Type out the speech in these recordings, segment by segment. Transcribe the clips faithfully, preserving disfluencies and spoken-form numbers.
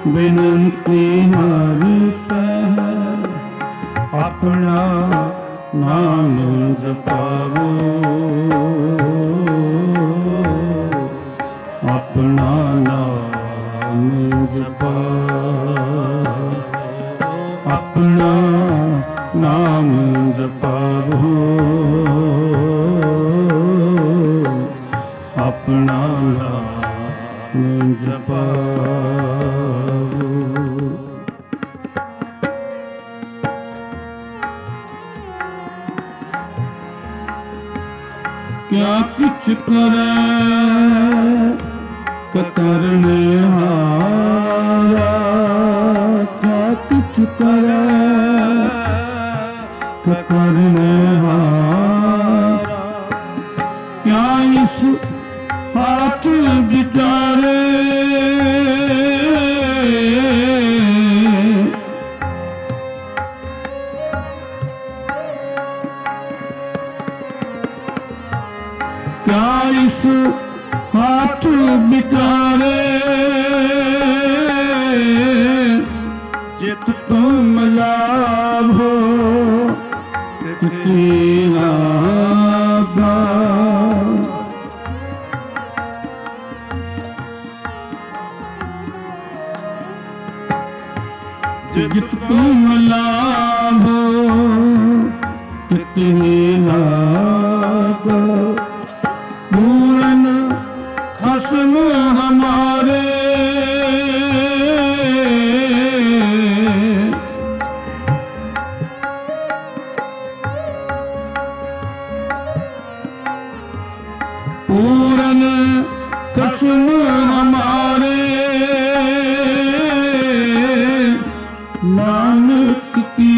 बिनती हर कह अपना नाम जपावो अपना नाम जपावो अपना नाम जपावो अपना नाम जपावो। क्या कुछ करे करने हारा क्या कुछ करे करने हारा क्या इस हाथ बिचारे क्या इस हाथ बिचारे चित तुम लाभो तेरा जित तुम लाभो कितनी लाभ पूरन खसम हमारे पूरन खसम हमारे नानक की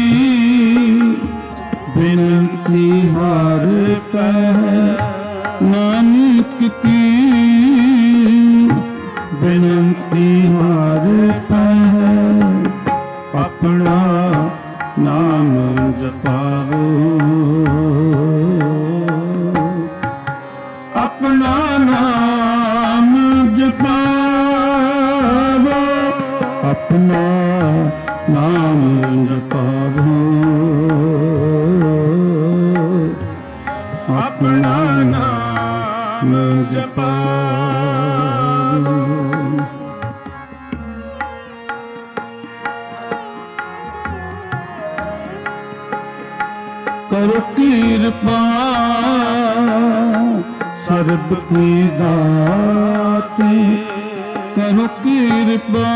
बिनती हार कह नानक की बिनती हार कह अपना नाम जपावो अपना नाम जपावो अपना नाम जपावो अपना नाम जपावो। करो कृपा सर्ब की दाते करो कृपा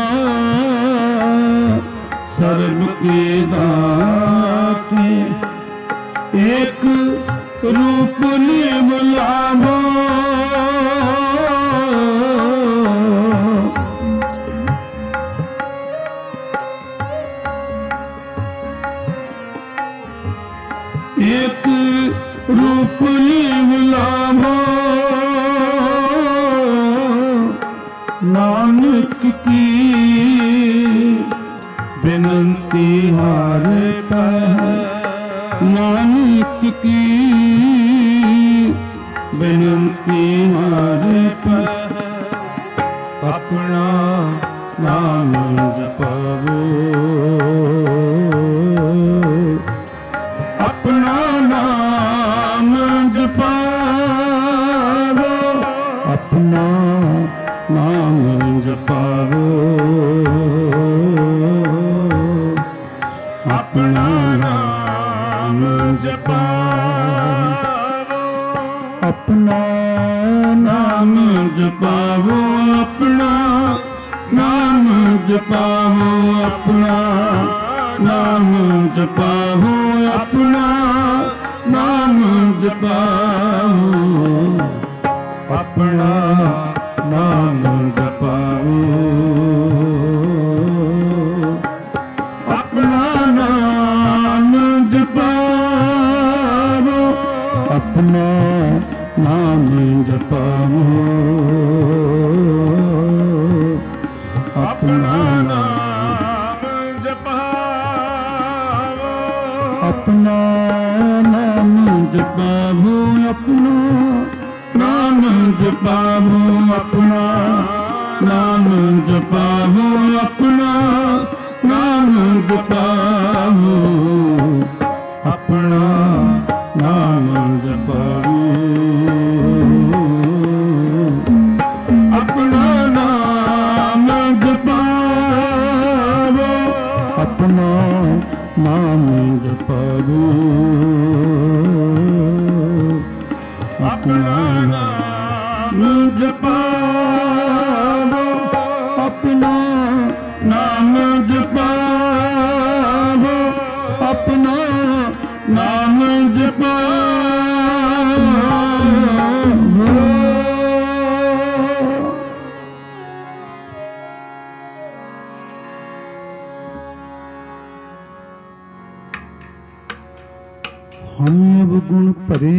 सर्ब की दाते एक रूप बुलावो एक रूप बुलावो नानक की बिनती हार कह नानक की बिनती हार कह अपना नाम जपावो अपना नाम जपावो अपना नाम जपावो अपना नाम जपावो अपना नाम जपावो अपना नाम जपावो अपना नाम जपावो अपना नाम जपावो अपना नाम जपावो अपना नाम जपावो अपना नाम जपावो अपना नाम जपावो अपना नाम जपावो अपना नाम जपावो अपना नाम जपावो अपना नाम जपावो अपना नाम जपावो अपना नाम जपावो अपना नाम जपावो। हम गुण भरे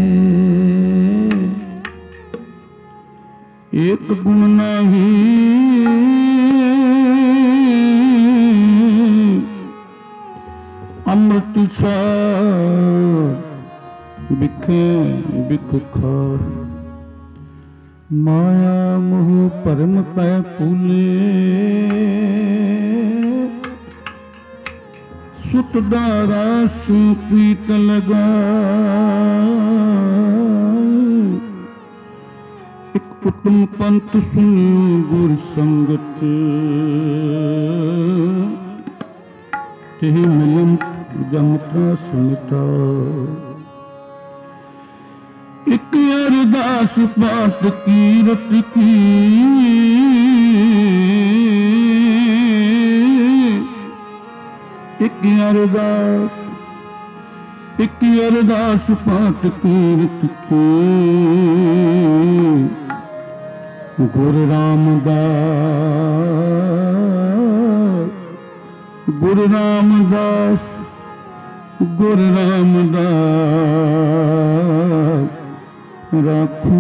एक गुण नहीं अमृत सा बिखे बिख खार माया मोह परम पै फूले सुत दारा सुपीत लगा एक उत्तम पंथ सुन गुर संगत तेहि मिलन जमता सुमिता एक अरदास पाठ कीरत की एक अरदास एक अरदास पाठ कीरत की गुरु रामदास गुरु रामदास गुरु रामदास राखू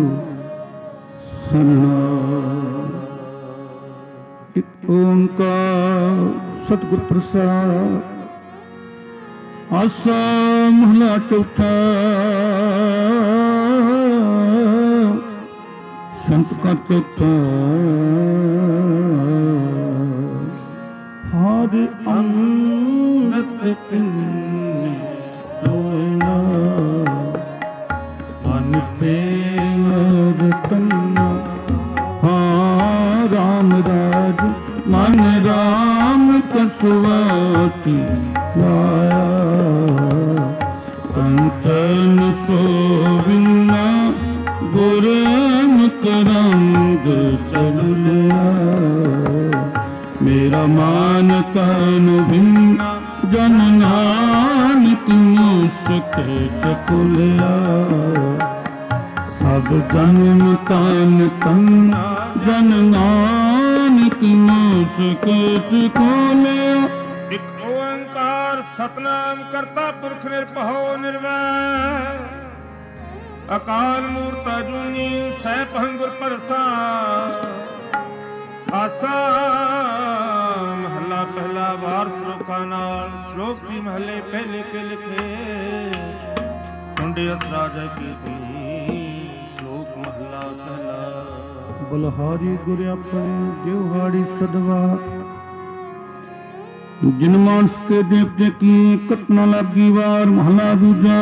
सन्ना। एक ओंकार सतगुर प्रसाद आसा महला चौथा संत का चौथा हर अमृत तिन्ने लोना मन पे रतना हाँ राम राज मन राम कसवाती लाया कंचन सोविना गुरमुख रंग चल लिया मेरा मान तन भिन्ना जन नानक मुस्क चकुलिया सब जन्म तन तन्ना जन नानक मुस्क चकुलिया। एक ओंकार सतनाम करता पुरख निरभਉ निर्वैर अकाल मूरत अजूनी सैभं गुर प्रसाद आसा महला पहला वार श्लोका नाल श्लोक की महले पहले के लिखे कुंडे असराज की श्लोक महला पहला। बलहारी गुर अपने जिवहाड़ी सदवा जिन मानस के देवते की कटना लगी वार महला दूजा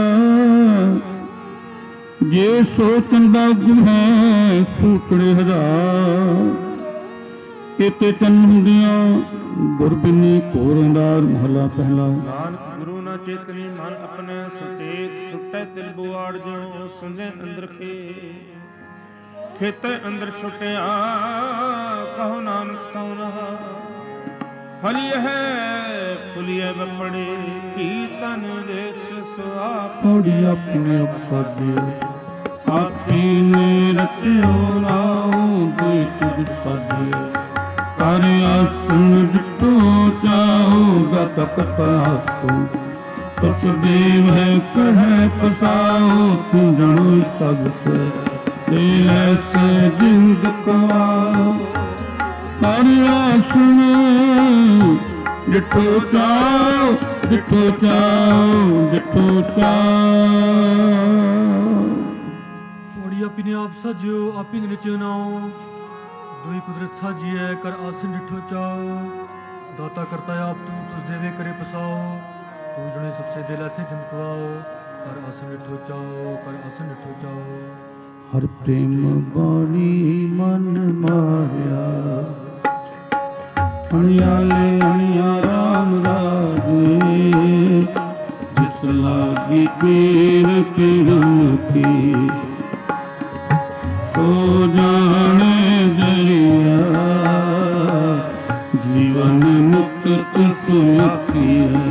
ये सो चंदा गुण है सूचड़े हजार एते चंद हुंदियां गुरबिनी कोरंदार महला पहला। नानक गुरु ना चेतनी मन अपने सुचेत छुटे तिल बुआड़ जो सुने अंदर के खेते अंदर छुटिया कहो नानक सौना फलिय है फुलिय बपड़े कीर्तन देख सुआप पौड़ी अपने उपसाजे आपने रखियो नाओ दुई तुझ साजे कर आसन जितो जाओगा तकत तू तस देव है कहे पसाओ तू जनो सब से दिल से जिंद कवाओ कर आसन जितो चाओ जितो चाओ जितो चाओ। अपने आप सजियो आपी नृत्य नाओ दोई कुदरत साजी है कर आसन डिठो चाओ दाता करता है आप तू तुझ देवे करे पसाओ तू जने सबसे दिल ऐसे चमकवाओ कर आसन डिठो चाओ कर आसन डिठो चाओ। हर प्रेम बाणी मन माया ਅਣਿਆਲੇ ਅਣਿਆ ਰਾਮ ਰਾਜੇ, ਜਿਸ ਲਾਗੀ ਪੀਰ ਪੀਰਮ ਕੀ, ਸੋ ਜਾਣੇ ਦਰਿਆ, ਜੀਵਨ ਮੁਕਤ ਸੁਖੀਆ,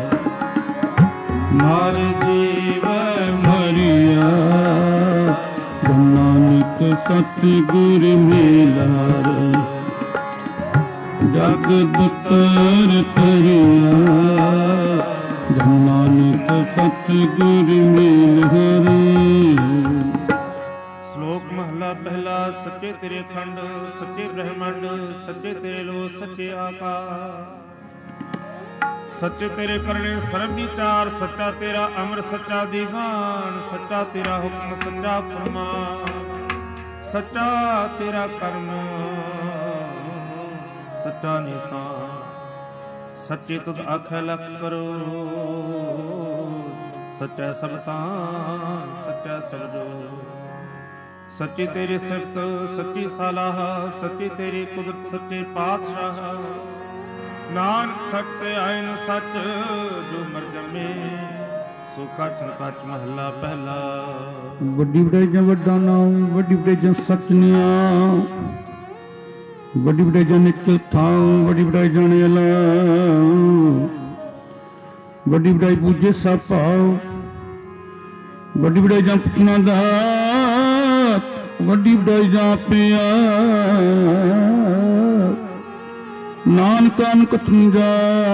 ਮਾਰ ਜੀਵ ਮਰਿਆ, ਨਾਨਕ ਸਤਿਗੁਰ ਮਿਲਾਰ, ਜਗ ਦੁਤਰ ਤਰਿਆ, ਨਾਨਕ ਸਤਿਗੁਰ ਮਿਲ ਹਰਿ। ਸ਼ਲੋਕ ਮਹਲਾ ਪਹਿਲਾ। ਸੱਚੇ ਤੇਰੇ ਖੰਡ, ਸੱਚੇ ਬ੍ਰਹਮੰਡ, ਸੱਚੇ ਤੇਰੇ ਲੋ, ਸੱਚੇ ਆਕਾਸ਼, ਸੱਚੇ ਤੇਰੇ ਕਰਨੇ ਸਰਬ ਵਿਚਾਰ, ਸੱਚਾ ਤੇਰਾ ਅਮਰ, ਸੱਚਾ ਦੀਵਾਨ, ਸੱਚਾ ਤੇਰਾ ਹੁਕਮ, ਸੱਚਾ ਫਰਮਾਨ, ਸੱਚਾ ਤੇਰਾ ਕਰਮ, ਸੱਚਾ ਨਿਸ਼ਾਨ, ਸੱਚੇ ਤੁਧ ਆਖੈ ਲਖ ਕਰੋ, ਸੱਚਾ ਸਬਤਾਨ, ਸੱਚਾ ਸਬਦੋ, ਸੱਚੀ ਤੇਰੀ ਸਿਫਤ, ਸੱਚੀ ਸਲਾਹ, ਸੱਚੀ ਤੇਰੀ ਕੁਦਰਤ, ਸੱਚੇ ਪਾਤਸ਼ਾਹ, ਨਾਨਕ ਸੱਚ ਤੇ ਆਇਨ ਸੱਚ, ਜੋ ਮਰ ਜੰਮੇ ਸੋ ਕਠ ਕਠ ਮਹਲਾ ਪਹਿਲਾ। ਵੱਡੀ ਵਡਾਈ ਜਾਂ ਵੱਡਾ ਨਾਮ, ਵੱਡੀ ਵਡਾਈ ਜਾਂ ਸੱਚ ਨਿਆ, ਵੱਡੀ ਵਡਾਈ ਜਾਂ ਨਿਚਲ ਥਾਂ, ਵੱਡੀ ਵਡਾਈ ਜਾਣੇ ਅਲਾ, ਵੱਡੀ ਵਡਾਈ ਪੂਜੇ ਸਭ ਭਾਵ, ਵੱਡੀ ਵਡਾਈ ਜਾਂ ਪੁੱਛਣਾ ਦਾਤ, ਵੱਡੀ ਵਡਾਈ ਜਾਂ ਪਿਆ, ਨਾਨਕ ਅਨਕਤ ਜਾਏ,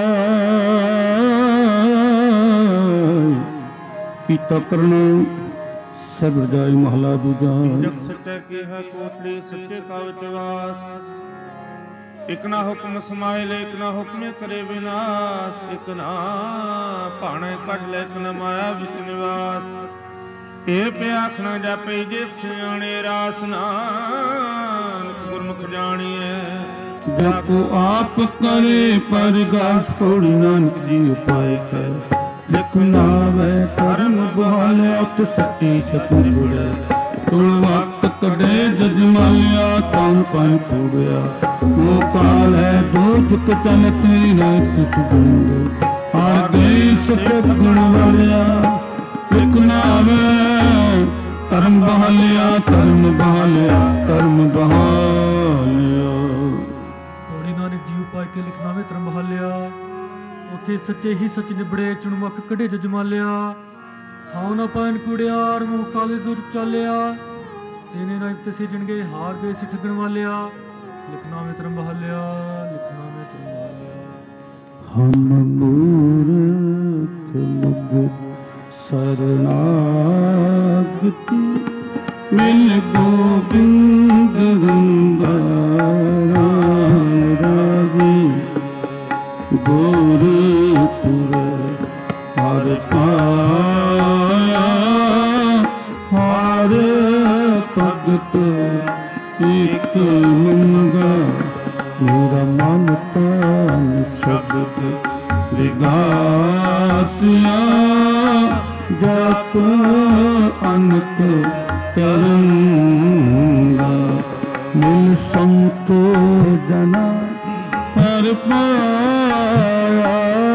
ਕੀਤਾ ਕਰਨਾ ਸਭ ਜਾਏ ਮਹਲਾ ਦੂਜਾ। ਜਗ ਸੱਚੇ ਕੀ ਹੈ ਕੋਠੜੀ, ਸੱਚੇ ਕਾ ਵਿਟਵਾਸ, ਇਕ ਨਾ ਹੁਕਮ ਸਮਾਇ ਲੈ, ਇਕ ਨਾ ਹੁਕਮੇ ਕਰੇ ਵਿਨਾਸ਼, ਇਕ ਨਾ ਭਾਣੇ ਕੱਢ ਲੈ, ਇਕ ਨਾ ਮਾਇਆ ਵਿੱਚ ਨਿਵਾਸ, ਇਹ ਪਿਆਖਣਾ ਜਾਪੇ ਜੇ ਸਿਆਣੇ ਰਾਸ, ਨਾਨਕ ਗੁਰਮੁਖ ਜਾਣੀਐ ਜਾਕੋ ਆਪ ਕਰੇ ਪਰਗਾਸ, ਪੌੜੀ ਨਾਨਕ ਜੀ ਉਪਾਇ ਕਰ, ਲਿਖ ਨਾਵੇ ਕਰਮ ਬਹਾਲਿਆ, ਉਤ ਸੱਚੀ ਸਤਿਗੁਰ, ਤੁਮ ਵਕਤ ਕਢੇ ਜਜ ਮਾਲਿਆ, ਤਨ ਪਨ ਖੋੜਿਆ, ਉਹ ਕਾਲ ਹੈ ਦੋ ਚੁਕ ਚਲ ਤੇਰੀ ਨਾਇਕ ਸੁਜੰਗ, ਆ ਗਈ ਸਤਿ ਗੁਣ ਵਾਲਿਆ, ਲਿਖ ਨਾਵੇ ਕਰਮ ਬਹਾਲਿਆ, ਕਰਮ ਬਹਾਲਿਆ, ਕਰਮ ਬਹਾਲਿਆ। ਜੀ ਉਪਾਇ ਕੇ ਲਿਖਣਾ ਵੇ ਧਰਮ ਬਹਾਲਿਆ, ਉਥੇ ਸੱਚੇ ਹੀ ਸੱਚ ਨਿਬੜੇ, ਚੁਣਮੁਖ ਕਢੇ ਜਜ ਮਾਲਿਆ, ਥਾਉ ਨਾ ਪਾਇਨ ਕੁੜਿਆਰ, ਮੂੰਹ ਕਾਲੇ ਦੁਰ ਚਾਲਿਆ, ਤੇਨੇ ਨਾਇਕ ਤੇ ਸਿਜਣਗੇ, ਹਾਰ ਗਏ ਸਿੱਖ ਗਣ ਵਾਲਿਆ, ਲਿਖਣਾ ਵੇ ਧਰਮ ਬਹਾਲਿਆ, ਲਿਖਣਾ ਵੇ ਧਰਮ ਬਹਾਲਿਆ। ਹਮ ਮੂਰਖ ਮੁਗ ਸਰਨਾਗਤੀ, ਮਿਲ ਗੋਬਿੰਦ ਰੰਗਾਰਾ, ਗੁਰਪੁਰ ਹਰ ਪਾਇਆ, ਹਰ ਭਗਤ ਇਕ ਮੰਗਾ, ਮੇਰਾ ਮਨ ਤਨ ਸ਼ਬਦ ਵਿਗਾਸਿਆ, ਜਪ ਅਨਕ ਕਰੰਗਾ, ਮਿਲ ਸੰਤੋ ਜਨਾ ਹਰ ਪਾਇਆ,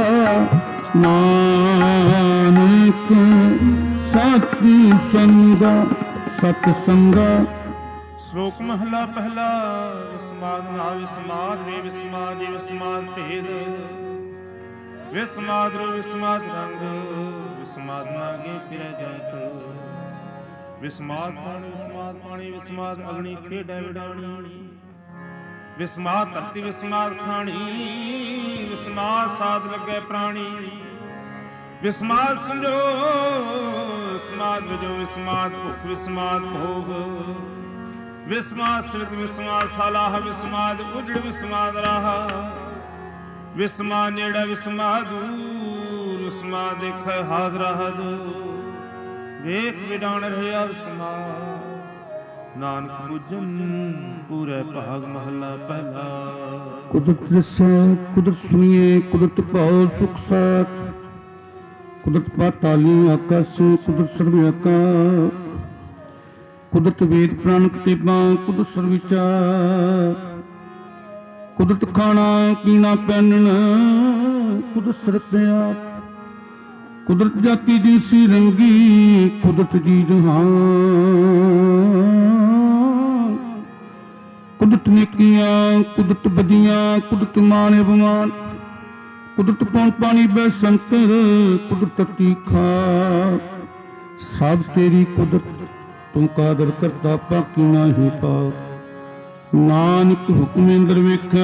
ਨਾਨਕ ਸਾਥੀ ਸੰਗਾ, ਸਤ ਸੰਗਾ। ਸ਼ਲੋਕ ਮਹਲਾ ਪਹਿਲਾ। ਵਿਸਮਾਦ ਨਾ ਵਿਸਮਾਦ ਵੇ ਵਿਸਮਾਦ ਜੀ ਵਿਸਮਾਦ ਭੇਦ, ਵਿਸਮਾਦ ਰੋ ਵਿਸਮਾਦ ਰੰਗ, ਵਿਸਮਾਦ ਨਾਗੇ ਫਿਰੈ ਜੰਤ, ਵਿਸਮਾਦ ਪਾਣੀ ਵਿਸਮਾਦ ਪਾਣੀ, ਵਿਸਮਾਦ ਅਗਨੀ ਖੇਡੈ ਵਿਡਾਣੀ, ਵਿਸਮਾਦ ਧਰਤੀ ਵਿਸਮਾਦ ਖਾਣੀ, ਵਿਸਮਾਦ ਸਾਧ ਲੱਗੇ ਪ੍ਰਾਣੀ, ਵਿਸਮਾਦ ਸੰਜੋ ਵਿਸਮਾਦ ਵਜੋ, ਵਿਸਮਾਦ ਭੁੱਖ ਵਿਸਮਾਦ ਭੋਗ, ਵਿਸਮਾਦ ਸਿਰਤ ਵਿਸਮਾਦ ਸਾਲਾਹ, ਵਿਸਮਾਦ ਉਜੜ ਵਿਸਮਾਦ ਰਾਹਾ, ਵਿਸਮਾਦ ਨੇੜਾ ਵਿਸਮਾਦ ਦੂਰ, ਵਿਸਮਾਦ ਦੇਖੈ ਹਾਜ਼ਰਾ ਹਜ਼ੂਰ, ਵੇਖ ਵਿਡਾਣ ਰਹਿਆ ਵਿਸਮਾਦ, ਨਾਨਕ ਬੁੱਝਨ ਪੂਰੇ ਭਾਗ ਮਹਲਾ ਪਹਿਲਾ। ਕੁਦਰਤ ਦੱਸੋ ਕੁਦਰਤ ਸੁਣੀਏ, ਕੁਦਰਤ ਭਾਉ ਸੁਖ ਸਾਥ, ਕੁਦਰਤ ਪਾਤਾਲੀ ਆਕਾਸ਼, ਕੁਦਰਤ ਸਰਵਿਆਕਾ, ਕੁਦਰਤ ਵੇਦ ਪ੍ਰਾਣ ਕਤੇਬਾਂ, ਕੁਦਰਤ ਸਰਵਿਚਾਰ, ਕੁਦਰਤ ਖਾਣਾ ਪੀਣਾ ਪਹਿਨਣਾ ਕੁਦਰਤ ਸਰਸਿਆ, ਕੁਦਰਤ ਜਾਤੀ ਦੀ ਸੀ ਰੰਗੀ, ਕੁਦਰਤ ਜੀ ਜਹਾਨ, ਕੁਦਰਤ ਨੇਕੀਆਂ ਕੁਦਰਤ ਬਦੀਆਂ, ਕੁਦਰਤ ਮਾਣ ਅਭਿਮਾਨ, ਕੁਦਰਤ ਪੌਣ ਪਾਣੀ ਬੈ ਸੰਤਰ, ਕੁਦਰਤ ਤੀਖਾ ਸਭ ਤੇਰੀ ਕੁਦਰਤ, ਤੂੰ ਕਾਦਰ ਕਰਤਾ ਬਾਕੀ ਨਾਹੀ ਪਾ। ਨਾਨਕ ਹੁਕਮ ਅੰਦਰ ਵੇਖੈ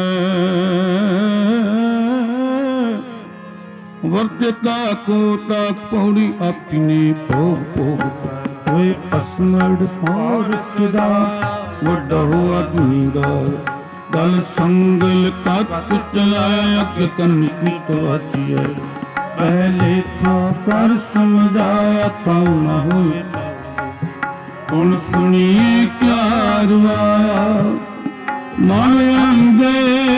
ਵਰਤਤਾ ਕੋ ਤਾਕ ਪੌੜੀ ਆਪਣੀ ਭੋਗ ਭੋਗ ਹੋਏ ਅਸਮੜ ਪਾਰ ਸਦਾ ਵੱਡਾ ਹੋ ਆਦਮੀ ਦਾ ਦਲ ਸੰਗਲ ਤਤ ਚਲਾਇ ਅਗ ਕੰਨ ਕੀ ਤਵਾਚੀਐ ਪਹਿਲੇ ਥਾ ਕਰ ਸਮਝਾਇਆ ਤਾਂ ਨਾ ਹੋਏ ਹੁਣ ਸੁਣੀਏ ਕਿਆ ਰਵਾਇਆ ਮਨ ਅੰਦੇ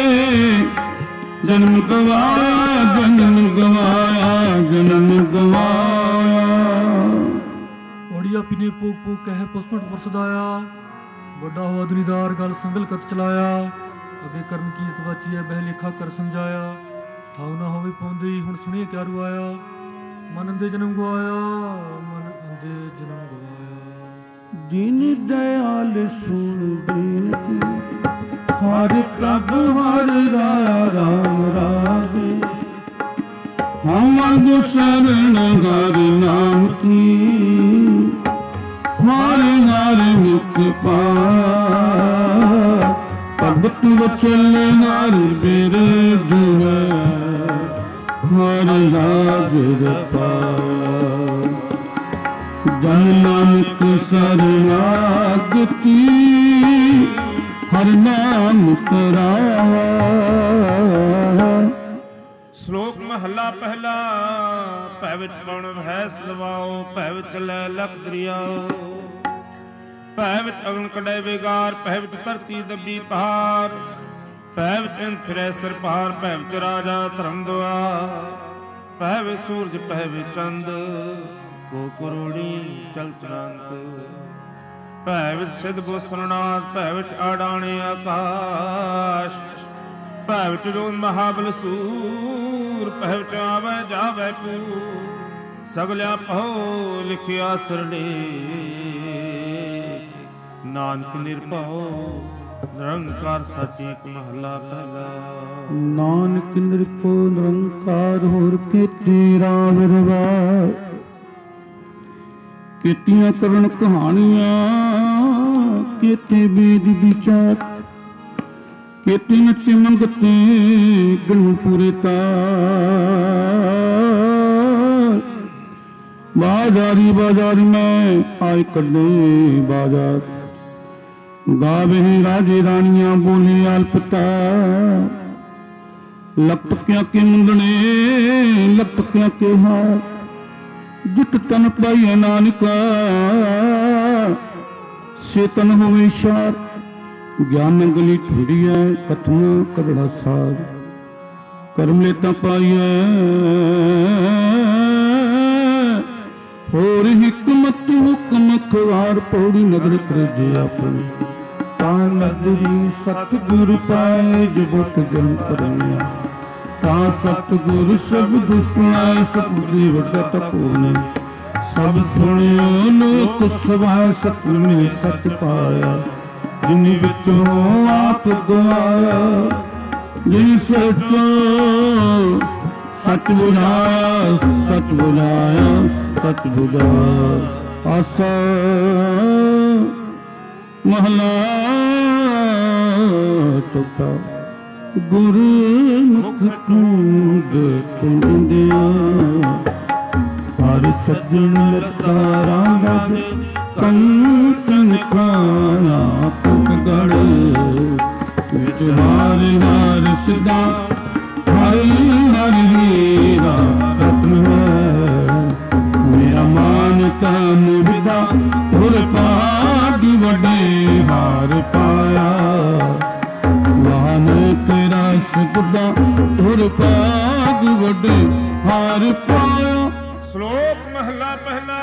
ਜਨਮ ਗਵਾਇਆ ਜਨਮ ਗਵਾਇਆ ਜਨਮ ਗਵਾਇਆ। ਔੜੀਆ ਪਿਨੇ ਪੋਕ ਪੋਕ ਕਹਿ ਪੁਸਪਟ ਵਰਸਦਾਇਆ ਵੱਡਾ ਹੋ ਅਦਨੀਦਾਰ ਗਲ ਸੰਗਲ ਕਤ ਚਲਾਇਆ ਅਗੇ ਕਰਨ ਕੀ ਸਵਾਚੀਐ ਬਹਿ ਲੇਖਾ ਕਰ ਸਮਝਾਇਆ ਥਾਉ ਨਾ ਹੋਵੇ ਪਾਉਂਦੇ ਹੁਣ ਸੁਣੀਏ ਕਿਆ ਰਵਾਇਆ ਮਨ ਅੰਦੇ ਜਨਮ ਗਵਾਇਆ ਮਨ ਅੰਦੇ ਜਨਮ ਗਵਾਇਆ। ਦੀਨ ਦਇਆਲ ਸੁਣ ਬੇਨਤੀ ਹਰ ਪ੍ਰਭ ਹਰ ਰਾਇਆ ਰਾਮ ਰਾਗੇ ਹਮ ਸ਼ਰਨ ਹਰ ਨਾਮ ਕੀ ਹਰ ਹਰ ਮੁਖ ਪਾਇਆ ਭਗਤ ਵਚਨ ਹਰ ਬਿਰਧ ਹਰ ਲਾਜ ਰਪਾਇਆ ਜਨ ਨਾਨਕ ਸਰਨਾਗਤੀ ਹਰ ਨਾਮ ਕਰਾਇਆ। ਸ਼ਲੋਕ ਮਹੱਲਾ ਪਹਿਲਾ। ਭੈ ਵਿੱਚ ਪਵਨ ਭੈ ਸਦਵਾਓ, ਭੈ ਵਿੱਚ ਲੈ ਲਖ ਦਰਿਆਓ, ਭੈ ਵਿੱਚ ਅਗਨ ਕਢੈ ਵਿਗਾਰ, ਭੈ ਵਿੱਚ ਧਰਤੀ ਦੱਬੀ ਪਹਾੜ, ਭੈ ਵਿੱਚ ਇੰਦ ਫਿਰੈ ਸਿਰ ਭਾਰ, ਭੈ ਵਿੱਚ ਰਾਜਾ ਧਰਮ ਦੁਆਰ, ਭੈ ਵਿੱਚ ਸੂਰਜ ਭੈ ਵਿੱਚ ਚੰਦ, ਕੋ ਕਰੋੜੀ ਚਲ ਚਰੰਤ, ਭੈ ਵਿੱਚ ਸਿੱਧ ਬੋਸਰਨਾਥ, ਭੈ ਵਿੱਚ ਆਡਾਣੇ ਆਕਾਸ਼, ਭੈ ਵਿੱਚ ਰੋਨ ਮਹਾਬਲ ਸੂਰ, ਭੈ ਵਿੱਚ ਆਵੈ ਜਾਵੈ ਪੂਰ, ਸਗਲਿਆ ਪਹੁ ਲਿਖਿਆ ਸਰੜੇ, ਨਾਨਕ ਨਿਰਭਉ ਨਿਰੰਕਾਰ ਸੱਚ ਏਕ ਮਹੱਲਾ ਪਹਿਲਾ। ਨਾਨਕ ਨਿਰਭਉ ਨਿਰੰਕਾਰ ਹੋਰ ਕੇ ਤੇਰਾ ਵਿਰਵਾਰ, ਕੀਤੀਆਂ ਕਰਨ ਕਹਾਣੀਆਂ ਕੀਤੇ ਵੇਦ ਵਿਚਾਰ, ਕੀਤੇ ਨੱਚੇ ਮੰਗਤੇ ਗਣ ਪੂਰੇ ਤਾਰ, ਬਾਜ਼ਾਰੀ ਬਾਜ਼ਾਰੀ ਮੈਂ ਆਏ ਕੱਢੇ ਬਾਜ਼ਾਰ, ਗਾਵੇ ਰਾਜੇ ਰਾਣੀਆਂ ਬੋਲੇ ਅਲਪਤਾ, ਲਪਕਿਆਂ ਕੇ ਮੁੰਦਣੇ ਲਪਕਿਆਂ ਕੇ ਹਾਰ, ਜਿਤ ਤਨ ਪਾਈਏ ਨਾਨਕਾ ਸੇ ਤਨ ਹੋਵੇ ਸ਼ਾਰ, ਗਿਆਨ ਗਲੀ ਠੁਰੀਐ ਕਥਮ ਕਰੜਾ ਸਾਰ, ਕਰਮ ਲੇਤਾ ਪਾਈਐ ਹੋਰ ਹਿਕਮਤ ਹੁਕਮ ਖਵਾਰ, ਪੌੜੀ ਨਦਰ ਕਰਜੇ ਆਪਣੀ ਤਾਂ ਨਦਰੀ ਸਤਿਗੁਰ ਪਾਏ ਜਬਤ ਜਨ ਕਰਮਿਆ, ਤਾਂ ਸਤਿਗੁਰ ਸ਼ਬਦ ਸੁਣਾਏ ਸਤਿ ਵੱਡਾ ਤਪੋਨੇ, ਸਭ ਸੁਣਿਓ ਲੋਕ ਸਭਾ ਸਤ ਮਿਲ ਸਤ ਪਾਇਆ, ਜਿਨ ਵਿੱਚੋਂ ਆਪ ਗਵਾਇਆ, ਜਿਨ ਸੱਚੋ ਸੱਚ ਬੁਝਾਇਆ ਸੱਚ ਬੁਝਾਇਆ ਸੱਚ ਬੁਝਾਇਆ। ਆਸਾ ਮਹਲਾ ਚੌਥਾ। ਗੁਰਮੁਖ ਟੂੰਡ ਟੁੰਡਿਆ, ਹਰ ਸੱਜਣ ਲਤਾਰਾਂ ਗਦ ਕੰਕਨ ਖਾਇਆ, ਤੁਕ ਗੜ ਵਿੱਚ ਹਾਰ ਹਾਰ ਸਿੱਧਾ, ਹਰ ਹਰ ਹੀਰਾ ਰਤਨ ਹੈ, ਮੇਰਾ ਮਾਨ ਤਨ ਵਿਦਾ ਧੁਰ ਪਾਗੀ ਵੱਡੇ ਹਾਰ ਪਾਇਆ, ਨਾਨਕ ਰਸ ਗੁਦਾ ਧੁਰ ਪਾਗ ਵੱਡੇ ਹਾਰ ਪਾਇਆ। ਸ਼ਲੋਕ ਮਹਲਾ ਪਹਿਲਾ।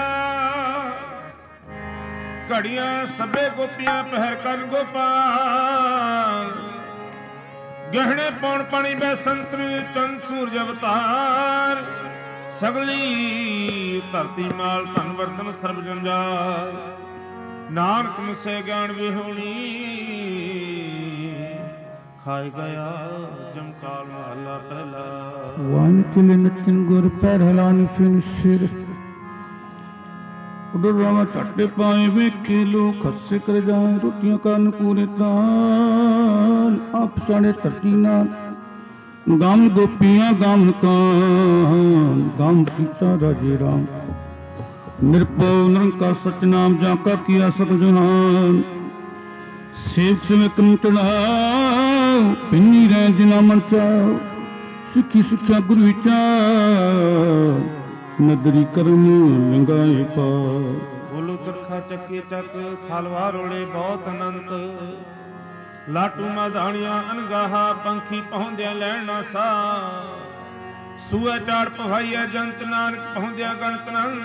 ਘੜੀਆਂ ਸਭੇ ਗੋਪੀਆਂ ਪਹਿਰ ਕਰਨ ਗੋਪਾਲ, ਗਹਿਣੇ ਪੌਣ ਪਾਣੀ ਬੈ ਸੰਤਰ ਚੰਨ ਸੂਰਜ ਅਵਤਾਰ ਸਗਲੀ ਧਰਤੀ ਮਾਲ ਧਨ ਵਰਤਨ ਸਰਬ ਜੰਜਾਲ ਨਾਨਕ ਮੁਸੇ ਗਿਆਨ ਵਿਹੂਣੀ ਖਾਇ ਗਿਆ ਜਮਕਾਲ ਮਹਲਾ ਪਹਿਲਾ ਵਨ ਚਿਲ ਨਚਨ ਗੁਰ ਪੈਰ ਹਲਾਨ ਫਿਨ ਸਿਰ ਉਡਰ ਰਾਵਾ ਝਾਟੇ ਪਾਏ ਵੇਖੇ ਲੋਕ ਹੱਸੇ ਕਰ ਜਾਏ ਰੋਟੀਆਂ ਕਰਨ ਪੂਰੇ ਤਾਲ ਆਪ ਸਾੜੇ ਧਰਤੀ ਨਾਲ ਗਮ ਗੋਪੀਆਂ ਗਮ ਕਾਂ ਗਮ ਸੀਤਾ ਰਾਜੇ ਰਾਮ ਨਿਰਭਉ ਨਿਰੰਕਾਰ ਸਚ ਨਾਮ ਜਾਂ ਕਾ ਕੀਆ ਸਤ ਜਹਾਨ ਸੇਵ ਸਿਮੇ ਕੰਟਣਾ ਪਿੰਨੀ ਰਹਿ ਜਿਨਾ ਮਨ ਚਾਓ ਸਿੱਖੀ ਸਿੱਖਿਆ ਗੁਰੂ ਵਿਚਾਰ ਨਦਰੀ ਕਰਮ ਲੰਗਾਏ ਪਾ ਬੋਲੋ ਚਰਖਾ ਚੱਕੇ ਚੱਕ ਥਾਲਵਾ ਰੋਲੇ ਬਹੁਤ ਅਨੰਤ ਲਾਟੂ ਮਾਧਾਣੀਆਂ ਅਨਗਾਹਾ ਪੰਖੀ ਪਹੁੰਦਿਆਂ ਲੈਣ ਨਾ ਸਾ ਸੂਆ ਚਾੜ ਪਹਾਈਆ ਜੰਤ ਨਾਨਕ ਪਹੁੰਦਿਆਂ ਗਣਤ ਨੰ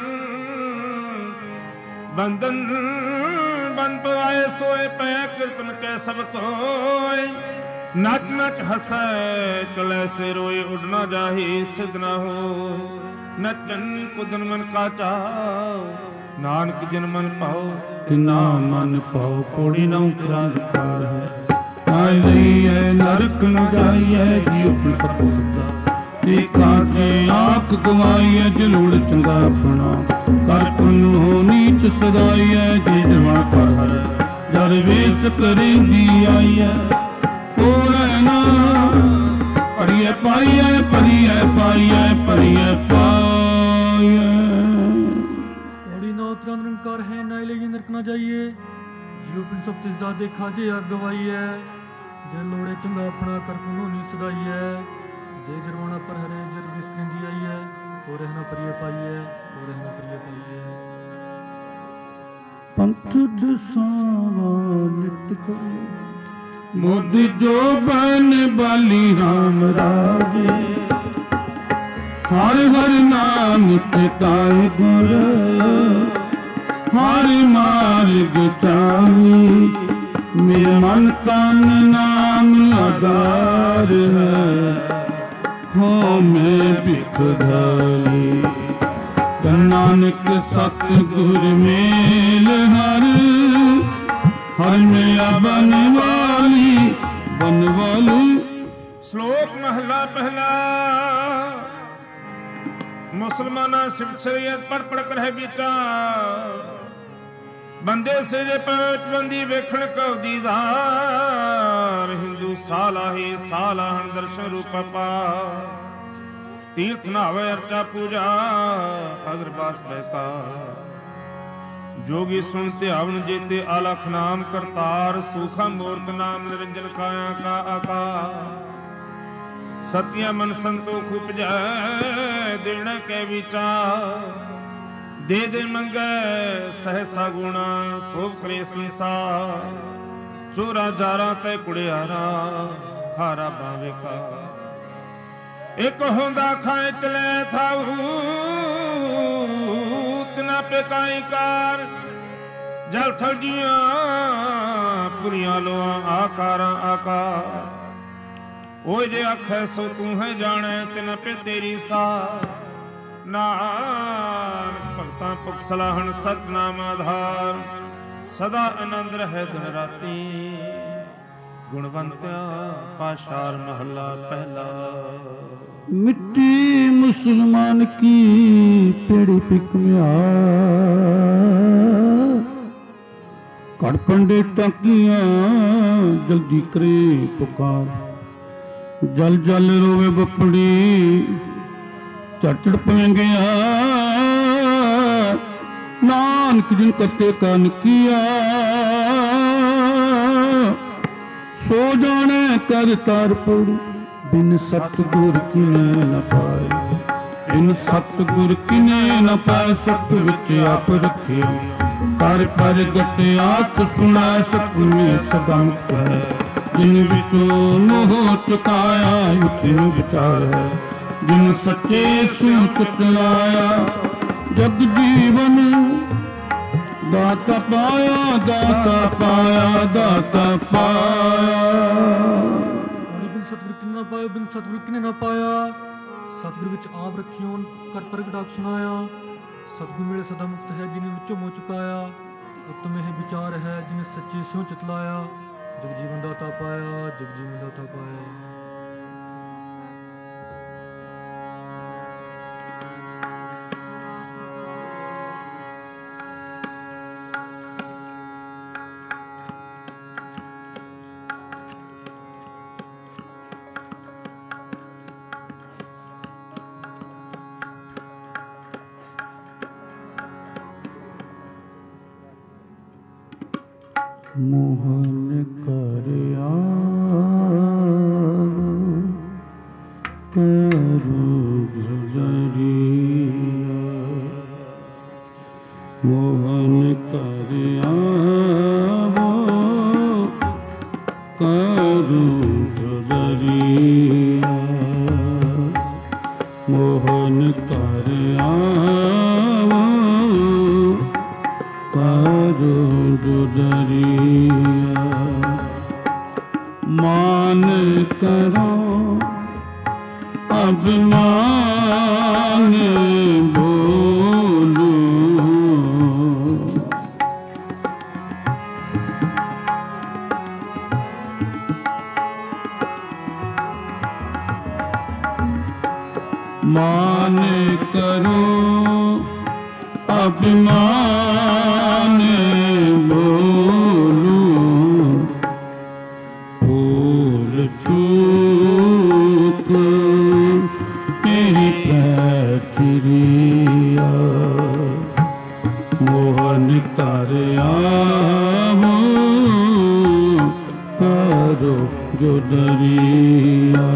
ਬੰਦਨ ਬੰਦ ਪਵਾਏ ਸੋਏ ਪੈ ਕੀਰਤਨ ਕੈ ਸਭ ਸੋਏ ਨੱਚ ਨੱਚ ਹਸੈ ਚਲੇ ਸੇ ਰੋਏ ਉਡ ਨਾ ਜਾਹੀ ਸਿਧ ਨਾ ਹੋ ਨਚਨ ਕੁਦਨ ਮਨ ਕਾ ਚਾਉ ਨਾਨਕ ਜਿਨ ਮਨ ਪਾਉ ਤਿਨਾ ਮਨ ਪਾਉ ਕੋੜੀ ਨਾ ਉਤਰਾਂਕਾਰ ਹੈ ਆਇ ਲਈਐ ਨਰਕ ਨ ਜਾਈਐ ਜੀਉ ਕੀ ਸਪੁਰਦਾ ਦੇਖਾ ਕੇ ਆਖ ਗਵਾਈਐ ਜਲੂੜ ਚੰਗਾ ਆਪਣਾ ਕਰ ਪੁੰਨ ਹੋ ਨੀਚ ਸਦਾਈਐ ਜੀ ਜਵਾ ਪਰ ਹੈ ਜਰ ਵੇਸ ਕਰੇਂਦੀ ਆਈਐ ਕੋਰੈ ਨਾ ਪੜੀਐ ਪਾਈਐ ਪੜੀਐ ਪਾਈਐ ਪੜੀਐ ਪਾਈਐ ਕੋੜੀ ਨਾ ਉਤਰਾ ਨਿਰੰਕਾਰ ਹੈ ਨਾ ਲਈ ਨਰਕ ਨਾ ਜਾਈਏ ਜੀਉ ਪਿੰਡ ਸਭ ਤਿਸ ਦਾ ਦੇਖਾ ਜੇ ਅੱਗ ਗਵਾਈਐ ਜੇ ਲੋੜੇ ਚੰਗਾ ਆਪਣਾ ਕਰ ਪੁੰਨ ਹੋ ਨੀਚ ਸਦਾਈਐ ਜੇ ਜਰਵਾਣਾ ਪਰ ਹਰੇ ਜਰ ਵਿਸ ਕਹਿੰਦੀ ਆਈਐ ਹੋ ਰਹਿਣਾ ਪਰੀਏ ਪਾਈਐ ਹੋ ਰਹਿਣਾ ਪਰੀਏ ਪਾਈਐ ਪੰਥ ਦਸਾਵਾ ਨਿਤ ਕੋ ਮੋਦੀ ਜੋ ਬਨ ਬਾਲੀ ਰਾਮ ਰਾਜੇ ਹਰ ਹਰ ਨਾਮ ਚਿਤਾਏ ਗੁਰ ਹਰ ਮਾਰਗ ਚਾਹੀ ਮੇਰੇ ਮਨ ਤਨ ਨਾਮ ਆਧਾਰ ਹੈ ਹੋ ਮੈਂ ਭਿਖਦਾਰੀ ਨਾਨਕ ਸਤ ਗੁਰ ਮੇਲ ਹਰ ਹਰ ਮਿਆ ਬਨ ਵਾਲੀ ਬਨ ਵਾਲੀ ਸ਼ਲੋਕ ਮਹਲਾ ਪਹਿਲਾ ਮੁਸਲਮਾਨਾ ਸਿਫਤ ਸ਼ਰੀਅਤ ਪੜ ਪੜ ਕਰ ਹੈ ਵਿਚਾਰ ਬੰਦੇ ਸੇ ਜੇ ਪਵਿੱਤਰਬੰਦੀ ਵੇਖਣ ਕਉ ਦੀਦਾਰ ਹਿੰਦੂ ਸਾਲਾਹੀ ਸਾਲਾਹਣ ਦਰਸ਼ਨ ਰੂਪ ਪਾ ਤੀਰਥ ਨਾਵੇ ਅਰਚਾ ਪੂਜਾ ਅਗਰ ਬਾਸ ਬੈਸਾ ਜੋਗੀ ਸੁਣ ਧਿਆਵਨ ਜੇਤੇ ਆਲਖ ਨਾਮ ਕਰਤਾਰ ਸੂਖਾ ਮੂਰਤ ਨਾਮ ਨਿਰੰਜਨ ਕਾਇਆ ਕਾ ਆਕਾਰ ਸਤਿਆ ਮਨ ਸੰਤੋਖ ਉਪਜੈ ਦੇਣਾ ਕੈ ਵਿਚਾਰ ਦੇ ਦੇ ਮੰਗੈ ਸਹਸਾ ਗੁਣਾ ਸੋਭ ਕਰੇ ਸੰਸਾਰ ਚੋਰਾ ਜਾਰਾ ਤੈ ਕੁੜਿਆਰਾ ਖਾਰਾ ਬਾਵੇ ਕਾ ਇਕ ਹੁੰਦਾ ਖਾਏ ਚਲੇ ਥਾਉ ਤਿਨਾ ਪੇ ਕਾਈ ਕਾਰ ਜਲ ਥਲਜੀਆਂ ਪੁਰੀਆਂ ਲੋਆਂ ਆਕਾਰਾਂ ਆਕਾਰ ਓਏ ਜੇ ਆਖੈ ਸੋ ਤੂੰ ਹੈ ਜਾਣੈ ਤਿਨ ਪੇ ਤੇਰੀ ਸਾ ਨਾਨਕ ਭਗਤਾਂ ਪੁਖ ਸਲਾਹਣ ਸਤਨਾਮ ਆਧਾਰ ਸਦਾ ਆਨੰਦ ਰਹਿ ਦਿਨ ਰਾਤੀ ਗੁਣਵੰਤਿਆ ਪਾਸ਼ਾਰ ਮਹੱਲਾ ਪਹਿਲਾ ਮਿੱਟੀ ਮੁਸਲਮਾਨ ਕੀ ਪੇੜੀ ਪਿਕਮਿਆ ਘੜ ਪੰਡੇ ਟਾਕੀਆਂ ਜਲਦੀ ਕਰੇ ਪੁਕਾਰ ਜਲ ਜਲ ਰੋਵੇ ਬੱਪੜੀ ਚੜਚੜ ਪਵੇਂਗਿਆ ਨਾਨਕ ਜਿਨ ਕੱਟੇ ਕੰਨ ਕੀਆ ਸੋ ਜਾਣੇ ਕਰ ਤਾਰ ਪੜੀ ਬਿਨ ਸਤਿਗੁਰ ਕਿਨੇ ਨ ਪਾਏ ਬਿਨ ਸਤਿਗੁਰ ਕਿਨੇ ਨ ਪਾਏ ਸਤ ਵਿੱਚ ਆਪ ਰੱਖੇ ਕਰ ਪ੍ਰਗਟ ਆਖ ਸੁਣਾ ਸਤਿ ਸਦਾ ਮੁਕਤ ਹੈ ਜਿਨ ਵਿੱਚੋਂ ਮੋਹ ਚੁਕਾਇਆ ਉਤਿ ਵਿਚਾਰ ਹੈ ਜਿਨ ਸੱਚੇ ਸੂਤ ਲਾਇਆ ਜਗ ਜੀਵਨ ਦਾਤਾ ਪਾਇਆ ਦਾਤਾ ਪਾਇਆ ਦਾਤਾ ਪਾਇਆ सतगुरु किने ना पायो, बिन सतगुरु किने ना पाया। सतगुरु विच आप रखियो कर प्रगट आख सुनाया। सतगुरु मेरे सदा मुक्त है, जिन्हें विचों मोह चुकाया। उत्तम है विचार है, जिन्हें सच्चे स्यों चितलाया। जग जीवन दाता पाया, जग जीवन दाता पाया। मोहन कर आवो करू जुजरिया। मोहन कर आवो करू जुजरिया। मोहन कर आवो करू जुदरिया। मान करो अभिमान बोलू। मान करो अभिमान बोलू। भूल चूक तेरी पैचरिया। मोहन कर आवो करो जुदरिया।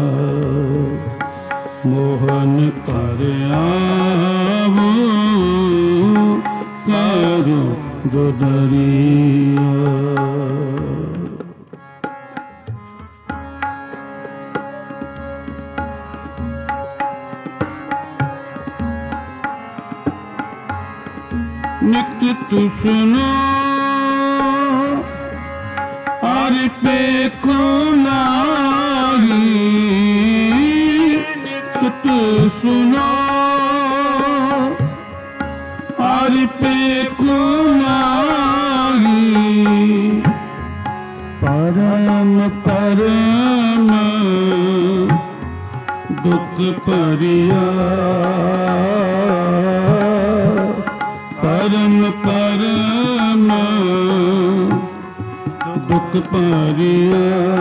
मोहन कर आवो करो जुदरिया। नित सुनो और पे कुलाई। नित सुनो और पे कुलाई। परम परम दुख परिया। परम परम दुख परिया।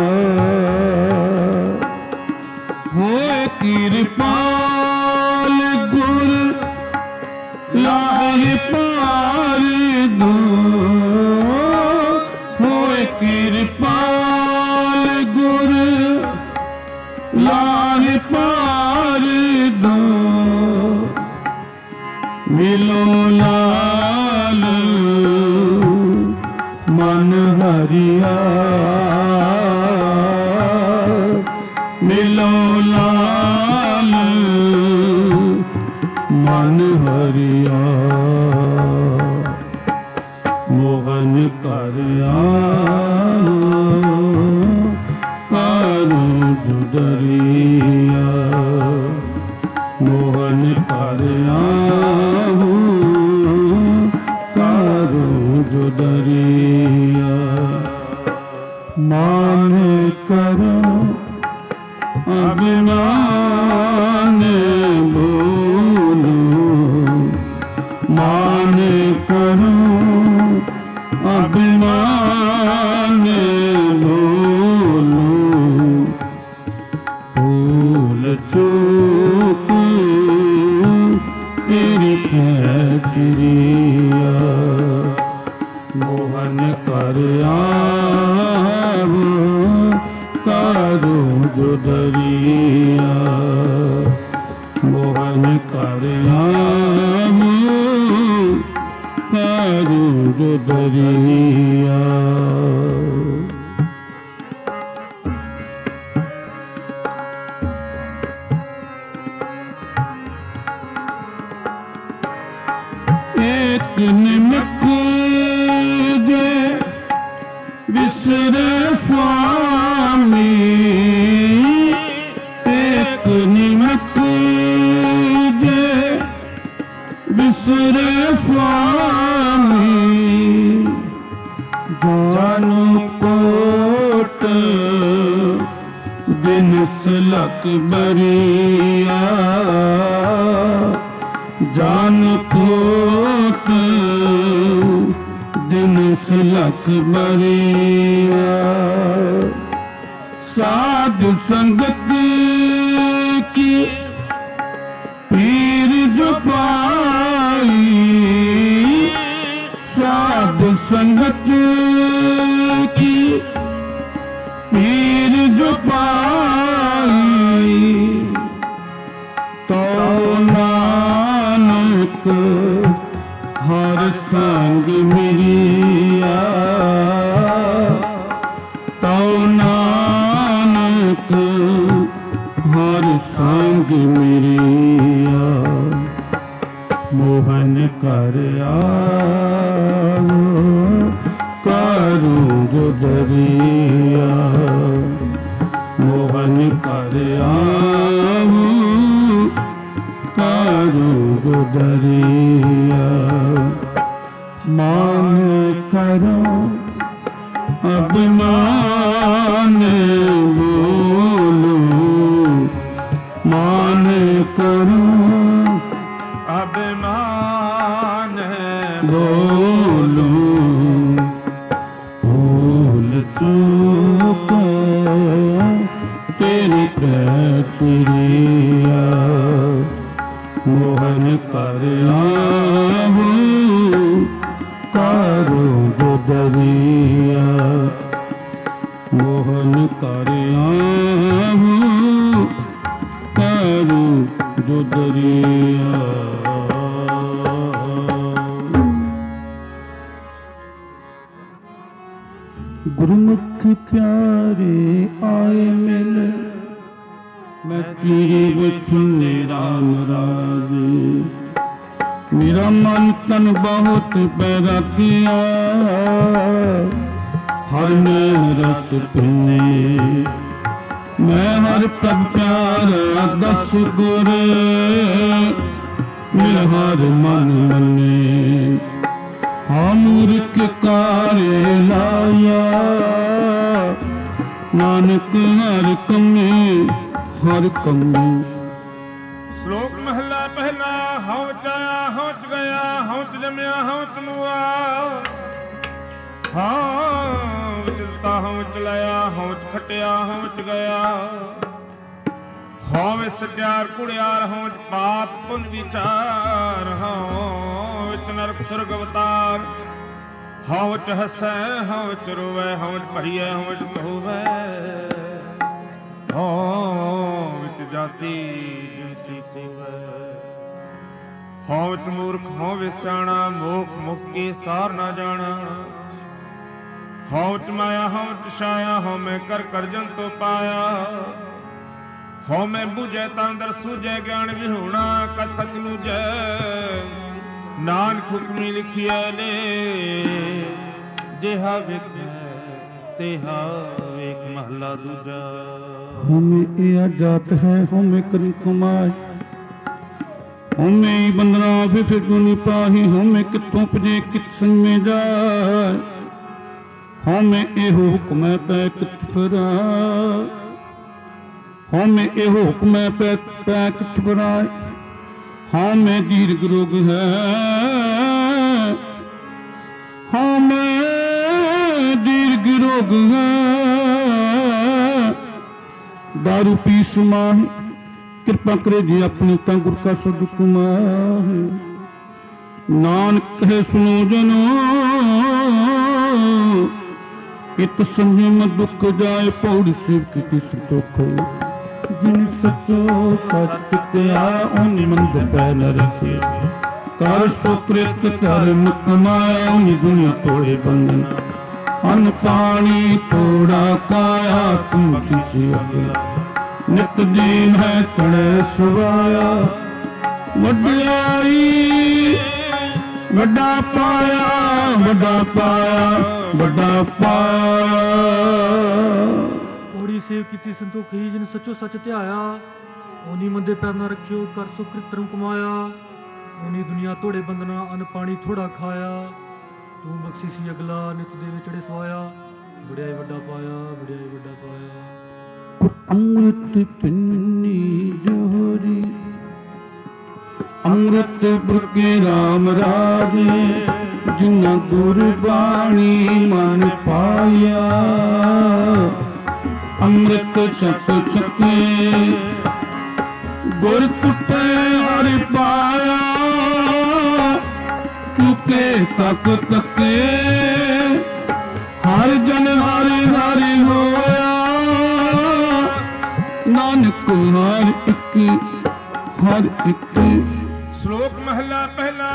होए कृपाल गुर लाहि पार दो। होए कृपाल गुर लाहि पार दो। मिलो लाल मन हरिया। मिलो लाल मन हरिया। मोहन कर आवो करू जुदरिया। मोहन कर आवो करू जुदरिया। मान करो अभिमान बोलो। मान करो अभिमान बोलो। भूल चूक तेरी पैचरिया। मोहन कर आवो करू जुदरिया। मोहन कर आवो करू जुदरिया। एक निमक दे विसरे स्वामी। सिलक बरिया जान कोट दिन सिलक बरिया साध संगत की पीर जो पाई साध संगत की पीर जो पाई तो नानक हर संग मिलिया तो नानक हर संग मिलिया मोहन कर आओ करूं जो दरिया मोहन कर आओ करूं जो दरिया मान करो अभिमान बोलो मान करो अभिमान बोलो भूल चूक तेरी पैचरिया मोहन कर आओ करो जो दरिया मोहन कर आओ करो जो दरिया गुरुमुख प्यारे आए मिल मैं तेरे बचन राम राजे मेरा मन तन बहुत पैरा किया हर में रस पीने मैं हर पद प्यारा दस गुर मेरा हर मन मने मूर्ख कारे लाया नानक हर कमे हर कमे श्लोक महला पहला हौच आया हौच गया हौच जमया हौच मुआ हाँ चलता हौच लाया हौच खटिया हौच गया हौवे सत्यार कुड़ियार हौच पाप पुन विचार हौच नरक स्वर्ग अवतार हौच हसै हौच रोवै हौच भरियै हौच धोवै हौच जाति जिनसी सोवै हौच मूर्ख हौवे स्याणा मोख मुक्त के सार ना जाना हौच माया हौच छाया हौ मैं कर कर जन तो पाया हौ मैं बुझै तां अंदर सूझै ज्ञान विहूणा कथ कथ लूझै नानक हुक्मी लिखिया ले जेहा विख्या तेहा एक महला दूजा हमें ये जात है हमें करी कमाए हमें बंदना फिर फिर नहीं पाही हमें कितों पजे कित संग में जाए हमें एहो हुक्म पै कित फिरा हमें एहो हुक्म पै पै कित फिराए हमें दीर्घ रोग है हमें दीर्घ रोग है दारू पी सुमाहे कृपा करे जी अपनी ता गुर का सदुख माहे नानक कहे सुनो जनो इत संयम दुख जाए पौड़ सिर की सुख जिन सचो सच त्या उन मंद पै न रखे कर सुकृत कर्म कमाया उन दुनिया तोड़े बंधन अन्न पानी तोड़ा काया तुम शिष्य अगला नित दीन है चढ़े सुवाया वड्याई वड्डा पाया वड्डा पाया वड्डा पाया ओड़ी सेव कीती संतोखी जिन सचो सच ध्याया ओनी मंदे पैर ना रखियो कर सुकृत धर्म कमाया ओनी दुनिया तोड़े बंदना अन्न पानी थोड़ा खाया तू बख्शिशी अगला नित देवे चढ़े सवाया बड़ियाई वड्डा पाया बड़ियाई वड्डा पाया। ਅੰਮ੍ਰਿਤ ਪਿੰਨੀ ਜੋਰੀ ਅੰਮ੍ਰਿਤ ਬੁਰਕੇ ਰਾਮ ਰਾਜੇ ਜਿਨਾ ਗੁਰਬਾਣੀ ਮਨ ਪਾਇਆ ਅੰਮ੍ਰਿਤ ਛਕ ਛਕੇ ਗੁਰ ਟੁੱਟੇ ਹਰ ਪਾਇਆ ਚੁਕੇ ਤੱਕ ਤੱਕੇ ਹਰ ਜਨ ਹਰਿ ਹਰਿ ਹੋਇਆ ਨਾਨਕ ਹਰ ਇੱਕ ਹਰ ਇੱਕ। ਸ਼ਲੋਕ ਮਹਲਾ ਪਹਿਲਾ।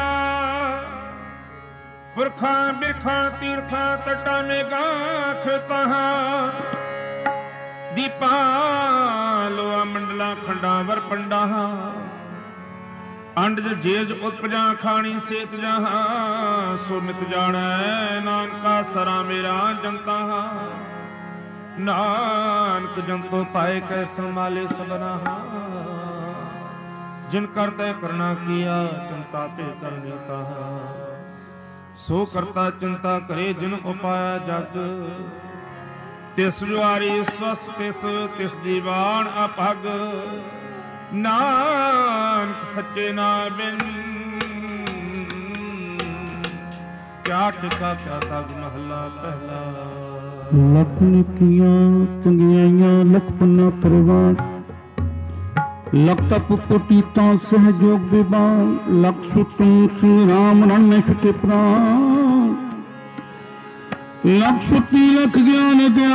ਪੁਰਖਾਂ ਬਿਰਖਾਂ ਤੀਰਥਾਂ ਤਟਾਂ ਮੇਘਾਂ ਖੇਤਾਂ ਦੀਪਾਂ ਲੋਆ ਮੰਡਲਾਂ ਖੰਡਾਂ ਵਰ ਪੰਡਾਂ ਅੰਡਜ ਜੇਜ ਉਪਜਾਂ ਖਾਣੀ ਸੇਤ ਜਹਾਂ ਸੋ ਮਿਤ ਜਾਣੈ ਨਾਨਕਾ ਸਰਾ ਮੇਰਾ ਜਨਤਾ ਨਾਨਕ ਜੰਤੋ ਪਾਏ ਕੈ ਸੰਭਾਲੇ ਸਬਨਾ ਜਿਨ ਕਰਤੇ ਕਰਨਾ ਕੀਆ ਚਿੰਤਾ ਤੇ ਕਰਨੀ ਤਾਹਾ ਸੋ ਕਰਤਾ ਚਿੰਤਾ ਕਰੇ ਜਿਨ ਉਪਾਇਆ ਜਗ ਤਿਸ ਜੁਆਰੀ ਸਵਸਤ ਤਿਸ ਤਿਸ ਦੀਵਾਨ ਅਪਗ ਨਾਨਕ ਸੱਚੇ ਨਾਮ ਬਿਨ ਕਿਆ ਟਿਕਾ ਕਿਆ ਤਗ ਮਹਲਾ ਪਹਿਲਾ। ਲੱਖ ਨਿੱਕੀਆਂ ਚੰਗਿਆਈਆਂ ਲੱਖ ਪੰਨਾ ਪ੍ਰਵਾਨ ਲੱਖ ਤਪ ਕੋਟੀ ਤਾਂ ਸਹਿਜੋਗ ਵਿਵਾਨ ਲੱਖ ਸੁਤਮ ਸਿੰਘ ਰਾਮ ਰਣ ਨੇ ਛੁਟੇ ਪ੍ਰਾਨ ਲੱਖ ਸੁਤੀ ਲੱਖ ਗਿਆਨ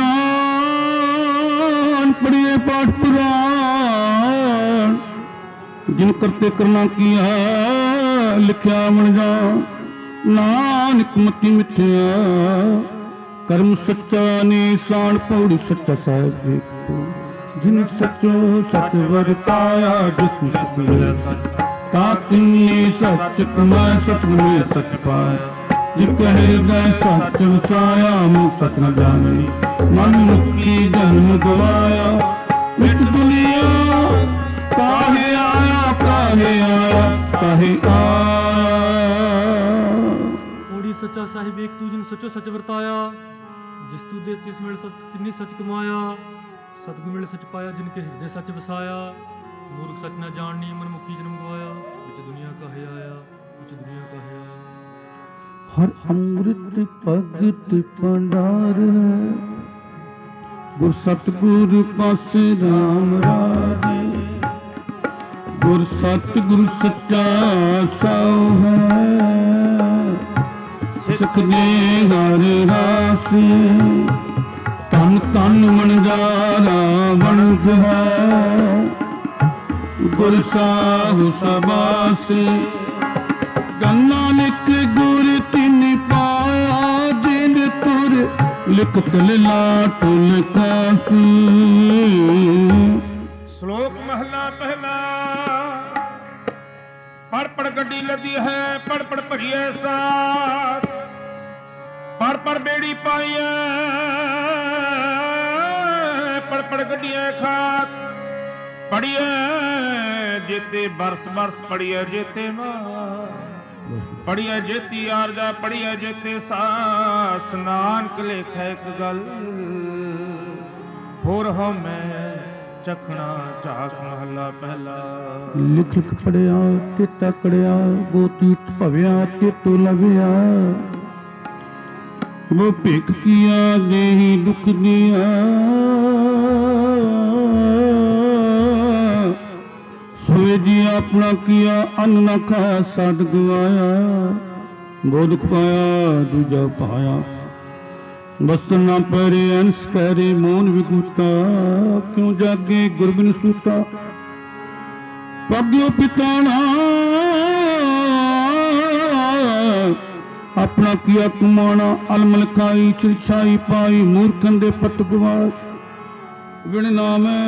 ਗਿਆਨ ਪੜਿਏ ਪਾਠ ਪੁਰਾਣ ਜਿਨ ਕਰਤੇ ਕਰਨਾ ਕੀਆ ਲਿਖਿਆ ਮਨ ਜਾ ਨਾਨਕ ਮਤੀ ਮਿੱਠਿਆ ਕਰਮ ਸੱਚਾ ਨੀਸਾਨ ਪੌੜੀ ਸੱਚਾ ਸਾਹਿਬ ਵੇਖੋ ਜਿਨ ਸੱਚੋ ਸੱਚ ਵਰਤਾਇਆ ਜਿਸ ਜਿਸ ਮਿਲਿਆ ਸੱਚ ਤਾਂ ਤਿਨੀ ਸੱਚ ਕਮਾਇ ਸਤ ਮਿਲਿਆ ਸੱਚ ਪਾਇਆ ਜਿ ਕਹਿ ਹਿਰਦੈ ਸੱਚ ਵਸਾਇਆ ਮੂੰ ਸੱਚ ਨ ਜਾਣਨੀ ਮਨ ਮੁਕੀ ਜਨਮ ਗਵਾਇਆ ਵਿੱਚ ਦੁਨੀਆ ਕਾਹੇ ਆਇਆ ਕਾਹੇ ਆਇਆ ਕਾਹੇ ਆਇਆ। ਓੜੀ ਸੱਚਾ ਸਾਹਿਬ ਏਕ ਤੂੰ ਜਿਨ ਸੱਚੋ ਸੱਚ ਵਰਤਾਇਆ ਜਿਸ ਤੂੰ ਦੇ ਤਿਸ ਮਿਲ ਸੱਚ ਤਿੰਨੀ ਸੱਚ ਕਮਾਇਆ ਸਤਿਗੁਰ ਮਿਲ ਸੱਚ ਪਾਇਆ ਜਿਨ ਕੇ ਹਿਰਦੇ ਸੱਚ ਵਸਾਇਆ ਮੂਰਖ ਸੱਚ ਨਾ ਜਾਣਨੀ ਮਨ ਮੁਖੀ ਜਨਮ ਗਵਾਇਆ ਵਿੱਚ ਦੁਨੀਆ ਕਾਹੇ ਆਇਆ ਵਿੱਚ ਦੁਨੀਆ ਕਾਹੇ ਆਇਆ। ਹਰ ਅੰਮ੍ਰਿਤ ਭਗਤ ਭੰਡਾਰ ਹੈ ਗੁਰ ਸਤਿਗੁਰ ਪਾਸੇ ਰਾਮ ਰਾਜੇ ਗੁਰ ਸਤਿਗੁਰ ਸੱਚਾ ਸਉ ਹੈ ਸਿੱਖ ਦੇ ਹਰ ਰਾਸੇ ਤਨ ਤਨ ਮਨਜਾਰਾ ਵਣਜ ਹੈ ਗੁਰ ਸਾਹਿਬ ਸਬਾਸੇ ਨਾਨਕ ਗੁਰ ਤਿਨ ਪਾਇਆ ਦਿਨ ਤੁਰ ਲਿਖਤ ਲਾਟ ਲਿਖਾਸੀ। ਸ਼ਲੋਕ ਮਹਲਾ ਪਹਿਲਾ। ਪੜ ਪੜ ਗੱਡੀ ਲੱਦੀ ਹੈ ਪੜ ਪੜ ਭਰੀਏ ਸਾਥ ਪੜ ਪੜ ਬੇੜੀ ਪਾਈਐ ਪੜ ਪੜ ਗੱਡੀਆਂ ਖਾਤ ਪੜੀਐ ਜੇਤੇ ਬਰਸ ਬਰਸ ਪੜੀਐ ਜੇਤੇ ਮਾਂ ਪੜੀਐ ਜੇਤੀ ਆਰਜਾ ਪੜੀਐ ਜੇਤੇ ਸਾਸ ਨਾਨਕ ਲੇਖੈ ਇੱਕ ਗੱਲ ਹੋਰ ਹੋ ਮੈਂ ਚਖਣਾ ਝਾਕ ਮਹਲਾ ਪਹਿਲਾ। ਲਿਖ ਲਿਖ ਪੜਿਆ ਤੇ ਤਕੜਿਆ ਗੋਤੀਤ ਭਵਿਆ ਤੇ ਤੋ ਲਵਿਆ ਉਹ ਭਿਖ ਕੀਆ ਦੇਹੀ ਦੁਖ ਦਿਆ ਸੋਏ ਜੀ ਆਪਣਾ ਕੀਆ ਅੰਨ ਨ ਖਾਇਆ ਸਦ ਗਵਾਇਆ ਗੋਦਖ ਪਾਇਆ ਦੂਜਾ ਪਾਇਆ ਬਸਤਰ ਨਾ ਪਰੇ ਅੰਸ ਕਰੇ ਮੋਨ ਵਿਗੂਤਾ ਕਿਉਂ ਜਾਗੇ ਗੁਰਬਿਨ ਸੂਤਾ ਪਗਿਓ ਪਿਤਾਣਾ ਆਪਣਾ ਕੀਆ ਕੁਮਾਣਾ ਅਲਮਲ ਖਾਈ ਚਿਰਛਾਈ ਪਾਈ ਮੂਰਖਨ ਦੇ ਪਟ ਗਵਾਰ ਬਿਨ ਨਾਮੈ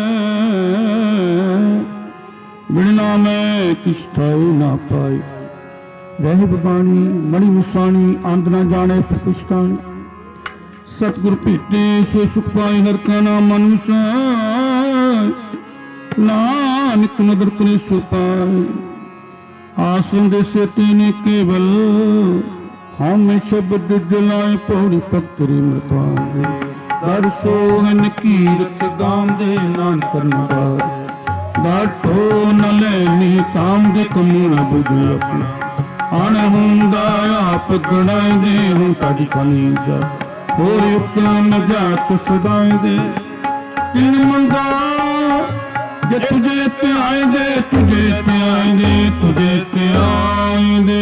ਬਿਨ ਨਾਮੈ ਕਿਛ ਥਾਉ ਨਾ ਪਾਈ ਰਹਿਬ ਬਾਣੀ ਮਣੀ ਮੁਸਾਣੀ ਆਂਦ ਨਾ ਜਾਣੇ ਪ੍ਰਤਿਸ਼ਠਾਨੀ ਸਤਿਗੁਰ ਭੇਟੇ ਸੋ ਸੁਖ ਪਾਈ ਹਰ ਕਾ ਨਾਮ ਮਨ ਵਸਾਇ ਨਾਨਕ ਨਦਰ ਕਰੇ ਸੋ ਪਾਈ ਆਸਨ ਦੇ ਸੇਤੀ ਨੇ ਕੇਵਲ ਹਉ ਮੈਂ ਸ਼ਬਦ ਦਿਲਾਏ ਪੌੜੀ ਪਕਰੀ ਮਰ ਪਾਵੇ ਦਰ ਸੋਹਨ ਕੀਰਤ ਗਾਉਂਦੇ ਨਾਨਕ ਰੰਗਾਰ ਬਾਟੋ ਨ ਲੈਨੀ ਕਾਮ ਦੇ ਕਮੂਣਾ ਬੁਝ ਆਪਣਾ ਅਣ ਹੁੰਦਾ ਆਪ ਗਣਾਇਦੇ ਹੁਣ ਤੁਹਾਡੀ ਕਨੀ ਜਾ ਹੋਰ ਉਤਮ ਜਾਤ ਸਦਾਇਦੇ ਤਿਨ ਮੰਗਾ ਜੇ ਤੁਝੇ ਧਿਆਇਦੇ ਤੁਝੇ ਧਿਆਇਦੇ ਤੁਝੇ ਧਿਆਇਦੇ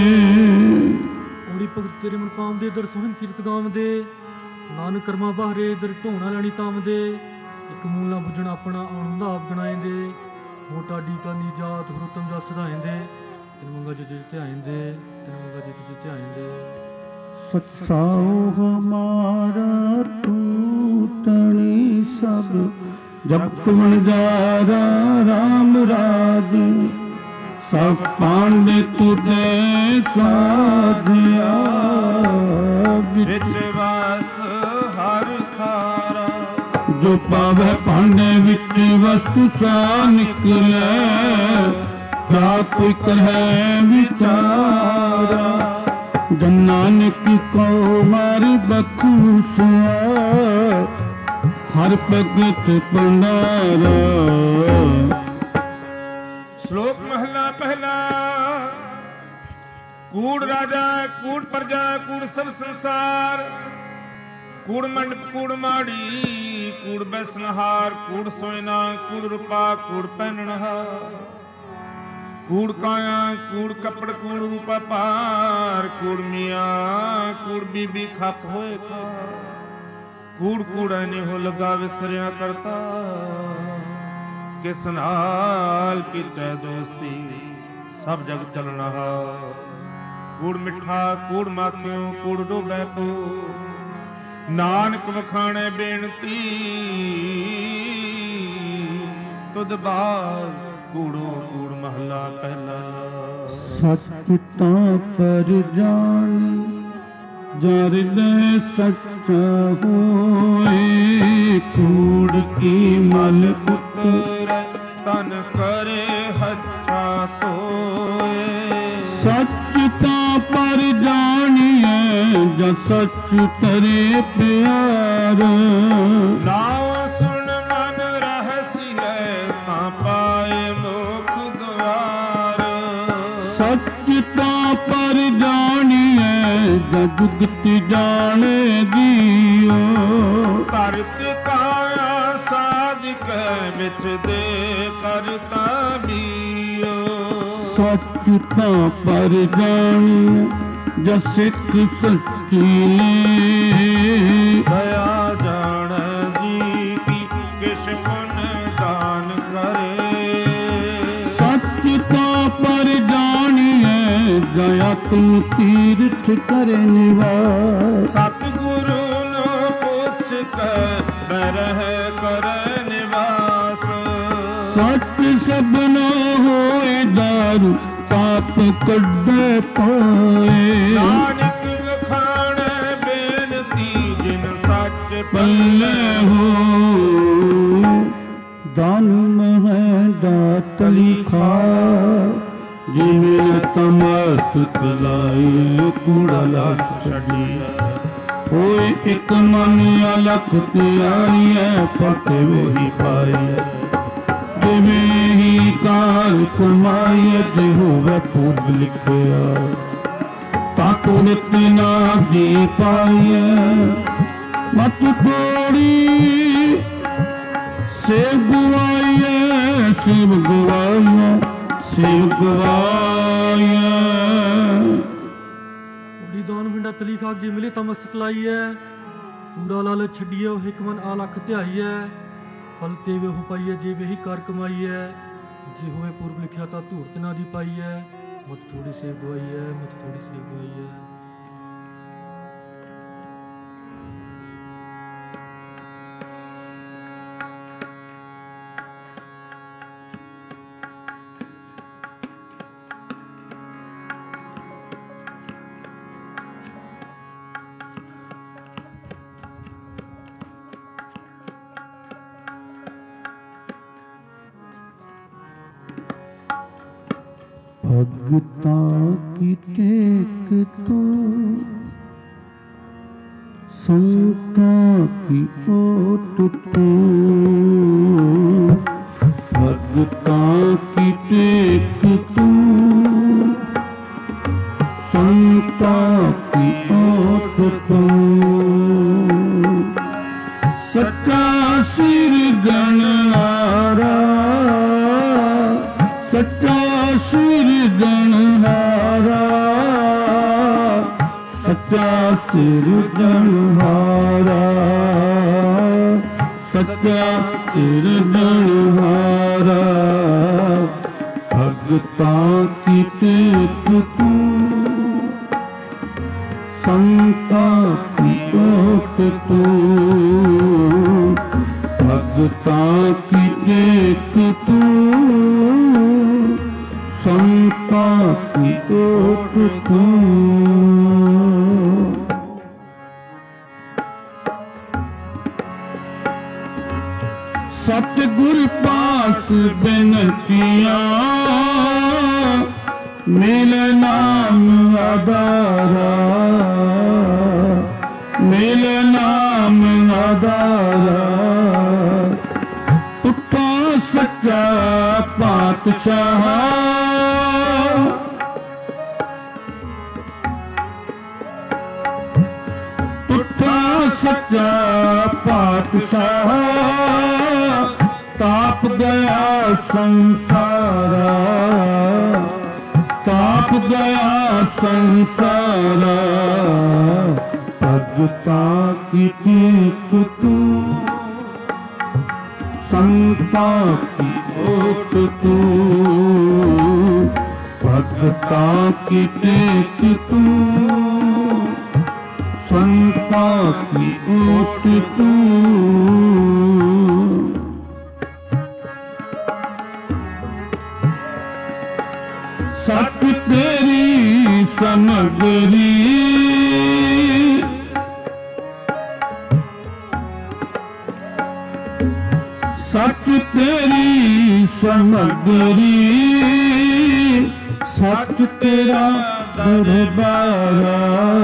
ਔੜੀ ਭਗਤ ਤੇਰੇ ਮਨ ਪਾਉਂਦੇ ਦਰ ਸੋਹਣ ਕੀਰਤ ਗਾਉਂਦੇ ਨਾਨਕ ਕਰਮਾ ਬਾਹਰੇ ਦਰ ਢੋਣਾ ਲੈਣੀ ਤਾਮਦੇ ਇੱਕ ਮੂਲਾ ਬੁੱਝਣਾ ਆਪਣਾ ਆਉਣ ਹੁੰਦਾ ਆਪ ਗਣਾਇਦੇ ਹੁਣ ਤੁਹਾਡੀ ਕਨੀ ਜਾਤ ਹੋਰ ਉਤਮ ਜਾਤ ਸਦਾਇਦੇ ਤਿਨ ਮੰਗਾ ਜੇ ਤੁਝੇ ਧਿਆਇਦੇ ਤਿਨ ਮੰਗਾ ਜੇ ਤੁਝੇ ਧਿਆਇਦੇ ਸਤਸਾਉ ਹਮਾਰਾ ਟੂਟਣੀ ਸਭ ਜਪਤ ਵਣਜਾਰਾ ਰਾਮ ਰਾਜ ਸਭ ਪਾਂਡੇ ਤੁਝੇ ਸਾਧਿਆ ਵਿੱਚ ਵਸਤ ਹਰ ਖਾਰਾ ਜੋ ਪਾਵੈ ਭਾਂਡੇ ਵਿੱਚ ਵਸਤੂ ਸਾ ਨਿਕਲੈ ਕਿਆ ਕੋਈ ਕਰੈ ਵਿਚਾਰਾ ਜਨ ਨਾਨਕ ਕੋ ਮਰ ਬਖੂਸਿਆ ਹਰ ਭਗਤ ਭੰਡਾਰਾ। ਸ਼ਲੋਕ ਮਹਲਾ ਪਹਿਲਾ। ਕੂੜ ਰਾਜਾ ਕੂੜ ਪ੍ਰਜਾ ਕੂੜ ਸਭ ਸੰਸਾਰ ਕੂੜ ਮੰਡਪ ਕੂੜ ਮਾੜੀ ਕੂੜ ਬੈਸਨਹਾਰ ਕੂੜ ਸੋਇਨਾ ਕੂੜ ਰੂਪਾ ਕੂੜ ਪਹਿਨਣਹਾਰ ਕੂੜ ਕਾਇਆ ਕੂੜ ਕੱਪੜ ਕੂੜ ਰੂਪਾ ਪਾਰ ਕੂੜ ਮੀਆਂ ਕੂੜ ਬੀਬੀ ਖੱਪ ਹੋਏ ਕਾ ਕੂੜ ਕੂੜਾ ਨੇ ਹੋ ਲਗਾ ਵਿਸਰਿਆ ਕਰਤਾ ਕਿਸ ਨਾਲ ਕੀਤੇ ਦੋਸਤੀ ਸਭ ਜਗ ਚਲਣਾ ਕੂੜ ਮਿੱਠਾ ਕੂੜ ਮਾਖਿਓ ਕੂੜ ਡੋਬੈ ਕੋ ਨਾਨਕ ਵਖਾਣੇ ਬੇਨਤੀ ਤੁਧ ਬਾਦ ਕੂੜੋ ਕੂੜ ਮਹਲਾ ਪਹਿਲਾ। ਸੱਚ ਤਾਂ ਪਰ ਜਾਣੀ ਜਰ ਦੇ ਸੱਚ ਹੋਏ ਕੂੜ ਕੀ ਮਲ ਉਤਰੈ ਤਨ ਕਰੇ ਹੱਥਾਂ ਧੋਏ। ਸੱਚ ਤਾਂ ਪਰ ਜਾਣੀਐ ਜਦ ਸੱਚ ਤਰੇ ਪਿਆਰ ਨਾਉ ਸੁਣ ਮਨ ਰਹਸੀ ਹੈ ਤਾਂ ਪਾਏ ਮੁਖ ਦੁਆਰ। ਸੱਚ ਤਾਂ ਪਰ ਜਾਣੀਐ ਜਦ ਜੁਗਤ ਜਾਣੇ ਜੀਓ ਧਰਤ ਕਾਇਆ ਸਾਧਿਕ ਵਿੱਚ ਦੇ ਕਰਤਾ ਬੀਓ। ਸੱਚ ਤਾਂ ਪਰ ਜਾਣੀਐ ਜਦ ਸਿੱਖ ਸੱਚੀ ਨੇ ਦਇਆ ਜਾਣ ਜੀ ਕੀ ਕਿਛ ਪੁਨ ਦਾਨ ਕਰੇ। ਸੱਚ ਤਾਂ ਪਰ ਜਾਣੀਐ ਦਇਆ ਤੂੰ ਤੀਰਥ ਕਰੇ ਨਿਵਾਸ। ਸਤਿਗੁਰੂ ਨੂੰ ਪੁੱਛ ਕੇ ਬਹਿ ਕਰੇ ਨਿਵਾਸ। ਸੱਚ ਸਭਨਾ ਹੋਏ ਦਾਰੂ ਪਾਪ ਕੱਢੇ ਪਾਏ। ਨਾਨਕ ਵਖਾਣੇ ਬੇਨਤੀ ਜਿਨ ਸੱਚ ਪੱਲੇ ਹੋ ਦਾਨ ਮਹਿ ਦਾਤ ਲਿਖਾ ਜਿਵੇਂ ਤਮਸਤ ਲਾਏ ਕੂੜਾ ਲੱਖ ਛੱਡੀਐ। ਹੋਏ ਇੱਕ ਮਨ ਅਲਖ ਤਿਆਰੀਐ ਪਟੇ ਵਹੀ ਪਾਈਐ। ਜਿਵੇਂ ਹੀ ਕਾਲ ਕਮਾਈਐ ਜੇ ਹੋਵੇ ਪੂਰਬ ਲਿਖਿਆ ਤਾਂ ਕੁਲਤ ਨਾ ਜੀ ਪਾਈਐ। ਮਤ ਥੋੜੀ ਸੇਵ ਗਵਾਈਐ ਸੇਵ ਗਵਾਈਐ ਸੇਵ ਗਵਾਈਐ। ਉਹਦੀ ਦਾਨ ਵਿੰਡਾ ਤਲੀ ਖਾਕ ਜੇ ਮਿਲੇ ਤਾਂ ਮਸਤਕ ਲਾਈਐ। ਕੂੜਾ ਲਾਲ ਛੱਡੀਐ ਉਹ ਇੱਕ ਮਨ ਆ ਲੱਖ ਧਿਆਈਐ। ਫਲ ਤੇ ਵੇ ਹੋ ਪਾਈਐ ਜੇ ਵੇਹੀ ਕਰ ਕਮਾਈਐ। ਜੇ ਹੋਏ ਪੂਰਬ ਲਿਖਿਆ ਤਾਂ ਧੂਰਤ ਨਾ ਦੀ ਪਾਈਐ। ਮਤ ਥੋੜੀ ਸੇਵ ਗਵਾਈਐ ਮਤ ਥੋੜੀ ਸੇਵ ਗਵਾਈਐ। ਭਗਤਾਂ ਕੀ ਟੇਕ ਤੋ ਸੰਤਾਂ की ओट तू, भगतां की टेक तू, संतां की ओट तू। सच्चा सिरजनहारा, सच्चा सिरजनहारा, सच्चा सिरजनहारा, सच्चा सिरजनहारा, भगतां की टेक तू, संतां की ओट तू, भगतां की टेक तू, संतां की ओट तू। सतगुर पास बिनतियां, मिले नाम आधारा, मिले नाम आधारा, उठा सच्चा पातशाह, उठा सच्चा पातशाह, ताप गया संसारा, ताप गया संसारा, भगतां की टेक तू, संतां की ओट तू, भगतां की टेक तू, संतां की ओट तू। सत तेरी समगरी, सत तेरी समगरी, सच तेरा दरबारा,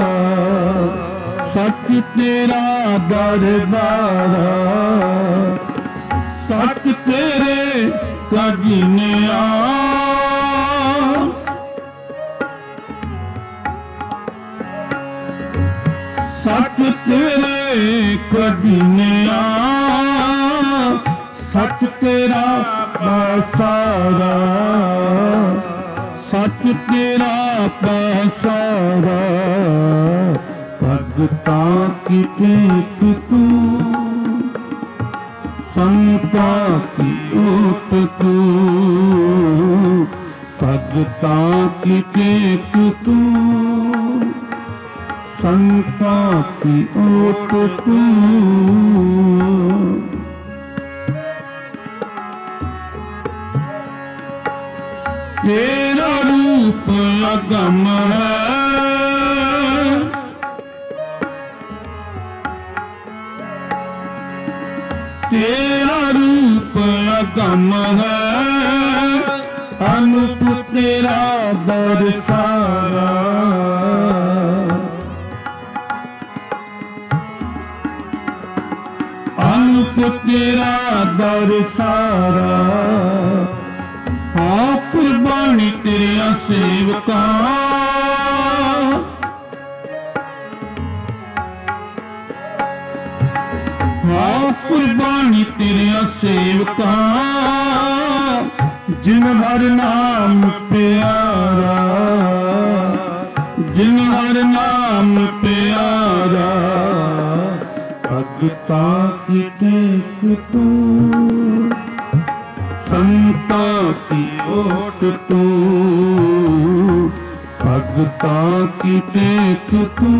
सच तेरा दरबारा, सच तेरे कजनिया, सच तेरे कजनिया, सच तेरा पसारा, सच तेरा पसारा, भगतां की टेक तू, संतां की ओट तू, भगतां की टेक तू, संतां की ओट तू। तेरा रूप अगम है, तेरा रूप अगम है, अनूप तेरा बरसारा, अनूप तेरा बरसारा, हाँ कुर्बानी तेरिया सेवका, हाँ कुर्बानी तेरिया सेवका, जिन हर नाम प्यारा, जिन हर नाम प्यारा, भगतां की टेक तू, संतां की ओट तू, भगतां की टेक तू,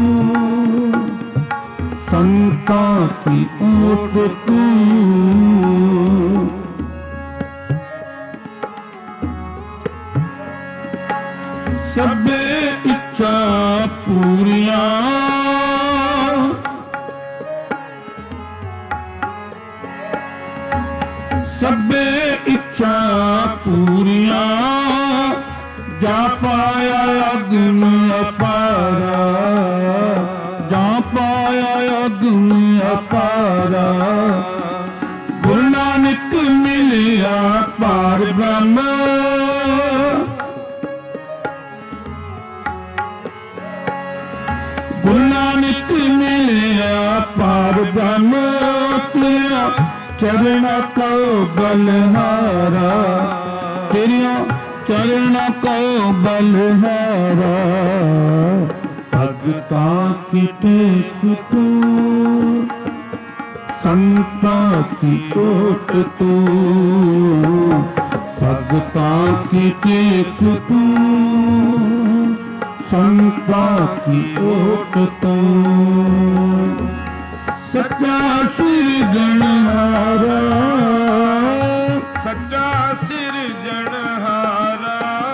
संतां की ओट तू। सबे इच्छा पूरियां, सबे इच्छा पूरियां, जा पाया अग्न अपारा, जा पाया अग्न अपारा, ਪਾਰ ਬ੍ਰਹਮ ਗੁਰੂ ਨਾਨਕ ਮਿਲਿਆ ਪਾਰ ਬ੍ਰਹਮ ਤੇਰਾ ਚਰਣਾ ਕੋ ਬਲਹਾਰਾ ਤੇਰੀਆਂ ਚਰਣਾ ਕੋ ਬਲਹਾਰਾ ਭਗਤਾਂ ਕੀ ਟੇਕ ਤੂੰ ਸੰਤਾਂ ਕੀ ਓਟ ਤੂੰ ਭਗਤਾਂ ਕੀ ਟੇਕ ਤੂੰ ਸੰਤਾਂ ਕੀ ਓਟ ਤੂੰ ਸੱਚਾ ਸਿਰਜਣਹਾਰਾ ਸੱਚਾ ਸਿਰਜਣਹਾਰਾ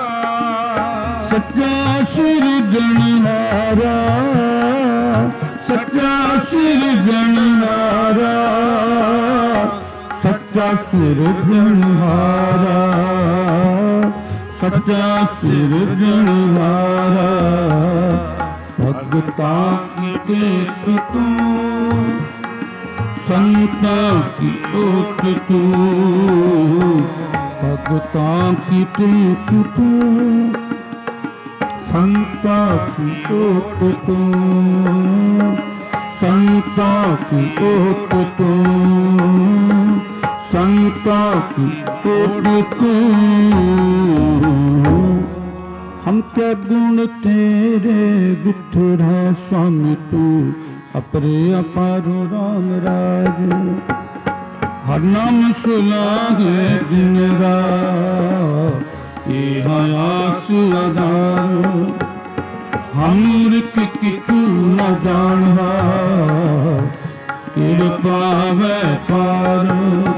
ਸੱਚਾ ਸਿਰਜਣਹਾਰਾ ਸੱਚਾ ਸਿਰਜਣਹਾਰਾ ਸੱਚਾ ਸਿਰਜਣਹਾਰਾ ਸੱਚਾ ਸਿਰਜਣਹਾਰਾ ਭਗਤਾਂ ਕੀ ਟੇਕ ਤੂੰ ਸੰਤਾਂ ਕੀ ਓਟ ਤੂੰ ਭਗਤਾਂ ਕੀ ਟੇਕ ਤੂੰ ਸੰਤਾਂ ਕੀ ਓਟ ਤੂੰ ਸੰਤਾਂ ਕੀ ਓਟ ਤੂੰ ਸੰਤਾਂ ਕੀ ਓਟ ਤੂੰ ਹਮ ਕੇ ਗੁਣ ਤੇਰੇ ਵਿਠੁਰਾ स्वामी तू अपरे अपारो राम राज हर नाम सुलागे दिन रात ये आस आधार हम मूर्ख किचू न जानहा कृपा वे पार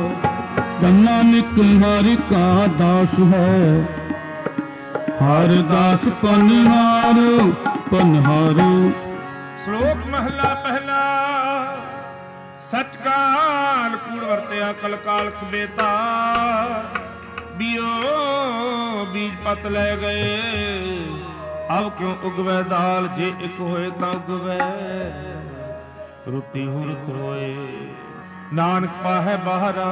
नानक हरि का दास है हर दास पनहारो पनहारो ਸ਼ਲੋਕ ਮਹਲਾ ਪਹਿਲਾ। ਸਚ ਕਾਲ ਕੂੜ ਵਰਤਿਆ ਕਲ ਕਾਲ ਖਬੇਤਾ ਬਿਓ ਬੀਜ ਪਤ ਲੈ ਗਏ ਅਬ ਕਿਉਂ ਉਗਵੈ ਦਾਲ ਜੇ ਇੱਕ ਹੋਏ ਤਾਂ ਉਗਵੈ ਰੁੱਤੀ ਹੋ ਰੁੱਤ ਰੋਏ ਨਾਨਕ ਪਾਹੈ ਬਾਹਰਾ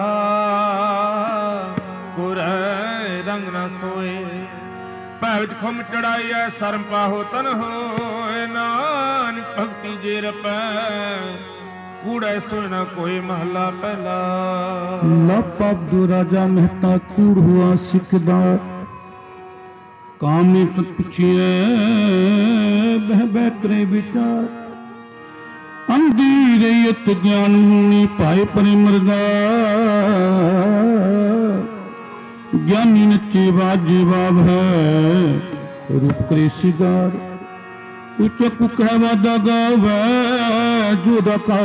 ਕੁਰੈ ਰੰਗ ਨਾ ਸੋਏ ਭੈ ਵਿੱਚ ਖੁੰਮ ਚੜਾਈਐ ਸਰਮ ਪਾਹੋ ਤਨ ਹੋਏ ਨਾਨਕ ਭਗਤੀ ਜੇ ਰਪੈ ਕੂੜੈ ਸੁਣਾ ਕੋਈ ਮਹਲਾ ਪਹਿਲਾ। ਲਾਪਾ ਅਬਦੁ ਰਾਜਾ ਮਹਿਤਾ ਕੂੜ ਹੁਆ ਸਿੱਖਦਾ ਕਾਮ ਨੇ ਪਿਛਿਐ ਬਹਿ ਬਹਿ ਕਰੇ ਵਿਚਾਰ ਅੰਧੀ ਰਈਤ ਗਿਆਨ ਹੋਣੀ ਭਾਏ ਪਰੇ ਮਰਦਾ ज्ञानी नचे बाजे बाब है रूप करे सिगार उच्च कुकह वादा गावै जोदा का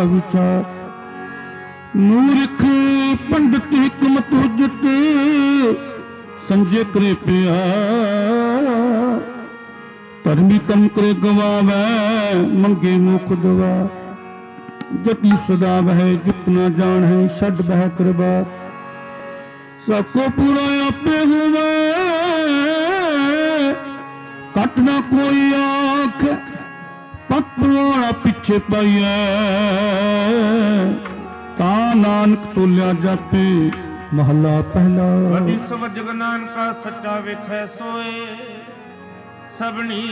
विचार मूर्ख पंडित हिकमत हुज्जत संजय करे प्यार धर्मी कम करे गवावै मंगे मुख दवा जति सदा वह जुट न जान है छड बह करवा सबको पूरा आपे हुआ कट ना कोई आँख पतवाड़ा पिछे पाइए ता नानक तोलिया जापे महला पहला। वधी सब जग नानका सच्चा वेखै सोए सबनी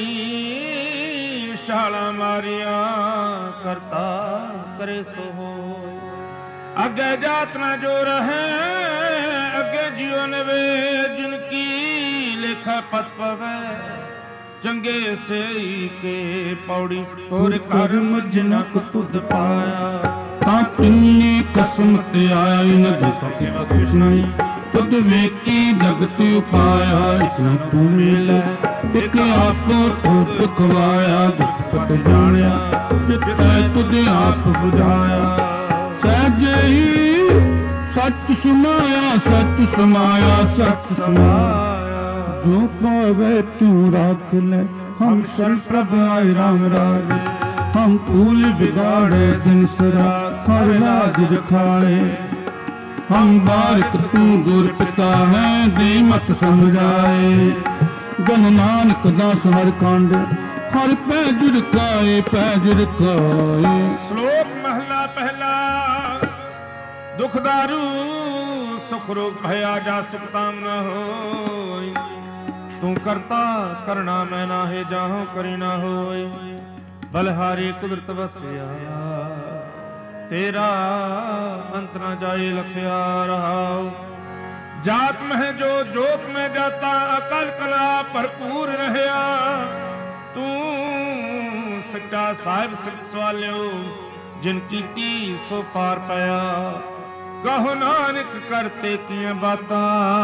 शाला मारिया करता करे सो हो अगे जात ना जो रहे अगे जियो नवे जिनकी लेखा पत पवै चंगे से के पौड़ी तोर कर्म जिनक तुद पाया ता तिन्नी कसमत आई न देखा कुछ नहीं तुद वेकी जगत उपाया इतना तू मिला एक आप खूब खवाया दुख पत जानिया चित तुद आप बुझाया सहजे ही सच समाया सच समाया सच समाया जो पावे तू राख ले हम शरण प्रभ आए राम राज हम फूल बिगाड़े दिन सरा हर लाज रखाए हम बारिक तू गुर पिता है दे मत समझाए जन नानक दास हर कांड हर पैज रखाए पैज रखाए। श्लोक महला पहला दुख दारू सुख रोग भया जा सुख ताम न होय। तू करता करना मैं नाहे जाहूं करी ना होय। बलहारी कुदरत वसिया तेरा अंत न जाए लखिया रहाओ। जात में जो जोत में जाता अकल कला भरपूर रहया। तू सच्चा साहिब सिख सवालियो जिन कीती सो पार पाया। कहो नानक करते किया बातां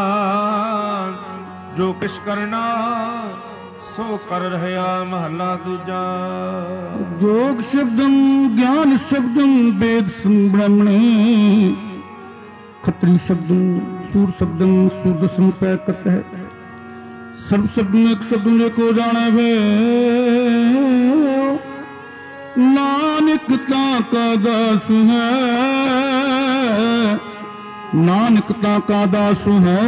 जो किश करना सो कर रहया। महला दूजा। जोग शब्दम ज्ञान शब्दम वेद ब्रह्मणे। खत्री शब्दम सूर शब्दम सूरदर्शन पै कत है। सर्व शब्द एक शब्द को जाने वे। नानक ता का दास है। नानक ता का दास है।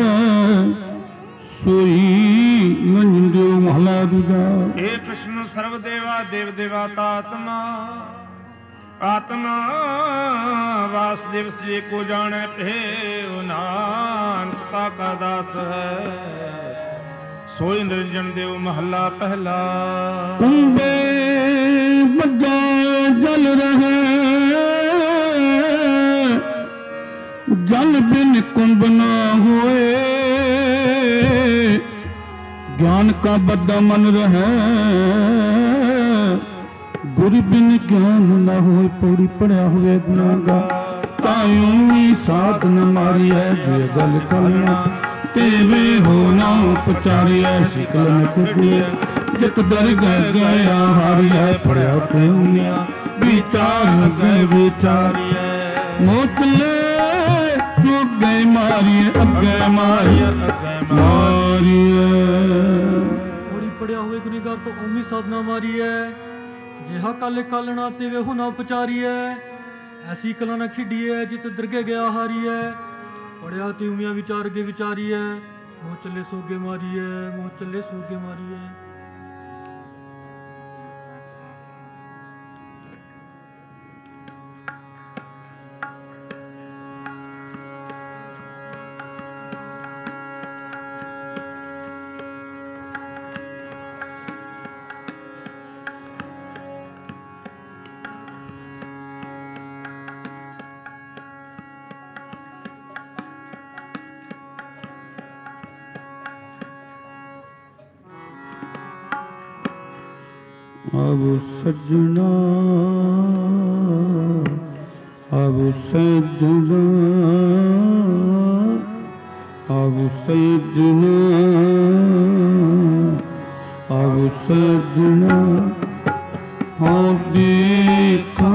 सोई मंजो महला दूजा। हे कृष्ण सर्व देवा देव देवाता आत्मा। आत्मा वासुदेव से को जाने पे नानकता का दास है। सोई निरंजन देव महला पहला। कुंभे बजा जल रहे। जल बिन कुंभ न होए। ज्ञान का बद्दा मन रहे। गुरु बिन ज्ञान न हो। पौड़ी पढ़िया हुए गुनागा। तायूं साध न मारी है। जे गल कलना तेवे हो ना उपचारी है। शिकल में कुटिया जित दर गए गया हारी है। पढ़िया प्रेमिया विचार गए विचारी है। मोतले सुख गए मारिए अगे मारिए मारिए। पौड़ी पढ़िया हुए गुनेगार तो ओमी साधना मारी है। जिहा कल कालना ते वे होना उपचारी है। ऐसी कला न खिड़ी है जित दरगे गया हारी है। पढ़िया ते उमिया विचार के विचारी है। मोह चले सोगे मारी है। मोह चले सोगे मारी है। अब सजना अब सजना अब सजना अब सजना। हाँ देखा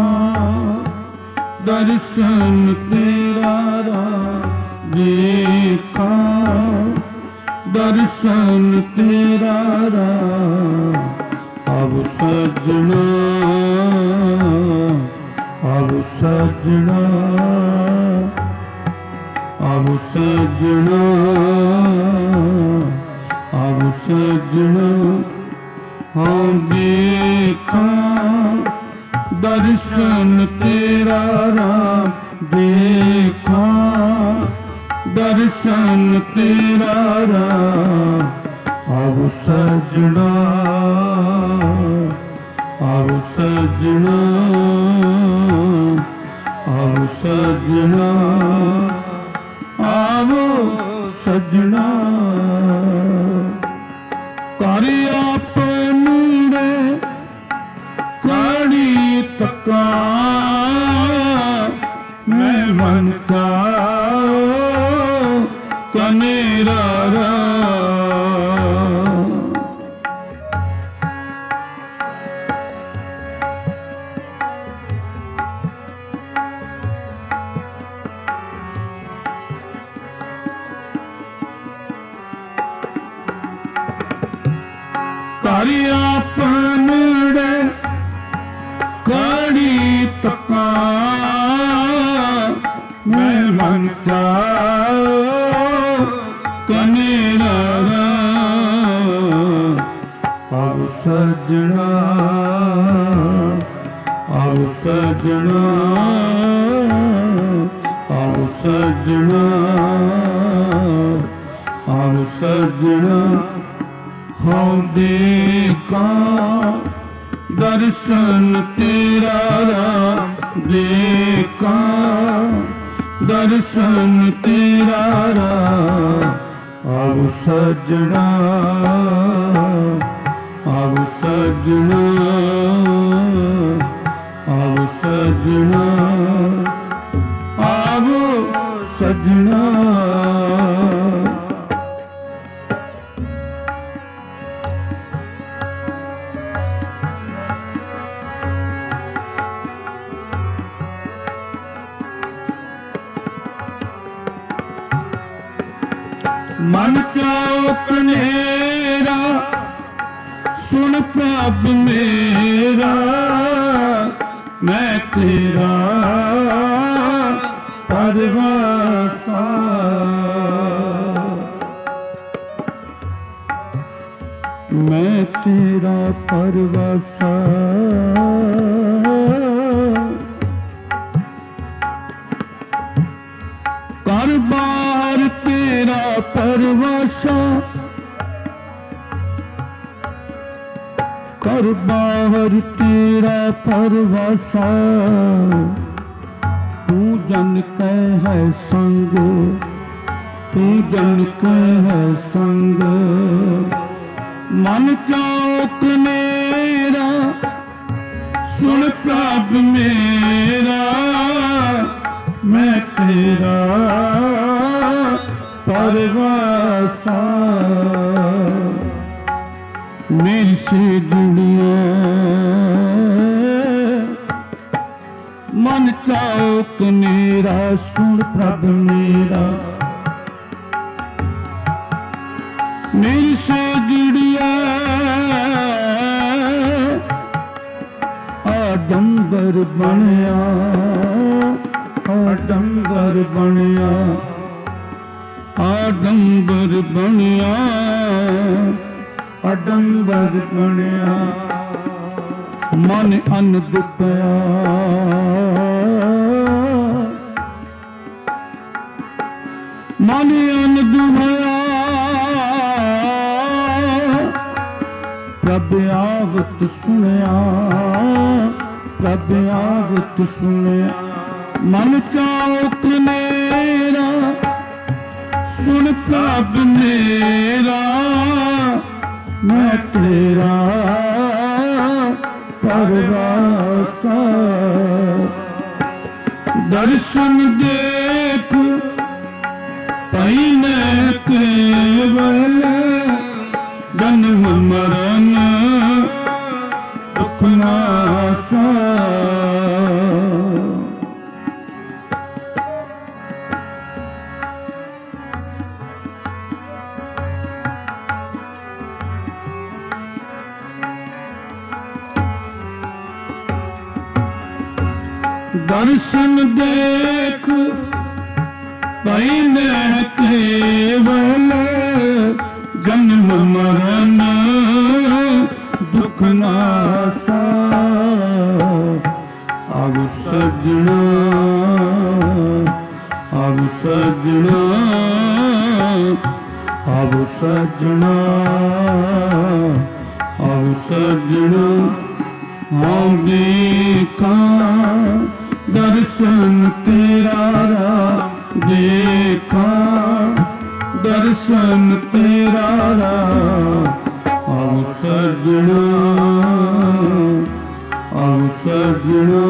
दर्शन तेरा देखा दर्शन तेरा। अब सजना अब सजना अब सजना अब सजना। हाँ देखा दर्शन तेरा राम। देखा दर्शन तेरा राम। अब सजना अब सजना अब सजना आवो सजना। कर अपनी कड़ी तका मैं मन का कनेरा करी आपने कड़ी तका मैं मन जाओ कनेरा। अब सजना अब सजना अब सजना। ਆਵ ਸਜਣਾ ਹਉ ਦੇਖਾਂ ਦਰਸ਼ਨ ਤੇਰਾ ਰਾਮ ਦੇਖਾਂ ਦਰਸ਼ਨ ਤੇਰਾ ਰਾਮ ਆਵ ਸਜਣਾ ਆਵ ਸਜਣਾ ਆਵ ਸਜਣਾ ਆਵ ਸਜਣਾ मन चौक नेरा सुन प्रभ मेरा मैं तेरा परवासा मैं तेरा परवासा कर बार तेरा परवासा कर बाहर तेरा परवासा तू जन कै है संग तू जन कै है संग मन चौक मेरा सुन प्रभ मेरा मैं तेरा परवासा मेरी से दुनिया मन चौक मेरा सुन प्रभ मेरा मेरी से जुड़िया आडंबर बनया आडंबर बनया आडंबर बनया आडंबर बनया मन अनद पया मन अनद भया प्रभ आवत सुनया प्रभ आवत सुनया मन चौक मेरा सुन प्रभ मेरा मैं तेरा परवासा दर्शन देख पईन केवल जन्म मरण दुख नासा दर्शन देख पईन केवल जन्म मरण दुख नासा अब सजना अब सजना अब सजना अब सजना हम देखा दर्शन तेरा राम देखा दर्शन तेरा राम आओ सजना आओ सजना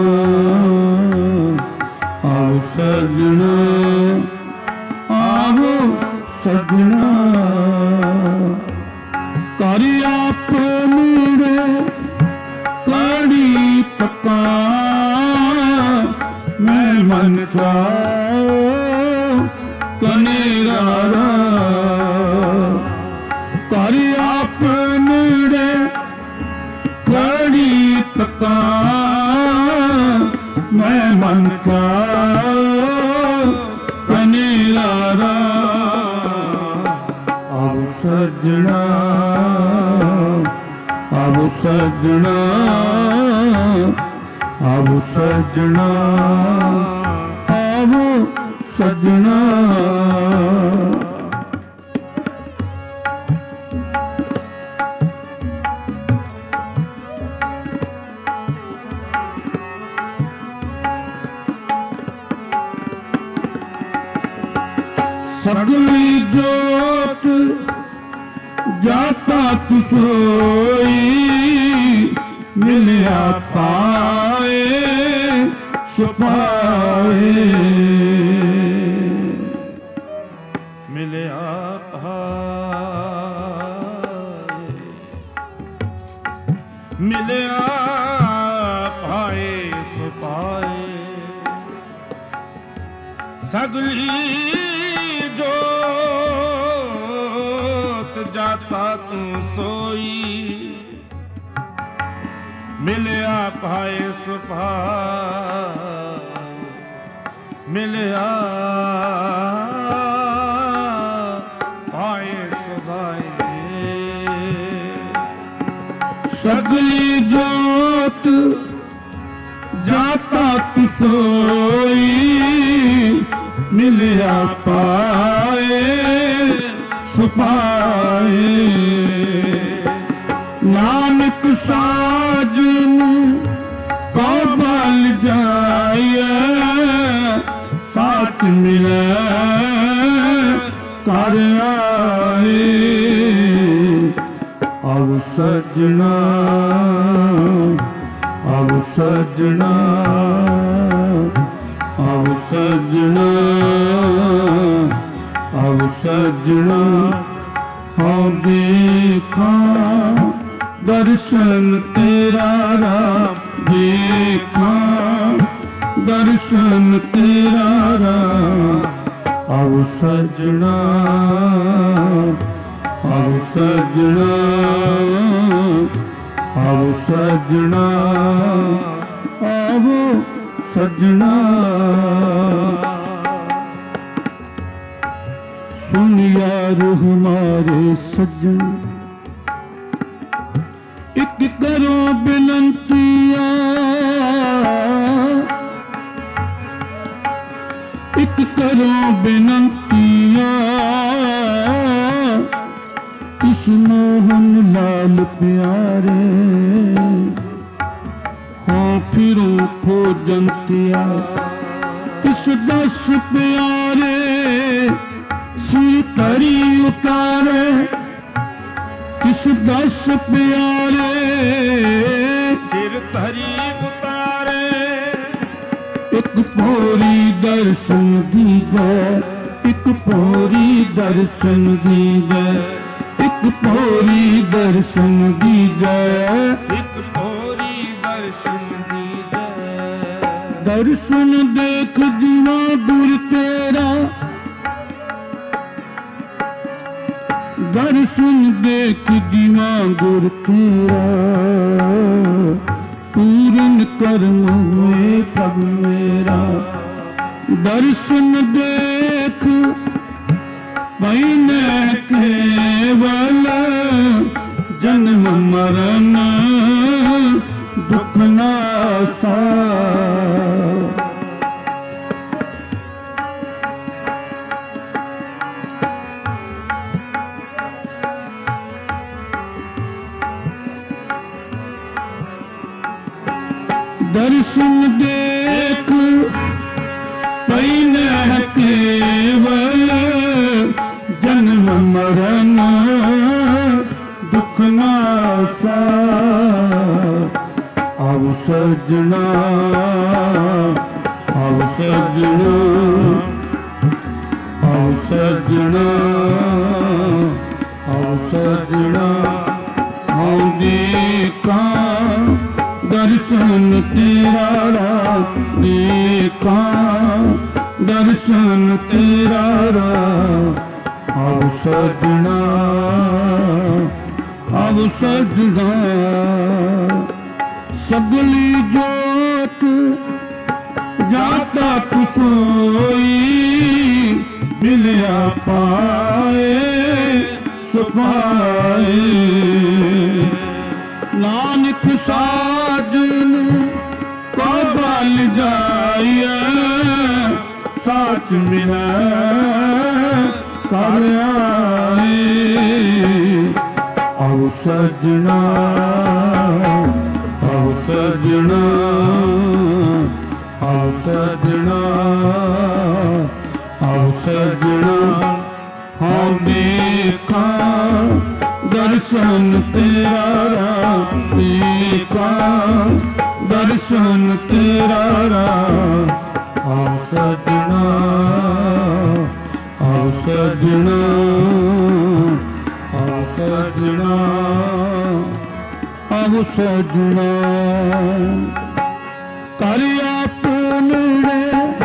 आओ सजना आओ सजना कर आप मेरे कड़ी पका मैं मन चाओ कनेरा कर आप मेरे कड़ी पका मैं मन चाओ कनेरा अब सजना अब सजना अब सजना अब सजना सगली जोत जाता तु सोई मिलिया पाए सुपाए मिलिया पाए मिलिया पाए सुपाए सगली जोत जाता तू सोई मिलिया पाए सुपाए मिलिया पाए सुपाए सगली जोत जाता तु सोई मिलिया पाए सुपाए नानक साजन को बल जाए साथ मिले कर आए अब सजना अब सजना अब सजना अब सजना हाँ देखा दर्शन तेरा राम देखा दर्शन तेरा राम अब सजना अब सजना अब सजना अब सजना सुनिया रूह हमारे सज्जन एक करो बिनंतिया एक करो बिनंतिया इस मोहन लाल प्यारे हो फिरो खोजंतिया इस दस प्यारे सिर तरी उतारे इस दस प्यारे सिर धरी उतारे एक पोरी दर्शन दी गए एक पोरी दर्शन दी गए एक पोरी दर्शन दी गए एक पोरी दर्शन दी गए दर्शन देख जीवा गुर तेरा दर्शन देख दीवा गुर तेरा पूरन कर्म में पग मेरा दर्शन देख पैन केवल जन्म मरण दुख नासा दर्शन देख पैन केवल जन्म मरण दुख नासा अब सजना अब सजना अब सजना अब सजना हम देखा दर्शन तेरा देखा दर्शन तेरा अब सजना अब सजना सगली जोत जाता तु सोई मिलिया पाए सुपाए नानक साजन को बल जाइए साच मिला कर आए अब सजना अब सजना अब सजना अब सजना ਦੇਖਾਂ ਦਰਸ਼ਨ ਤੇਰਾ ਰਾਮ ਦੇਖਾਂ ਦਰਸ਼ਨ ਤੇਰਾ ਰਾਮ ਆਓ ਸਜਣਾ ਆਓ ਸਜਣਾ ਆਓ ਸਜਣਾ ਆਓ ਸਜਣਾ ਕਰ ਆਪਣੇ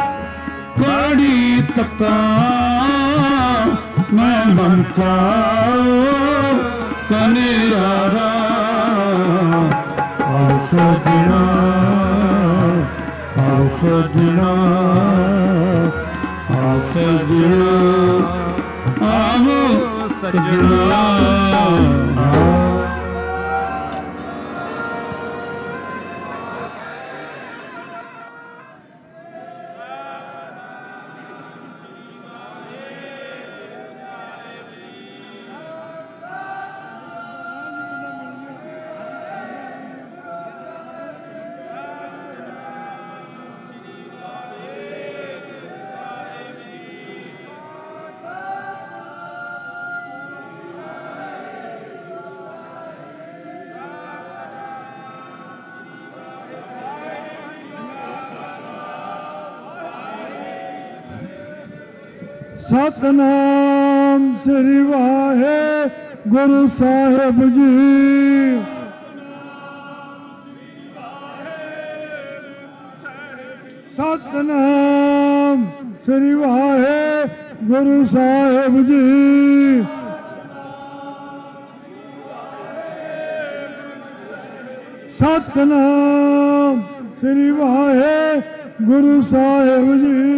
ਕੜੀ ਤੱਕਾ ਮੈਂ ਬਨ ਚਾਉ ਕਨੇਰਾ ਰਾਮ ਆਓ ਸਜਣਾ ਆਓ ਸਜਣਾ ਆਓ ਸਜਣਾ ਆਓ ਸਜਣਾ ਸਤਨਾਮ ਸ੍ਰੀ ਵਾਹਿਗੁਰੂ ਸਾਹਿਬ ਜੀ। ਸਤਨਾਮ ਸ੍ਰੀ ਵਾਹਿਗੁਰੂ ਸਾਹਿਬ ਜੀ। ਸਤਨਾਮ ਸ੍ਰੀ ਵਾਹਿਗੁਰੂ ਸਾਹਿਬ ਜੀ।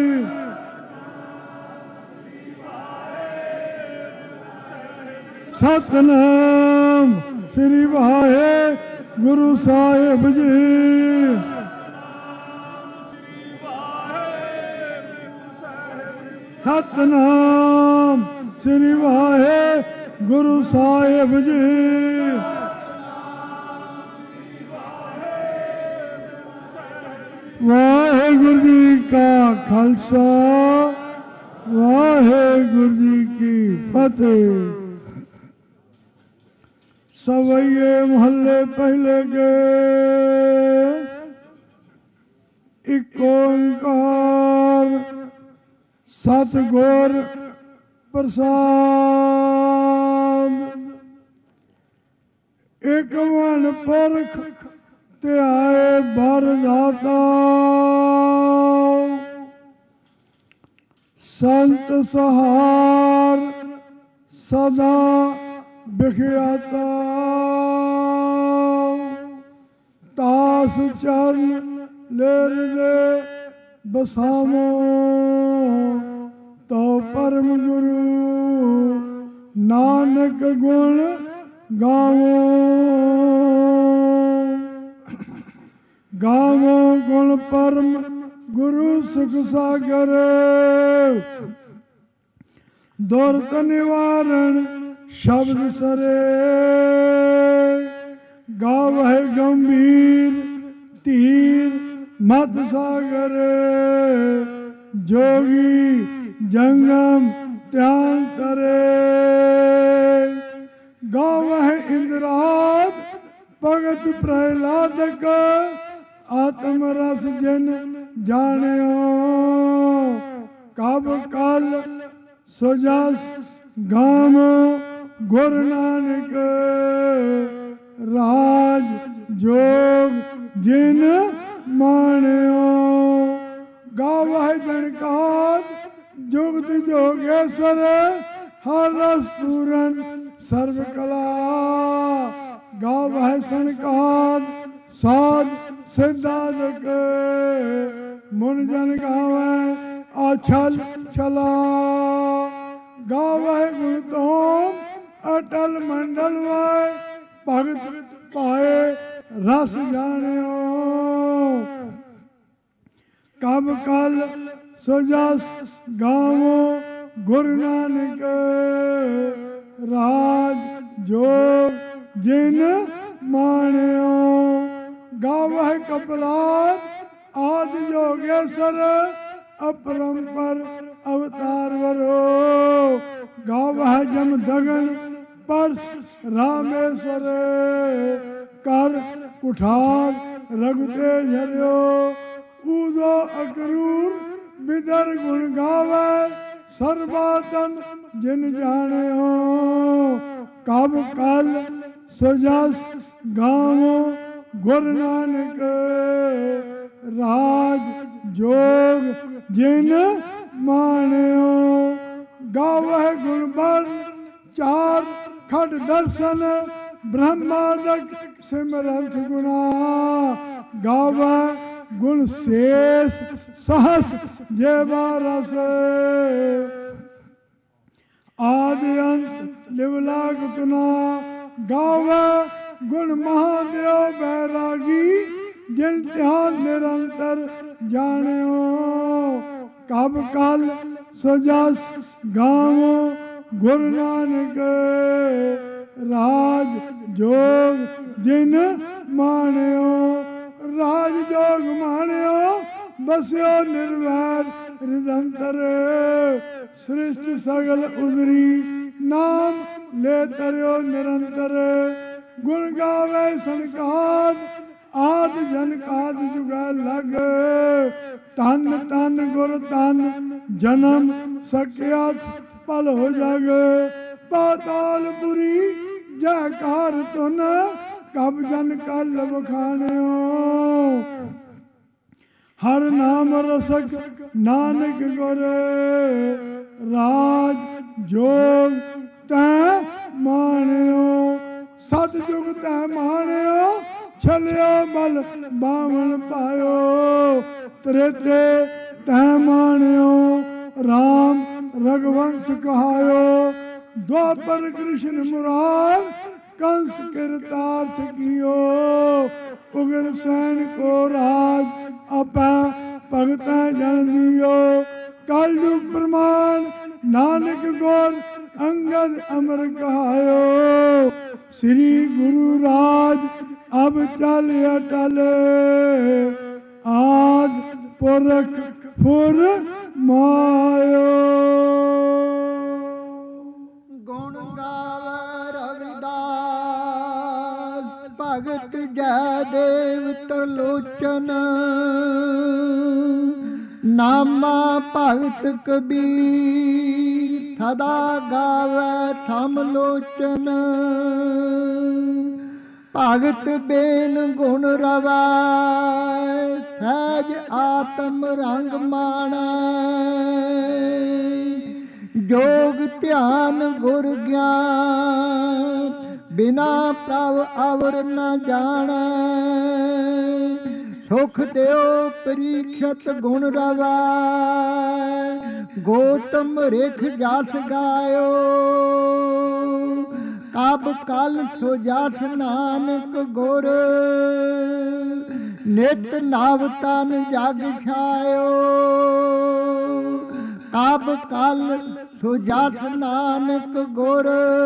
ਸਤਨਾਮ ਸ੍ਰੀ ਵਾਹਿਗੁਰੂ ਸਾਹਿਬ ਜੀ। ਸਤਨਾਮ ਸ੍ਰੀ ਵਾਹਿਗੁਰੂ ਸਾਹਿਬ ਜੀ। ਵਾਹਿਗੁਰੂ ਜੀ ਕਾ ਖਾਲਸਾ ਵਾਹਿਗੁਰੂ ਜੀ ਕੀ ਫਤਿਹ। ਸਵਈਏ ਮਹੱਲੇ ਪਹਿਲੇ ਗੇ ਇੱਕ ਓੰਕਾਰ ਸਤਿਗੁਰ ਪ੍ਰਸਾਦ। ਇੱਕ ਮਨ ਪੁਰਖ ਧਿਆਏ ਬਰ ਦਾਤਾ ਸੰਤ ਸਹਾਰ ਸਦਾ ਬਿਖਿਆਤਾ। ਤਾਸ ਚਰਨ ਲੇਰ ਦੇ ਬਸਾਮੋ ਤੋ ਪਰਮ ਗੁਰੂ ਨਾਨਕ ਗੁਣ ਗਾਵੋ। ਗਾਵੋ ਗੁਣ ਪਰਮ ਗੁਰੂ ਸੁਖ ਸਾਗਰ ਦੁਰਤ ਨਿਵਾਰਣ ਸ਼ਬਦ ਸਰੇ। ਗਾਵਹਿ ਗੰਭੀਰ ਧੀਰ ਮਦ ਸਾਗਰ ਜੋਗੀ ਜੰਗਮ ਧਿਆਨ ਤਰੇ। ਗਾਵਹਿ ਇੰਦਰਾਦ ਭਗਤ ਪ੍ਰਹਿਲਾਦਕ ਆਤਮ ਰਸ ਜਿਨ ਜਾਣਿਓ। ਕਬ ਕਲ ਸੋ ਜਸ ਗਾਵੋ ਗੁਰ ਨਾਨਕ ਰਾਜ ਜੋਗ ਜਿਨ ਮਾਣਿਓ। ਗਾਵਹਿ ਜਨਕਾਦ ਜੁਗਤ ਜੋਗੇਸ਼ਰ ਹਰ ਰਸ ਪੂਰਨ ਸਰਬ ਕਲਾ। ਗਾਵਹਿ ਸਨਕਾਦ ਸਾਧ ਸਿਧਾਦਕ ਮੁਨ ਜਨ ਗਾਵੈ ਆਛਲ ਛਲਾ। ਗਾਵਹਿ ਗੁਰ ਤੋਮ ਅਟਲ ਮੰਡਲ ਵਾਇ ਭਗਤ ਪਾਏ ਰਸ ਜਾਣਿਓ। ਕਬ ਕਲ ਸੋ ਜਸ ਗਾਵੋ ਗੁਰ ਨਾਨਕ ਰਾਜ ਜੋਗ ਜਿਨ ਮਾਣਿਓ। ਗਾਵਹਿ ਕਪਲਾਦ ਆਦਿ ਜੋਗੇਸ਼ਰ ਅਪਰੰਪਰ ਅਵਤਾਰ ਵਰੋ। गावह जम दगन परस रामेश्वर कर कुठार रघुते झरियो ऊदो अकरूर बिदर गुण गावे सर्वातन जिन जाने हो कब कल सुजस गावो गुरु नानक राज जोग जिन मान्यो गावह गुण बर चार खट दर्शन ब्रह्मादक सिमरंत गुना गावह गुण शेष सहस जेवा रस आदि अंत लिवलाग तुना गावह गुण महादेव बैरागी जिन ध्यान निरंतर जानियो कब कल सुजस गावो गुरु नानक राज जोग जिन मानियो राज जोग मानियो बस्यो निर्वैर हृदंतर सृष्टि सगल उदरी नाम ले तरियो निरंतर गुण गावे सनकाद आद जनकाद जुगा लग तन तन गुर तन जन्म सख्यात पल हो जग पातालपुरी जयकार तुन कब जन कल बखाने हर नाम रसक नानक गुर राज जोग तै मानियो सतयुग तै मानियो छलियो बल बावन पायो त्रेते तै मानियो राम रघुवंश कहायो द्वापर कृष्ण मुरार कंस कृतार्थ कियो उग्र सैन को राज अपा भगत जन दियो कलयुग प्रमाण नानक गोर अंगद अमर कहायो श्री गुरु राज अब चल अटल आद पुरख फुर मायो गुण गावे रविदास भगत जयदेव त्रिलोचन नामा भगत कबीर सदा गावे समलोचन भगत बेन गुण रवै सहज आत्म रंग माणै जोग ध्यान गुर ज्ञान बिना प्रभ अवर न जाणै सुख देओ परीक्षत गुण रवै गौतम रेख जस गायो कब कल सो जस नानक गुर नित नव तन जग छायो कब कल सो जस नानक गुर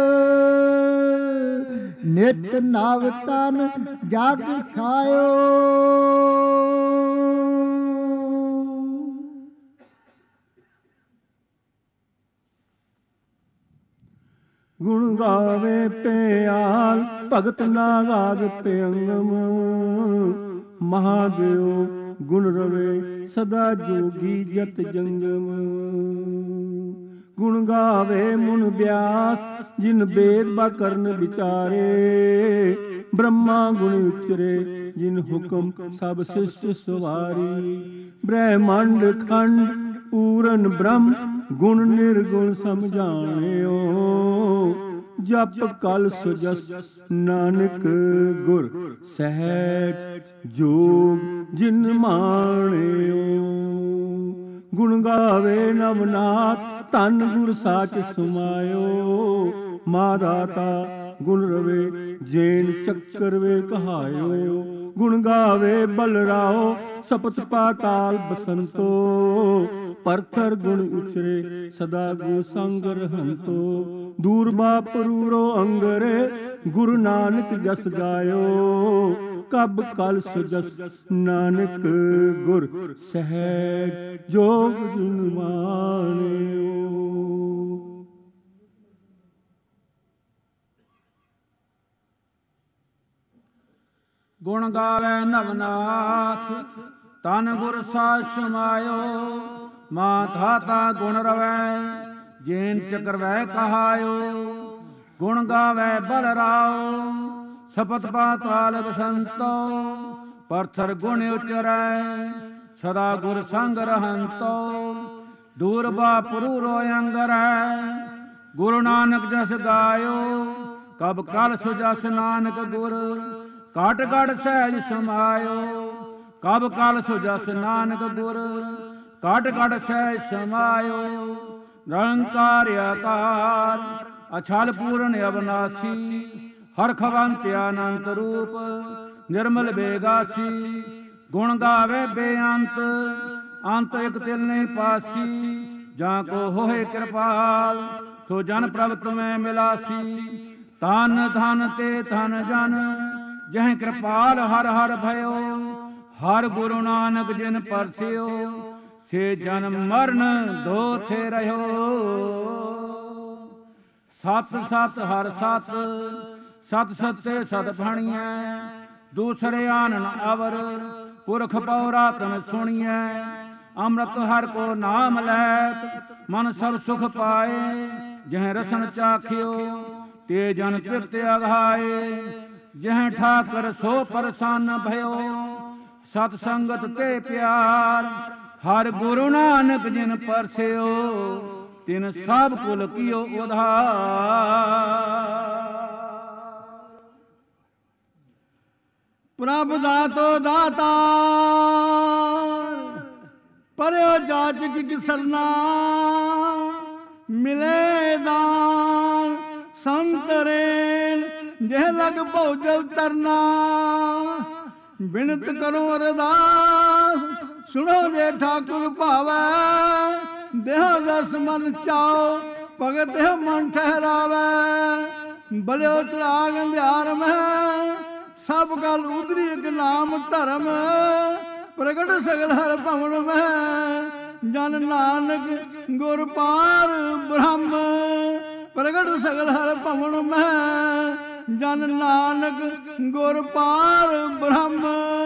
नित नव तन जग छायो गुण गावे प्याल भगत नागाद प्यंगम महादेव गुण रवे सदा जोगी जत जंगम गुण गावे मुन व्यास जिन वेद बा करन विचारे ब्रह्मा गुण उचरे जिन हुक्म सब सृष्ट सवारी ब्रह्मांड खंड पूरन ब्रह्म गुण निर्गुण समझाणियो जप कल सुजस नानक गुर सहज जोग जिन माणियो गुण गावे नवनाथ धन गुर साच समायो मादाता गुण रवे जैन चक्कर वे कहायो गुण गावे बलराओ सपत पाताल बसंतो परथर गुण उचरे सदा गो संग रहंतो दूर बापरूरो अंगरे गुरु नानक जस गायो कब कल सुजस नानक गुर सहज जोग जिन मानियो ਗੁਣ ਗਾਵੇ ਨਵਨਾਥ ਤਨ ਗੁਰ ਸਾਜ ਸਮਾਇਓ। ਮਾਂ ਧਾਤਾ ਗੁਣ ਰਵੈ ਜੇਨ ਚਕਰਵੈ ਕਹਾਇਓ। ਗੁਣ ਗਾਵੇ ਬਲ ਰਾਓ ਸਪਤ ਪਾਤਾਲ ਬਸੰਤੋ। ਪਰਥਰ ਗੁਣ ਉਚਰੈ ਸਦਾ ਗੁਰ ਸੰਗ ਰਹੰਤੋ। ਦੂਰ ਬਾਪਰੂ ਰੋਇ ਅੰਗਰੈ ਗੁਰੂ ਨਾਨਕ ਜਸ ਗਾਇਓ। ਕਬ ਕਲ ਸੁਜਸ ਨਾਨਕ ਗੁਰ ਕਾਟ ਗੜ ਸਹਿਜ ਸਮਾਇਓ। ਕਬ ਕਲ ਸੁਜਸ ਨਾਨਕ ਗੁਰ ਕਾਟ ਗੜ ਸਹਿਜ ਸਮਾਇਓ। ਨਿਰੰਕਾਰ ਆਕਾਰ ਅਛਲ ਪੂਰਨ ਅਬਨਾਸੀ। ਹਰਖਵੰਤ ਅਨੰਤ ਰੂਪ ਨਿਰਮਲ ਬੇਗਾਸੀ। ਗੁਣ ਗਾਵੇ ਬੇਅੰਤ ਅੰਤ ਇਕ ਤਿਲ ਨਹੀਂ ਪਾਸੀ। ਜਾਂ ਕੋ ਹੋਏ ਕਿਰਪਾਲ ਸੋ ਜਨ ਪ੍ਰਭ ਤੁਮੈ ਮਿਲਾਸੀ। ਤਨ ਧਨ ਤੇ ਧਨ ਜਨ ਜਹ ਕਿਰਪਾਲ ਹਰ ਹਰ ਭਇਓ। ਹਰ ਗੁਰੂ ਨਾਨਕ ਜਿਨ ਪਰਸਿਓ ਸੇ ਜਨਮ ਮਰਨ ਦੋਥੇ ਰਹਿਓ। ਸਤ ਸਤ ਹਰ ਸਤ ਸਤ ਸਤੇ ਸਤ ਭਣੀਐ। ਦੂਸਰੇ ਆਨਨ ਅਵਰ ਪੁਰਖ ਪਉ ਰਾਤਨ ਸੁਣੀਐ। ਅੰਮ੍ਰਿਤ ਹਰ ਕੋ ਨਾਮ ਲੈਤ ਮਨ ਸਭ ਸੁਖ ਪਾਏ। ਜਹ ਰਸਨ ਚਾਖਿਓ ਤੇ ਜਨ ਤ੍ਰਿਪਤ ਅਘਾਏ। ਜਹ ਠਾਕਰ ਸੋ ਪ੍ਰਸੰਨ ਭਇਓ ਸਤ ਸੰਗਤ ਤੇ ਪਿਆਰ। ਹਰ ਗੁਰੂ ਨਾਨਕ ਜਿਨ ਪਰਸਿਓ ਤਿਨ ਸਭ ਕੁਲ ਕੀਓ ਉਧਾਰ। ਪ੍ਰਭ ਦਾਤੋ ਦਾਤਾ ਪਰਿਓ ਜਾਚਕ ਕਿਸਰਨਾ। ਮਿਲੇ ਦਾਨ ਸੰਤਰੇਨ ਜਹ ਲਗ ਭਉਜਲ ਤਰਨਾ। ਬਿਨਤ ਕਰੋ ਅਰਦਾਸ ਸੁਣੋ ਜੇ ਠਾਕੁਰ ਭਾਵੈ। ਦੇਹ ਦਸ ਮਨ ਚਾਓ ਭਗਤ ਮਨ ਠਹਿਰਾਵੈ। ਬਲਿਓ ਤਰਾਗ ਅੰਧਿਆਰ ਮਹਿ ਸਭ ਗਲ ਉਦਰੀ ਇਕ ਨਾਮ ਧਰਮ। ਪ੍ਰਗਟ ਸਗਲ ਹਰ ਭਵਨ ਮਹਿ ਜਨ ਨਾਨਕ ਗੁਰ ਪਾਰ ਬ੍ਰਹਮ। ਪ੍ਰਗਟ ਸਗਲ ਹਰ ਭਵਨ ਮਹਿ ਜਨ ਨਾਨਕ ਗੁਰ ਪਾਰ ਬ੍ਰਹਮ।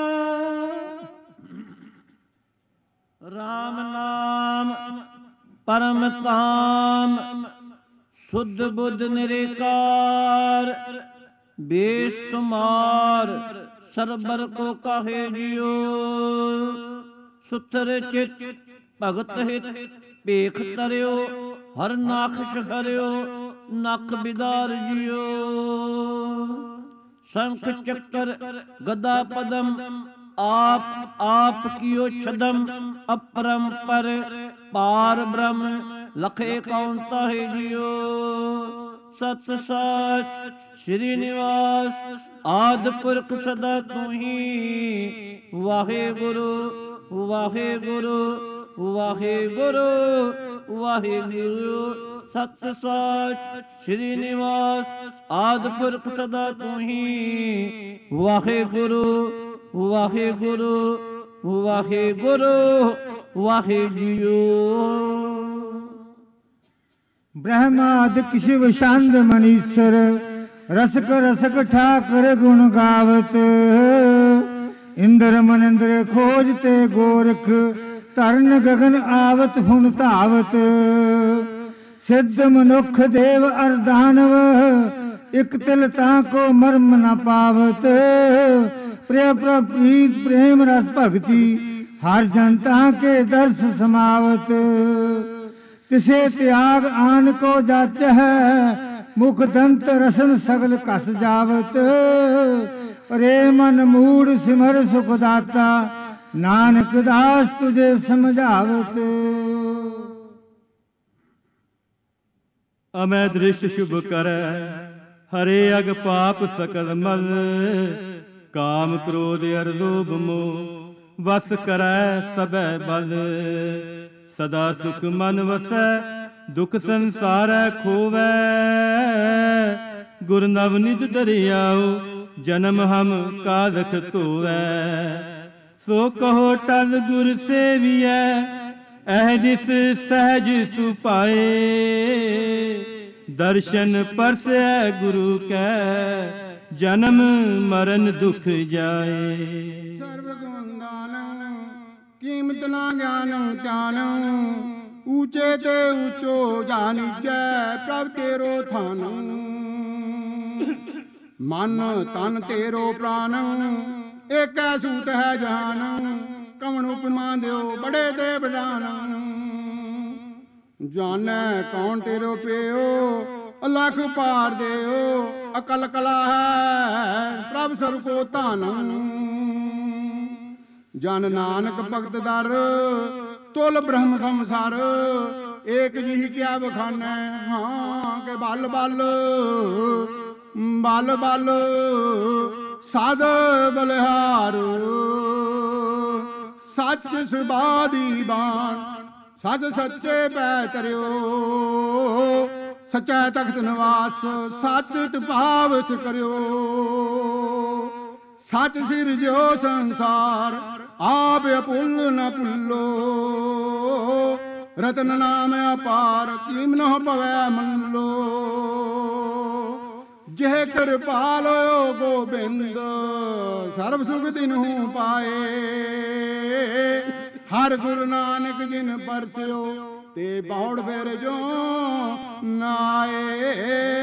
ਰਾਮ ਨਾਮ ਪਰਮ ਕਾਮ ਸੁਧ ਬੁੱਧ ਨਿਰੇਕਾਰ। ਬੇਸੁਮਾਰ ਸਰਬਰ ਕੋ ਕਾਹੇ ਜਿਉ। ਸੁਥਰ ਚਿਤ ਭਗਤ ਹਿਤ ਭੇਖ ਤਰਿਓ। ਹਰ ਨਾਖਸ਼ ਹਰਿਓ ਨਖ ਬਿਦਾਰ ਜਿਉ। ਸ਼ੰਖ ਚੱਕਰ ਗਦਾ ਪਦਮ ਆਪ ਆਪ ਕੀਓ ਛਦਮ। ਅਪਰੰਪਰ ਪਾਰ ਬ੍ਰਹਮ ਲਖੇ ਕੌਣ ਤਾਹੇ ਜਿਉ। ਸਤ ਸਾਚ ਸ਼੍ਰੀ ਨਿਵਾਸ ਆਦ ਪੁਰਖ ਸਦਾ ਤੂਹੀ। ਵਾਹਿਗੁਰੂ ਵਾਹਿਗੁਰੂ ਵਾਹਿਗੁਰੂ ਵਾਹਿਗੁਰੂ। ਸਤ ਸਾਚ ਸ਼੍ਰੀ ਨਿਵਾਸ ਆਦ ਪੁਰਖ ਸਦਾ ਤੂਹੀ। ਵਾਹਿਗੁਰੂ ਵਾਹਿਗੁਰੂ ਵਾਹਿਗੁਰੂ ਵਾਹਿਗੁਰੂ। ਬ੍ਰਹਮਾਦਿ ਸ਼ਿਵ ਛੰਦ ਮਨੀਸਰ ਰਸਕ ਰਸਕ ਠਾਕਰ ਗੁਣ ਗਾਵਤ। ਇੰਦਰ ਮਨਿੰਦਰ ਖੋਜ ਤੇ ਗੋਰਖ ਧਰਨ ਗਗਨ ਆਵਤ ਫੁਨ ਧਾਵਤ। ਸਿੱਧ ਮਨੁੱਖ ਦੇਵ ਅਰ ਦਾਨਵ ਇਕ ਤਿਲ ਤਾਂ ਕੋ ਮਰਮ ਨ ਪਾਵਤ। ਪ੍ਰਿਯ ਪ੍ਰਪੀਤ ਪ੍ਰੇਮ ਰਸ ਭਗਤੀ ਹਰ ਜਨ ਤਾਂ ਕੇ ਦਰਸ ਸਮਾਵਤ। ਤਿਸੇ ਤਿਆਗ ਆਨ ਕੋ ਜਾਚ ਹੈ ਮੁਖ ਦੰਤ ਰਸਨ ਸਗਲ ਕਸ ਜਾਵਤ। ਰੇ ਮਨ ਮੂੜ ਸਿਮਰ ਸੁਖ ਦਾਤਾ ਨਾਨਕ ਦਾਸ ਤੁਝੇ ਸਮਝਾਵਤ। ਅਮੈ ਦ੍ਰਿਸ਼ ਸ਼ੁਭ ਕਰੈ ਹਰੇ ਅਗ ਪਾਪ ਸਕਲ ਮਲ। ਕਾਮ ਕ੍ਰੋਧ ਅਰ ਲੋਭ ਮੋਹ ਵਸ ਕਰੈ ਸਭੈ ਬਲ। ਸਦਾ ਸੁਖ ਮਨ ਵਸੈ ਦੁਖ ਸੰਸਾਰੈ ਖੋਵੈ। ਗੁਰ ਨਵ ਨਿਧ ਦਰਿਆਉ ਜਨਮ ਹਮ ਕਾਲਖ ਧੋਵੈ। ਸੋ ਕਹੋ ਟਲ ਗੁਰ ਸੇਵੀਐ ਅਹਦਿਸ ਸਹਿਜ ਸੁਪਾਏ। ਦਰਸ਼ਨ ਪਰਸੈ ਗੁਰੂ ਕੈ ਜਨਮ ਮਰਨ ਦੁਖ ਜਾਏ। ਸਰਬ ਗੁਣ ਦਾਨ ਕੀਮਤ ਨਾ ਗਿਆਨ ਧਿਆਨ, ਊਚੇ ਤੇ ਊਚੋ ਜਾਣੀਜੈ ਪ੍ਰਭ ਤੇਰੋ ਥਾਨ। ਮਨ ਤਨ ਤੇਰੋ ਪ੍ਰਾਨ ਏਕੈ ਸੂਤ ਹੈ ਜਹਾਨ, ਕਵਣ ਉਪਮਾ ਦਿਓ ਬੜੇ ਤੇ ਬਦਾਨ। ਜਾਣੈ ਕੌਣ ਤੇਰੋ ਪਿਓ ਅਲਖ ਪਾਰ ਦਿਓ, ਅਕਲ ਕਲਾ ਹੈ ਪ੍ਰਭ ਸਰ ਕੋ ਧਨ। ਜਨ ਨਾਨਕ ਭਗਤ ਦਰ ਤੁਲ ਬ੍ਰਹਮ ਸੰਸਾਰ, ਏਕ ਜੀ ਕਿਆ ਬਖਾਨੈ ਹਾਂ ਕੇ ਬਲ ਬਲ ਬਲ ਬਲ ਸਾਧ ਬਲਿਹਾਰ। ਸੱਚ ਸੁਬਾਦੀ ਬਾਣ ਸੱਚ ਸੱਚੇ ਪੈ ਤਰਿਓ, ਸੱਚੈ ਤਖਤ ਨਿਵਾਸ ਸੱਚ ਤਪਾਵਸ ਕਰਿਓ। ਸੱਚ ਸਿਰਜਿਓ ਸੰਸਾਰ ਆਪ ਅਪੁੱਲ ਨ ਭੁੱਲੋ, ਰਤਨ ਨਾਮ ਅਪਾਰ ਕੀਮ ਨ ਪਵੈ ਮੰਨਲੋ। ਜਿਹ ਕਿਰਪਾਲ ਗੋਬਿੰਦ ਸਰਬ ਸੁਖ ਤਿਨਹੁ ਪਾਏ, ਹਰ ਗੁਰੂ ਨਾਨਕ ਜਿਨ ਪਰਸਿਓ ਤੇ ਬੌੜ ਫਿਰ ਜੋ ਨਾਏ।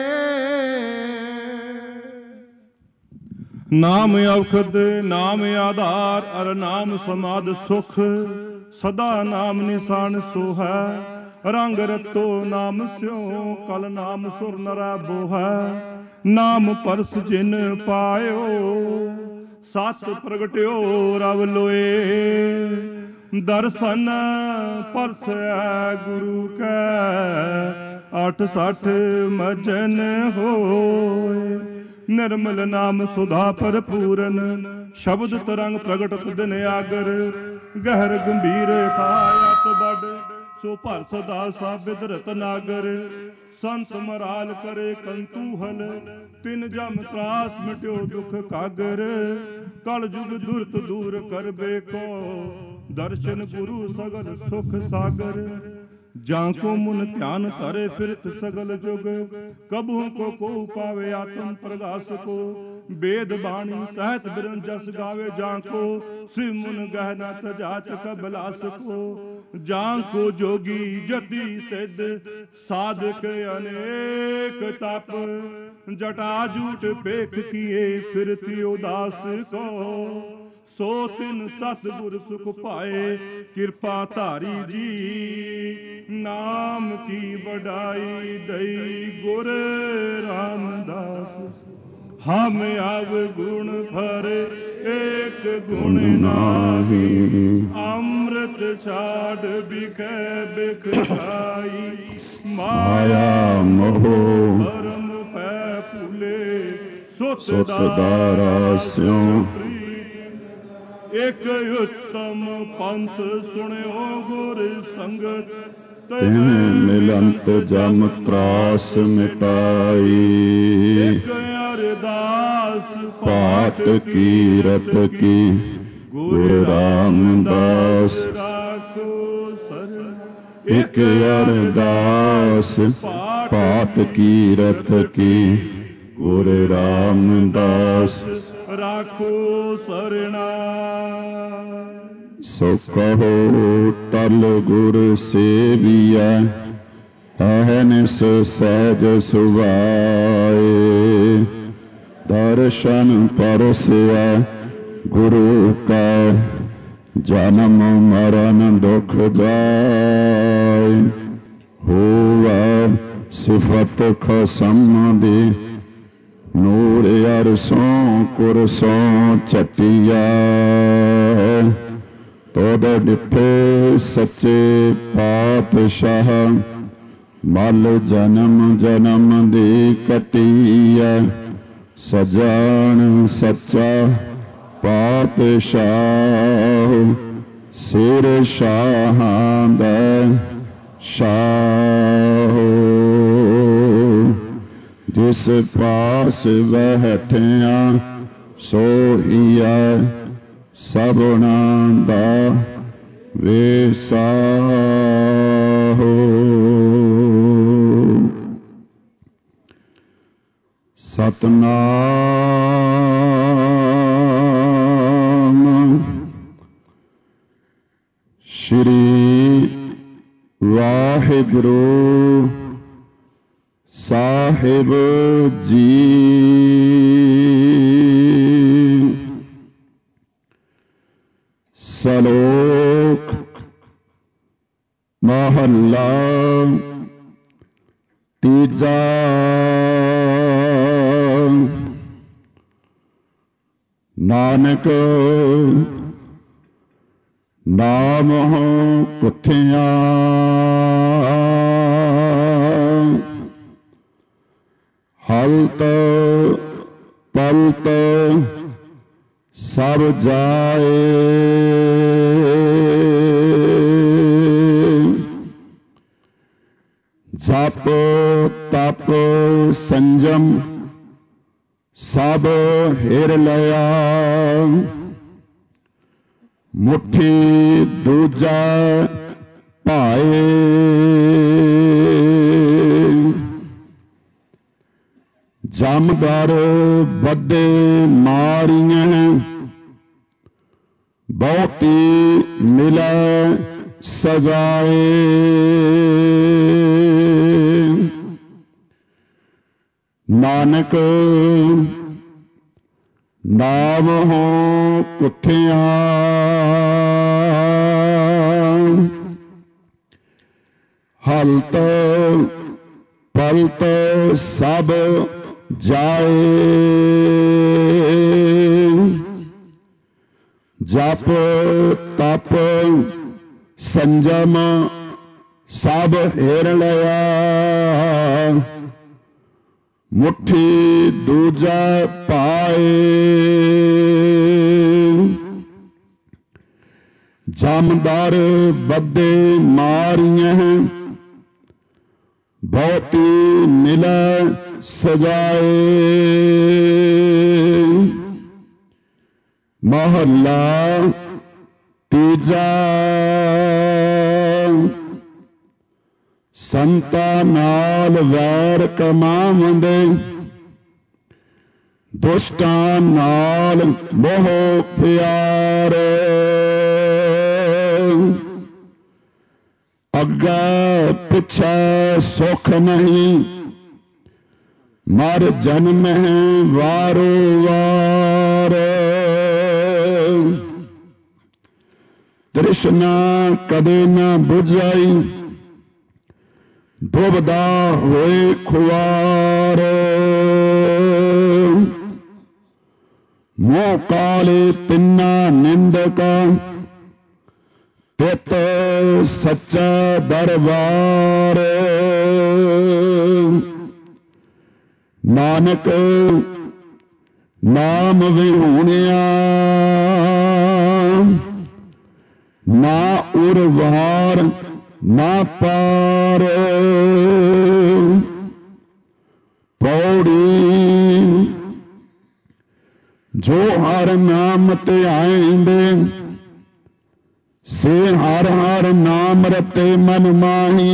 ਨਾਮ ਔਖਦ ਨਾਮ ਆਧਾਰ, ਅਰ ਨਾਮ ਸਮਾਦ ਸੁਖ। ਸਦਾ ਨਾਮ ਨਿਸ਼ਾਨ ਸੋ ਹੈ, ਰੰਗ ਰਤੋ ਨਾਮ ਸਿਓ। ਕਲ ਨਾਮ ਸੁਰ ਨਰਾ ਬੋਹੈ, ਨਾਮ ਪਰਸ ਜਿਨ ਪਾਇਓ। ਸਤ ਪ੍ਰਗਟਿਓ ਰਵ ਲੋਏ, ਦਰਸ਼ਨ ਪਰਸੈ ਗੁਰੂ ਕੈ। ਅਠ ਸਠ ਮਜਨ ਹੋਏ, ਨਿਰਮਲ ਨਾਮ ਸੁਧਾ ਭਰਪੂਰਨ। ਸ਼ਬਦ ਤਰੰਗ ਪ੍ਰਗਟਤ ਦਿਨ ਆਗਰ, ਗਹਿਰ ਗੰਭੀਰ ਪਾਇਤ ਬੜ। ਸੋ ਭਰ ਸਦਾ ਸਾਬਿਦ ਰਤਨਾਗਰ, ਸੰਤ ਮਰਾਲ ਕਰੇ ਕੰਤੂਹਲ। ਤਿਨ ਜਮ ਤਰਾਸ ਮਿਟਿਓ ਦੁਖ ਕਾਗਰ, ਕਲ ਜੁਗ ਦੁਰਤ ਦੂਰ ਕਰਬੇ ਕੋ। ਦਰਸ਼ਨ ਗੁਰੂ ਸਗਲ ਸੁਖ ਸਾਗਰ, ਜਾਂ ਕੋ ਮੁਨ ਧਿਆਨ ਧਰੇ ਫਿਰਤ ਸਗਲ ਜੁਗ। ਕਬਹੂ ਕੋ ਕੋ ਪਾਵੇ ਆਤਮ ਪ੍ਰਗਾਸ ਕੋ, ਵੇਦ ਬਾਣੀ ਸਹਿਤ ਬਿਰਨ ਜਸ ਗਾਵੇ। ਜਾਂ ਕੋ ਸਿਵ ਮੁਨ ਗਹਿ ਨ ਤਜਾਤ ਕਬਲਾਸ ਕੋ, ਜਾਂ ਕੋ ਜੋਗੀ ਜਤੀ ਸਿੱਧ ਸਾਧਕ ਅਨੇਕ ਤਪ। ਜਟਾ ਜੂਟ ਪੇਖ ਕੀਏ ਫਿਰਤੀ ਉਦਾਸ ਕੋ, ਸੋ ਤਿਨ ਸਤਿਗੁਰ ਸੁਖ ਪਾਏ ਕਿਰਪਾ ਧਾਰੀ ਜੀ। ਨਾਮ ਕੀ ਵਡਾਈ ਦਈ ਗੁਰ ਰਾਮਦਾਸ। ਹਮ ਅਵ ਗੁਣ ਭਰੇ ਏਕ ਗੁਣ ਨਾਹੀ, ਅੰਮ੍ਰਿਤ ਛਾੜ ਬਿਖੈ ਬਿਖ ਖਾਈ। ਮਾਇਆ ਮੋਹ ਭਰਮ ਪੈ ਭੁਲੇ, ਸੁਤ ਦਾਰਾ ਸਿਉ। ਇਕ ਉਤਮ ਪੰਥ ਸੁਣਿਓ ਗੁਰ ਸੰਗਤ, ਤਿਨ ਮਿਲੰਤ ਜਮ ਤਰਾਸ ਮਿਟਾਈ। ਇਕ ਅਰਦਾਸ ਪਾਠ ਕੀਰਤ ਕੀ, ਗੁਰੂ ਰਾਮਦਾਸ ਰਾਖੋ ਸਰਨ। ਇਕ ਅਰਦਾਸ ਪਾਠ ਕੀਰਤ ਕੀ, ਗੁਰੂ ਰਾਮਦਾਸ ਰਾਖੋ ਸਰਣਾ। ਸੋ ਕਹੋ ਟਲ ਗੁਰ ਸੇਵੀਐ, ਅਹਨਿਸ ਸਹਿਜ ਸੁਭਾਏ। ਦਰਸ਼ਨ ਪਰਸਿਐ ਗੁਰੂ ਕੈ, ਜਨਮ ਮਰਨ ਦੁਖ ਜਾਏ। ਹੋਵੈ ਸਿਫਤ ਖਸਮ ਦੀ, ਨੂਰ ਅਰਸੋਂ ਕੁਰਸੋਂ ਛਟਿਆ। ਤੋਦ ਡਿਠੇ ਸੱਚੇ ਪਾਤਸ਼ਾਹ, ਮਲ ਜਨਮ ਜਨਮ ਦੀ ਕਟੀਐ। ਸਜਾਣ ਸੱਚਾ ਪਾਤਸ਼ਾਹ, ਸਿਰ ਸ਼ਾਹਾਂ ਦਾ ਸ਼ਾਹ। ਜਿਸ ਪਾਸ ਬੈਠਿਆ ਸੋਹੀਐ, ਸਭਨਾਂ ਦਾ ਵੇਸਾਹੋ। ਸਤਨਾਮ ਵਾਹਿਗੁਰੂ ਸਾਹਿਬ ਜੀ। ਸਲੋਕ ਮਹੱਲਾ ਤੀਜਾ। ਨਾਨਕ ਨਾਮ ਕੁਥਿਆ ਹਲਤ ਪਲਤ ਸਭ ਜਾਏ। ਜਪ ਤਪ ਸੰਜਮ ਸਭ ਹਿਰ ਲਿਆ। ਮੁਠੀ ਦੂਜਾ ਭਾਏ। ਜਮਦਰ ਬੱਦੇ ਮਾਰੀਆਂ ਬਹੁਤੀ ਮਿਲੈ ਸਜਾਏ। ਨਾਨਕ ਨਾਮ ਹੋ ਕੁਥਿਆ ਹਲਤ ਪਲਤ ਸਭ ਜਾਏ। ਜਪ ਤਪ ਸੰਜਮ ਸਭ ਹਿਰ ਲਿਆ। ਮੁਠੀ ਦੂਜਾ ਪਾਏ। ਜਮਦਰ ਬੱਦੇ ਮਾਰੀਆਂ ਬਹੁਤੀ ਮਿਲੈ ਸਜਾਏ। ਮਹੱਲਾ ਤੀਜਾ। ਸੰਤਾਂ ਨਾਲ ਵੈਰ ਕਮਾਵੰਦੇ ਦੁਸ਼ਟਾਂ ਨਾਲ ਮੋਹ ਪਿਆਰ। ਅੱਗੇ ਪਿੱਛੇ ਸੁਖ ਨਹੀਂ ਮਰ ਜਨਮ ਹੈ ਵਾਰੋ ਵਾਰ। ਤ੍ਰਿਸ਼ਨਾ ਕਦੇ ਨਾ ਬੁਝਾਈ ਡੁੱਬਦਾ ਹੋਏ ਖੁਆਰ। ਮੋਹ ਕਾਲੇ ਤਿੰਨਾ ਨਿੰਦਕਾ ਤਿਤ ਸੱਚਾ ਦਰਬਾਰ। ਨਾਨਕ ਨਾਮ ਵਿਹੂਣਿਆ ਨਾ ਉਰਵਾਰ ਨਾ ਪਾਰ। ਪੌੜੀ ਜੋ ਹਰ ਨਾਮ ਧਿਆਇਂਦੇ ਸੇ ਹਰ ਹਰ ਨਾਮ ਰਤੇ ਮਨ ਮਾਹੀ।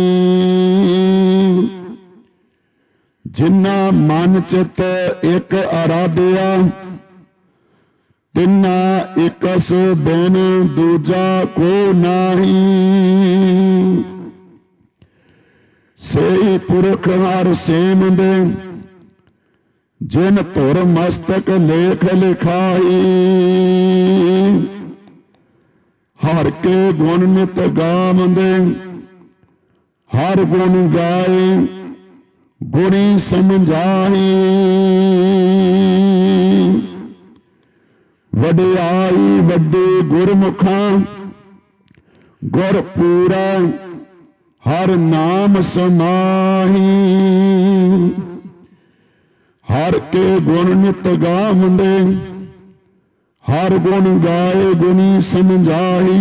ਜਿਨਾ ਮਨ ਚਿਤ ਇੱਕ ਅਰਾਧਿਆ ਤਿੰਨਾ ਇਕਸ ਬਿਨ ਦੂਜਾ ਕੋ ਨਾਹੀ। ਸੇਈ ਪੁਰਖ ਹਰ ਸੇਮਦੇ ਜਿਨ ਧੁਰ ਮਸਤਕ ਲੇਖ ਲਿਖਾਈ। ਹਰ ਕੇ ਗੁਣ ਨਿਤ ਗਾਵੰਦੇ ਹਰ ਗੁਣ ਗਾਏ ਗੁਣੀ ਸਮਝਾਈ। ਵਡਿਆਈ ਵੱਡੇ ਗੁਰਮੁਖਾਂ ਗੁਰ ਪੂਰਾ ਹਰ ਨਾਮ ਸਮਾਹੀ। ਹਰ ਕੇ ਗੁਣ ਨਿਤ ਗਾਵੰਦੇ ਹਰ ਗੁਣ ਗਾਏ ਗੁਣੀ ਸਮਝਾਈ।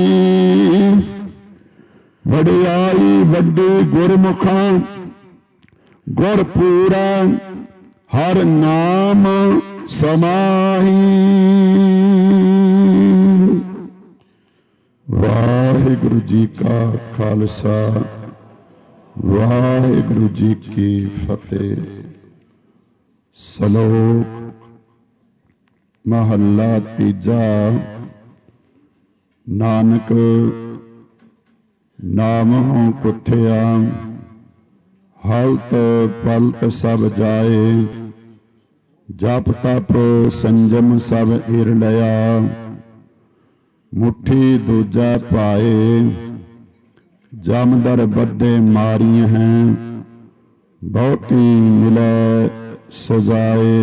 ਵਡਿਆਈ ਵੱਡੇ ਗੁਰਮੁਖਾਂ ਗੁਰ ਪੂਰਾ ਹਰ ਨਾਮ ਸਮਾਹੀ। ਵਾਹਿਗੁਰੂ ਜੀ ਕਾ ਖਾਲਸਾ ਵਾਹਿਗੁਰੂ ਜੀ ਕੀ ਫਤਿਹ। ਸਲੋਕ ਮਹੱਲਾ ਤੀਜਾ। ਨਾਨਕ नाम हूँ कुथया हलत पलत सब जाए, जप तप संजम सब इरलया, मुट्ठी दूजा पाए, जमदर बदे मारियां हैं, बहुती मिले सजाए।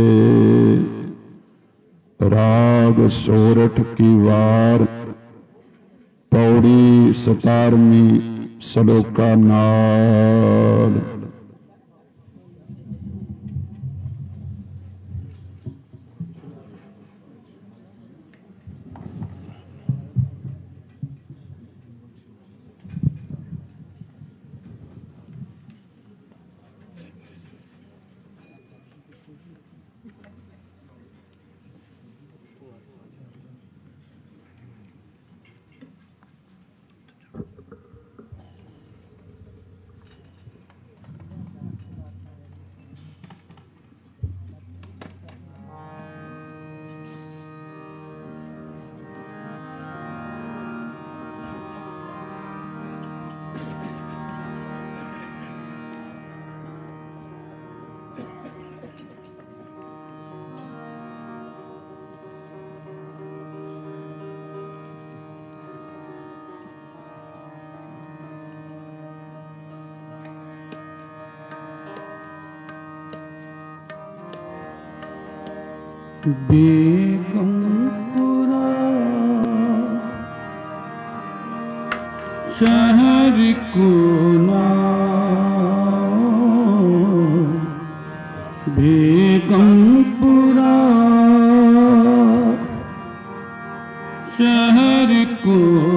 राग सोरठ की वार पौड़ी सतारवीं सलोका नाल। बेगमपुरा शहर को नाम, बेगमपुरा शहर को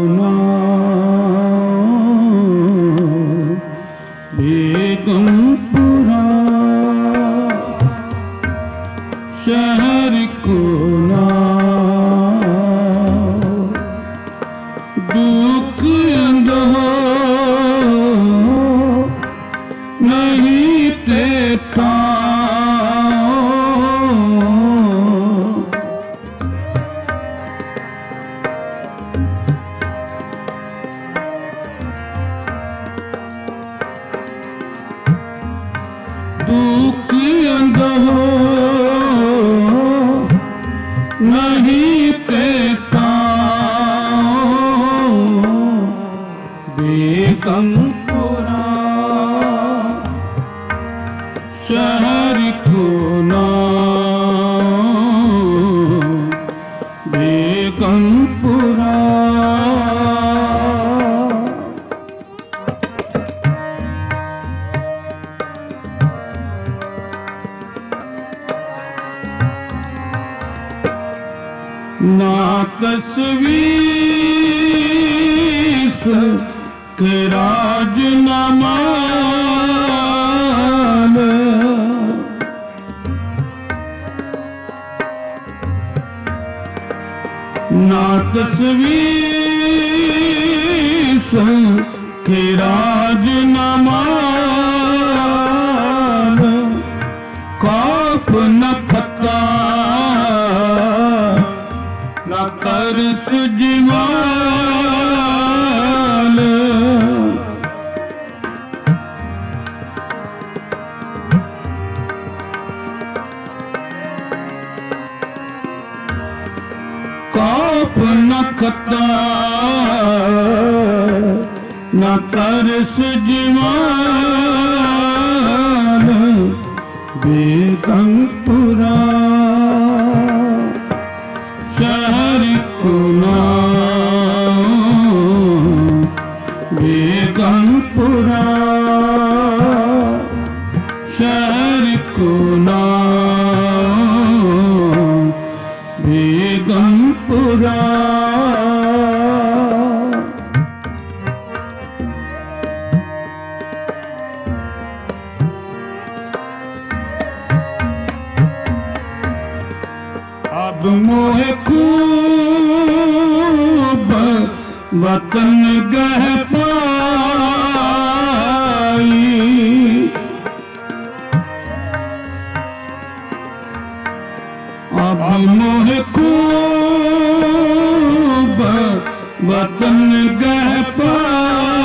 नाम, बेगमपुरा शहर को नाम, दुख अंधो नहीं देता, दुख अंधो नहीं देता, बेगमपुरा शहर को नाम, बेगमपुरा ना तस्वीस के राज न मान, ना तस्वीस के राज न मान, खौफ न खता न तरस जिवाल, खौफ न खता न तरस जिवाल, बेगमपुरा शहर को नाम, बेगमपुरा शहर को नाम, बेगमपुरा अब मोह खूब वतन गह पाई, अब मोह खूब वतन गह पाई,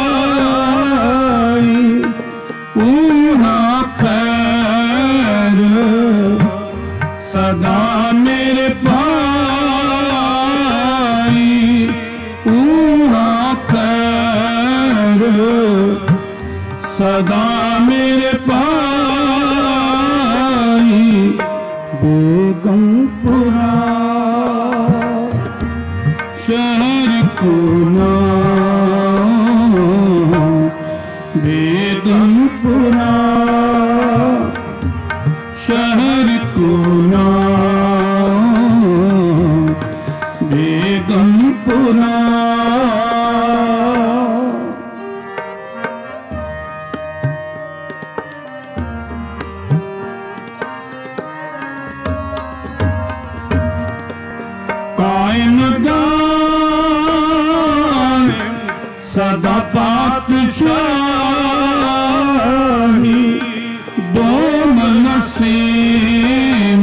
सदा मेरे पाई ऊहा कर सदा मेरे पाई बेगमपुरा शहर को नाम बेगमपुरा शहर को नाम बेगमपुरा कायनदान सदा पातशाही दो नसीम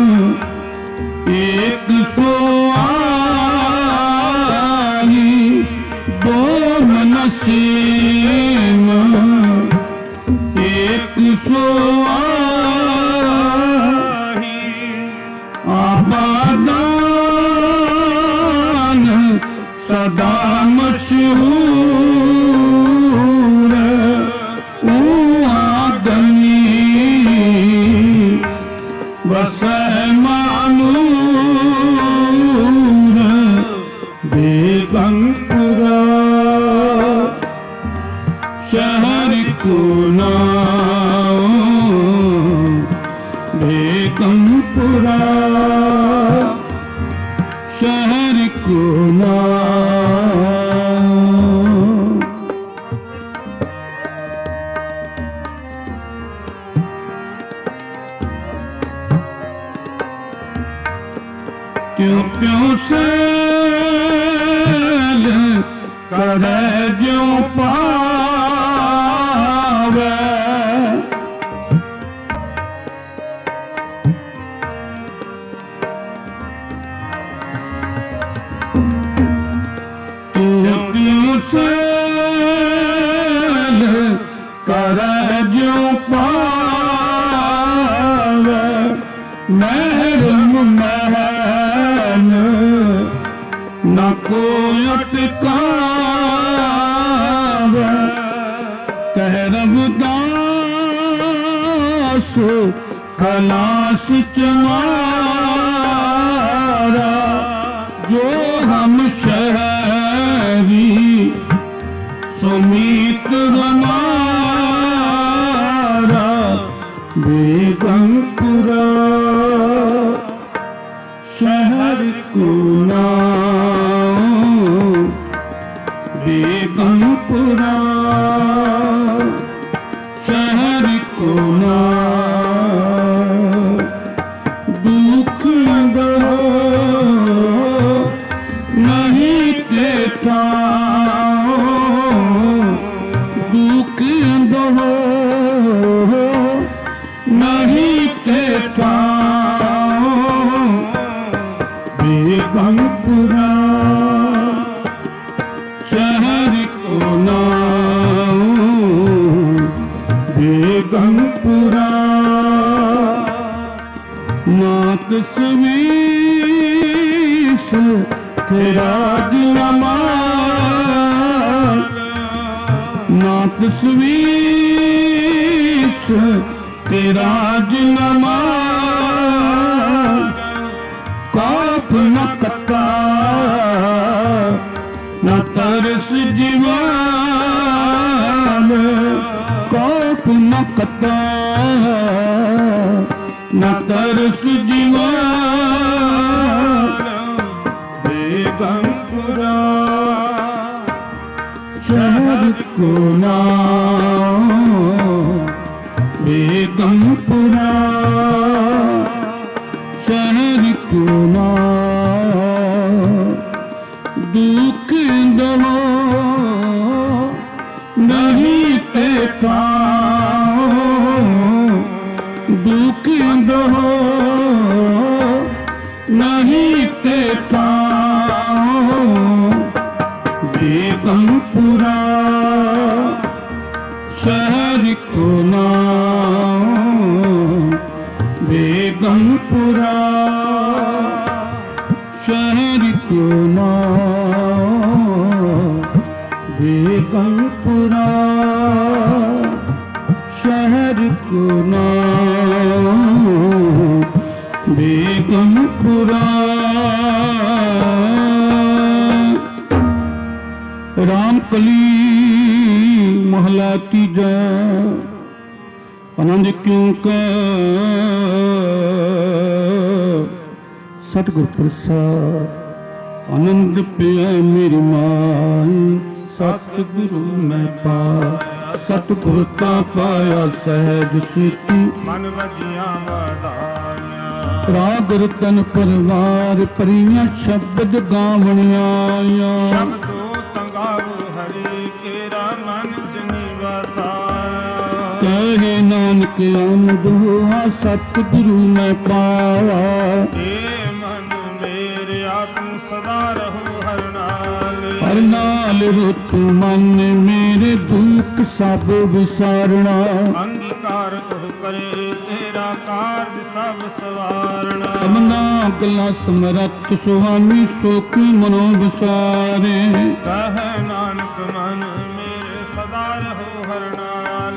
एक सौ आई दो नसीम एक सौ आई आबादान सदा मशहूर बस मानूर बेगमपुरा शहर को नाम बेगमपुरा शहर को नाम क्यों क्यों से करे जो पावे क्यों क्यों से करे जो पावे महरम महल न कोई अटकावे कह रबदास खलास तुम्हारा जो हम शहरी सुमीत हमारा बेगमपुरा शहर को नाम बेगमपुरा शहर को नाम दुख दो नहीं देता दुख दो नहीं देता बेगमपुरा शहर को नाम बेगमपुरा नात सवीस तेरा दिलमा नात सवीस तेरा दिलमा काफ न कता न तरस जीवान काफ न कता न तरस जीवान बेगमपुरा शहर को नाम बेगमपुरा शहर को नाम दुख दो नहीं देता दुख दो नहीं देता बेगमपुरा शहर ਬੇਗਮਪੁਰਾ ਸ਼ਹਿਰ ਕੋ ਨਾਮ ਬੇਗਮਪੁਰਾ ਸ਼ਹਿਰ ਕੋ ਨਾਮ ਬੇਗਮਪੁਰਾ ਰਾਮਕਲੀ ਮਹਲਾ ਤੀਜਾ ਆਨੰਦ ਕਿਉਂ ਕਾ ਸਤਿਗੁਰ ਪ੍ਰਸਾਦ ਆਨੰਦ ਪਿਆ ਮੇਰੀ ਮਾਈ ਸਤਿਗੁਰੂ ਮੈਂ ਪਾਇਆ ਸਤਿਗੁਰ ਤਾਂ ਪਾਇਆ ਸਹਿਜ ਸੀਤੀ ਮਨ ਵਜੀਆਂ ਵਧਾਈਆਂ ਰਾਗ ਰਤਨ ਪਰਵਾਰ ਪਰੀਆਂ ਸ਼ਬਦ ਗਾਵਣੀਆਂ ਸ਼ਬਦੋ ਤੰਗਾਵ ਹਰੀ ਕੇਰਾ ਮਨ ਜਨੀ ਵਸਾਇਆ ਕਹੇ ਨਾਨਕ ਆਮਦ ਹੋਆ ਸਤਿਗੁਰੂ ਮੈਂ ਪਾਇਆ ਏ ਮਨ ਮੇਰੇ ਆਤਮ ਸਦਾ ਰਹੋ ਹਰ ਨਾਲ ਹਰ ਨਾਲ ਰੁਤ ਮਨ ਮੇਰੇ ਦੁੱਖ ਸਭ ਵਿਸਾਰਣਾ ਅੰਗੀਕਾਰ ਉਹ ਕਰੇ ਤੇਰਾ ਕਾਰਜ ਸਭ ਸਵਾਰਣਾ ਸਮਨਾ ਗੱਲਾਂ ਸਮਰੱਥ ਸੁਹਾਮੀ ਸੋਖੀ ਮਨੋ ਵਿਸਾਰੇ ਕਹੈ ਨਾਨਕ ਮਨ ਮੇਰੇ ਸਦਾ ਰਹੋ ਹਰ ਨਾਲ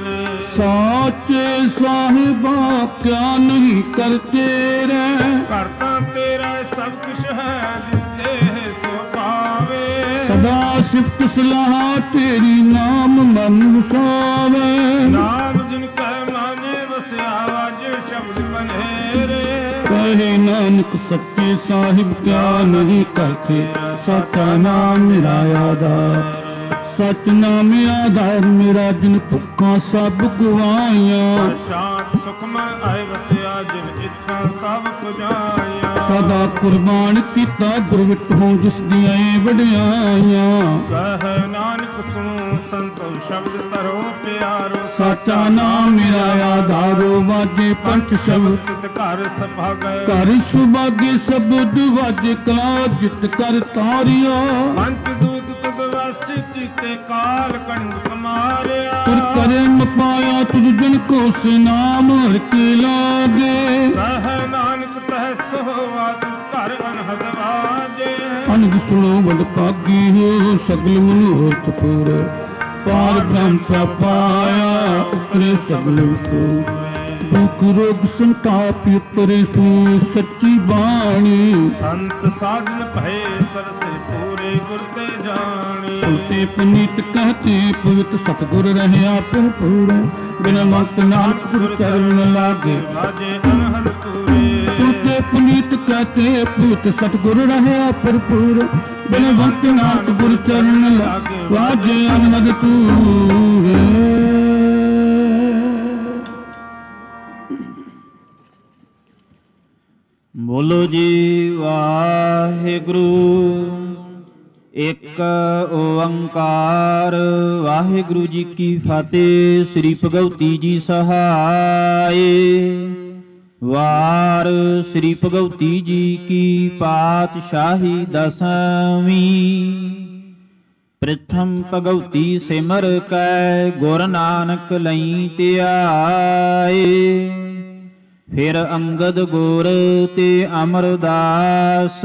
ਸਾਚੇ ਸਾਹਿਬਾ ਕਿਆ ਨਹੀਂ ਕਰਤੇ ਰਹਿ ਕਰਤਾ ਤੇਰਾ ਸਭ ਕੁਛ ਹੈ ਜਿਸ ਤੇ ਸੋ ਪਾਵੇ ਸਦਾ ਸਿਫਤ ਸਲਾਹ ਤੇਰੀ ਨਾਮ ਮਨ ਵਸਾਵੇ ਨਾਮ ਜਿਨ ਕੈ ਮਾਨੇ ਵਸਿਆ ਵਾਜੇ ਸ਼ਬਦ ਬਨੇਰੇ ਕਹੇ ਨਾਨਕ ਸੱਚੇ ਸਾਹਿਬ ਕਿਆ ਨਹੀਂ ਕਰਤੇ ਸਾਚਾ ਨਾਮ ਮੇਰਾ ਆਧਾਰ ਸਚ ਨਾਮ ਆਧਾਰ ਮੇਰਾ ਜਿਨ ਭੁੱਖਾਂ ਸਭ ਗਵਾਈਆਂ ਸ਼ਾਂਤ ਸੁਖਮਨ ਆਏ ਵਸਿਆ ਜਿਨ ਇੱਛਾ ਸਭ ਪੁਜਾਈਆਂ ਸਦਾ ਕੁਰਬਾਨ ਕੀਤਾ ਗੁਰਵਿਟ ਹੋਂ ਜਿਸ ਦੀਆਂ ਏ ਵਡਿਆਈਆਂ ਕਹੈ ਨਾਨਕ ਸੁਣੋ ਸੰਤੋ ਸ਼ਬਦ ਧਰੋ ਪਿਆਰੋ ਸਾਚਾ ਨਾਮ ਮੇਰਾ ਆਧਾਰੋ ਵਾਜੇ ਪੰਚ ਸ਼ਬਦ ਤਿਤ ਘਰ ਸਭਾਗੈ ਘਰ ਸੁਭਾਗੇ ਸਬਦ ਵਾਜੇ ਕਲਾ ਜਿਤ ਕਰ ਤਾਰਿਆ ਪੰਚ ਦੂਤ ਤੁਧ ਵਾਸੀ ਚੀਤੇ ਕਾਲ ਕੰਡ ਮਾਰਿਆ ਤੁਰ ਕਰਮ ਪਾਇਆ ਤੁਝ ਜਨ ਕੋ ਸੇ ਨਾਮ ਹਰ ਕੇ ਲਾਗੇ ਕਹੈ ਨਾਨਕ ਤਹਿਸਤ ਹੋਆ ਤਿਤ ਘਰ ਅਨਹਦ ਵਾਜੇ ਅਨੰਦ ਸੁਣੋ ਵਡ ਭਾਗੀ ਹੋ ਸਗਲ ਮਨੋਰਥ ਪੂਰੇ ਪਾਰ ਬ੍ਰਹਮ ਪਾਇਆ ਉਪਰੇ ਸਗਲ ਵਿਸੋ ਦੁਖ ਰੋਗ ਸੰਤਾਪ ਉਪਰੇ ਸੋ ਸੱਚੀ ਬਾਣੀ ਸੰਤ ਸਾਜਨ ਭਏ ਸਰਸੇ ਸੂਰੇ ਗੁਰ ਤੇ ਜਾਣੀ ਸੁਤੇ ਪੁਨੀਤ ਕਹਤੇ ਪਵਿੱਤ ਸਤਿਗੁਰ ਰਹਿਆ ਭਰਪੂਰ ਬਿਨ ਮੰਤ ਨਾਨਕ ਗੁਰ ਚਰਨ ਲਾਗੇ ਵਾਜੇ ਅਨਹਦ ਪੂਰੇ ਸੁਤੇ ਪੁਨੀਤ ਕਹਤੇ ਪਵਿੱਤ ਸਤਿਗੁਰ ਰਹਿਆ ਭਰਪੂਰ ਬਿਨ ਮੰਤ ਨਾਨਕ ਗੁਰ ਚਰਨ ਲਾਗੇ ਵਾਜੇ ਅਨਹਦ ਪੂਰੇ ਬੋਲੋ ਜੀ ਵਾਹਿਗੁਰੂ ਇੱਕ ਓੰਕਾਰ ਵਾਹਿਗੁਰੂ ਜੀ ਕੀ ਫਤਿਹ। ਸ੍ਰੀ ਭਗਉਤੀ ਜੀ ਸਹਾਏ ਵਾਰ ਸ੍ਰੀ ਭਗਉਤੀ ਜੀ ਕੀ ਪਾਤਸ਼ਾਹੀ ਦਸਵੀਂ ਪ੍ਰਥਮ ਭਗਉਤੀ ਸਿਮਰ ਕੈ ਗੁਰ ਨਾਨਕ ਲਈ ਧਿਆਏ ਫਿਰ ਅੰਗਦ ਗੁਰ ਤੇ ਅਮਰਦਾਸ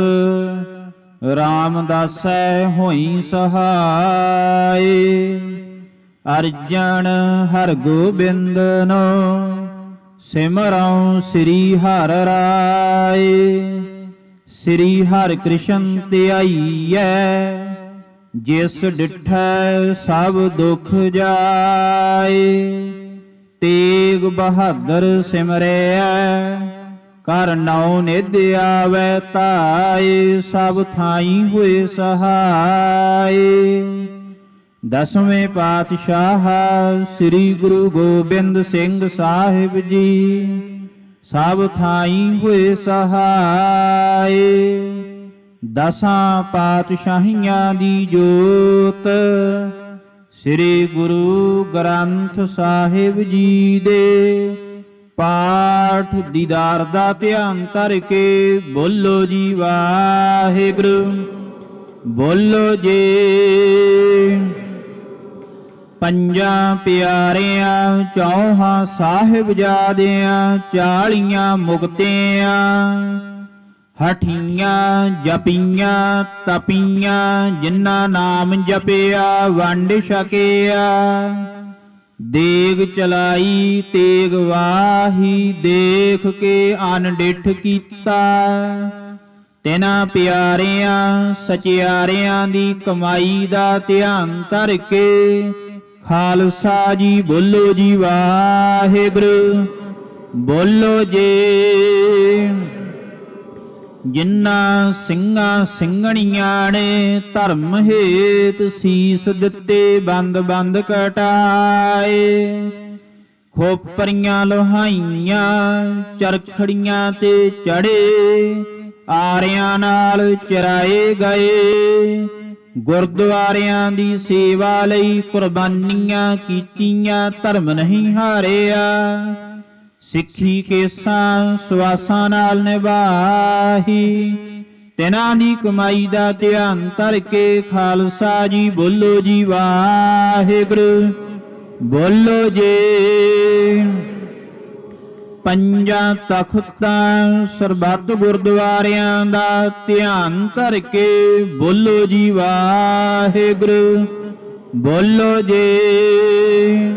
ਰਾਮਦਾਸੈ ਹੋਈ ਸਹਾਏ ਅਰਜਨ ਹਰ ਗੋਬਿੰਦਨੋ ਸਿਮਰਉ ਸ੍ਰੀ ਹਰਿ ਰਾਏ ਸ੍ਰੀ ਹਰਿ ਕ੍ਰਿਸ਼ਨ ਧਿਆਈਐ ਜਿਸ ਡਿਠੈ ਸਭ ਦੁਖ ਜਾਏ ਤੇਗ ਬਹਾਦਰ ਸਿਮਰਿਐ ਕਰ ਨਉ ਨਿਧ ਆਵੈ ਧਾਏ ਸਭ ਥਾਈ ਹੋਏ ਸਹਾਏ ਦਸਵੇਂ ਪਾਤਸ਼ਾਹ ਸ੍ਰੀ ਗੁਰੂ ਗੋਬਿੰਦ ਸਿੰਘ ਸਾਹਿਬ ਜੀ ਸਭ ਥਾਈ ਹੋਏ ਸਹਾਏ ਦਸਾਂ ਪਾਤਸ਼ਾਹੀਆਂ ਦੀ ਜੋਤ ਸ੍ਰੀ ਗੁਰੂ ਗ੍ਰੰਥ ਸਾਹਿਬ ਜੀ ਦੇ ਪਾਠ ਦੀਦਾਰ ਦਾ ਧਿਆਨ ਕਰਕੇ ਬੋਲੋ ਜੀ ਵਾਹਿਗੁਰੂ ਬੋਲੋ ਜੀ ਪੰਜਾਂ ਪਿਆਰਿਆਂ ਚੌਹਾਂ ਸਾਹਿਬਜ਼ਾਦਿਆਂ ਚਾਲੀਆਂ ਮੁਕਤਿਆਂ ਹਠੀਆਂ ਜਪੀਆਂ ਤਪੀਆਂ ਜਿਨ੍ਹਾਂ ਨਾਮ ਜਪਿਆ ਵੰਡ ਛਕਿਆ ਦੇਗ ਚਲਾਈ ਤੇਗ ਵਾਹੀ ਦੇਖ ਕੇ ਅਨਡਿਠ ਕੀਤਾ ਤਿਨਾਂ ਪਿਆਰਿਆਂ ਸਚਿਆਰਿਆਂ ਦੀ ਕਮਾਈ ਦਾ ਧਿਆਨ ਧਰ ਕੇ ਖਾਲਸਾ ਜੀ ਬੋਲੋ ਜੀ ਵਾਹਿਗੁਰੂ ਬੋਲੋ ਜੀ। ਜਿਨ੍ਹਾਂ ਸਿੰਘਾਂ ਸਿੰਘਣੀਆਂ ਨੇ ਧਰਮ ਹੇਤ ਸੀਸ ਦਿੱਤੇ ਬੰਦ ਬੰਦ ਕਟਾਏ ਖੋਪਰੀਆਂ ਲੋਹਾਈਆਂ ਚਰਖੜੀਆਂ ਤੇ ਚੜੇ ਆਰਿਆਂ ਨਾਲ ਚਰਾਏ ਗਏ ਗੁਰਦੁਆਰਿਆਂ ਦੀ ਸੇਵਾ ਲਈ ਕੁਰਬਾਨੀਆਂ ਕੀਤੀਆਂ ਧਰਮ ਨਹੀਂ ਹਾਰਿਆ ਸਿੱਖੀ ਕੇਸਾਂ ਸਵਾਸਾਂ ਨਾਲ ਨਿਭਾਹੀ ਤਿਨਾਂ ਦੀ ਕਮਾਈ ਦਾ ਧਿਆਨ ਧਰ ਕੇ ਖਾਲਸਾ ਜੀ ਬੋਲੋ ਜੀ ਵਾਹਿਗੁਰੂ ਬੋਲੋ ਜੀ। ਪੰਜਾਂ ਤਖਤਾਂ ਸਰਬੱਤ ਗੁਰਦੁਆਰਿਆਂ ਦਾ ਧਿਆਨ ਧਰ ਕੇ ਬੋਲੋ ਜੀ ਵਾਹਿਗੁਰੂ ਬੋਲੋ ਜੀ।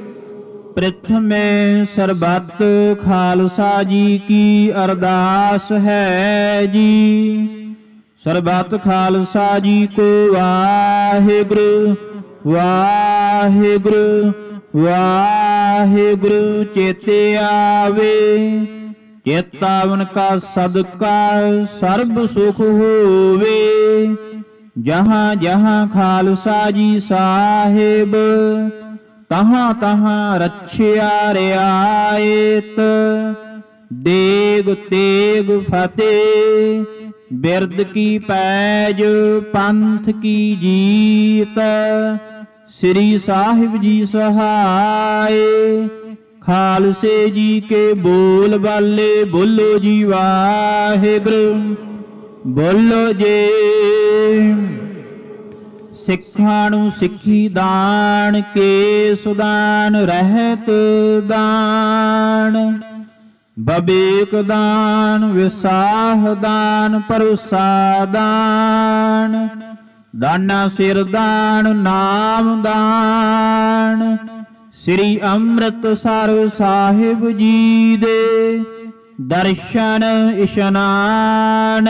ਪ੍ਰਥਮੇ ਸਰਬੱਤ ਖਾਲਸਾ ਜੀ ਕੀ ਅਰਦਾਸ ਹੈ ਜੀ ਸਰਬੱਤ ਖਾਲਸਾ ਜੀ ਕੋ ਵਾਹਿਗੁਰੂ ਵਾਹਿਗੁਰੂ ਵਾਹਿਗੁਰੂ ਚੇਤੇ ਆਵੇ ਚੇਤਾਵਨ ਕਾ ਸਦਕਾ ਸਰਬ ਸੁਖ ਹੋਵੇ ਜਹਾਂ ਜਹਾਂ ਖਾਲਸਾ ਜੀ ਸਾਹਿਬ ਤਹਾਂ ਤਹਾਂ ਰੱਛਿਆ ਰਿਆਇਤ ਦੇਗ ਤੇਗ ਫਤਿਹ ਬਿਰਦ ਕੀ ਪੈਜ ਪੰਥ ਕੀ ਜੀਤ ਸ੍ਰੀ ਸਾਹਿਬ ਜੀ ਸਹਾਏ ਖਾਲਸੇ ਜੀ ਕੇ ਬੋਲ ਬਾਲੇ ਬੋਲੋ ਜੀ ਵਾਹਿਗੁਰੂ ਬੋਲੋ ਜੀ। ਸਿੱਖਾਂ ਨੂੰ ਸਿੱਖੀ ਦਾਨ ਕੇਸ ਦਾਨ ਰਹਿਤ ਦਾਨ ਬਬੇਕ ਦਾਨ ਵਿਸਾਹ ਦਾਨ ਭਰੋਸਾ ਦਾਨ ਦਾਨਾ ਸਿਰ ਦਾਨ ਨਾਮ ਦਾਨ ਸ੍ਰੀ ਅੰਮ੍ਰਿਤਸਰ ਸਾਹਿਬ ਜੀ ਦੇ ਦਰਸ਼ਨ ਇਸ਼ਨਾਨ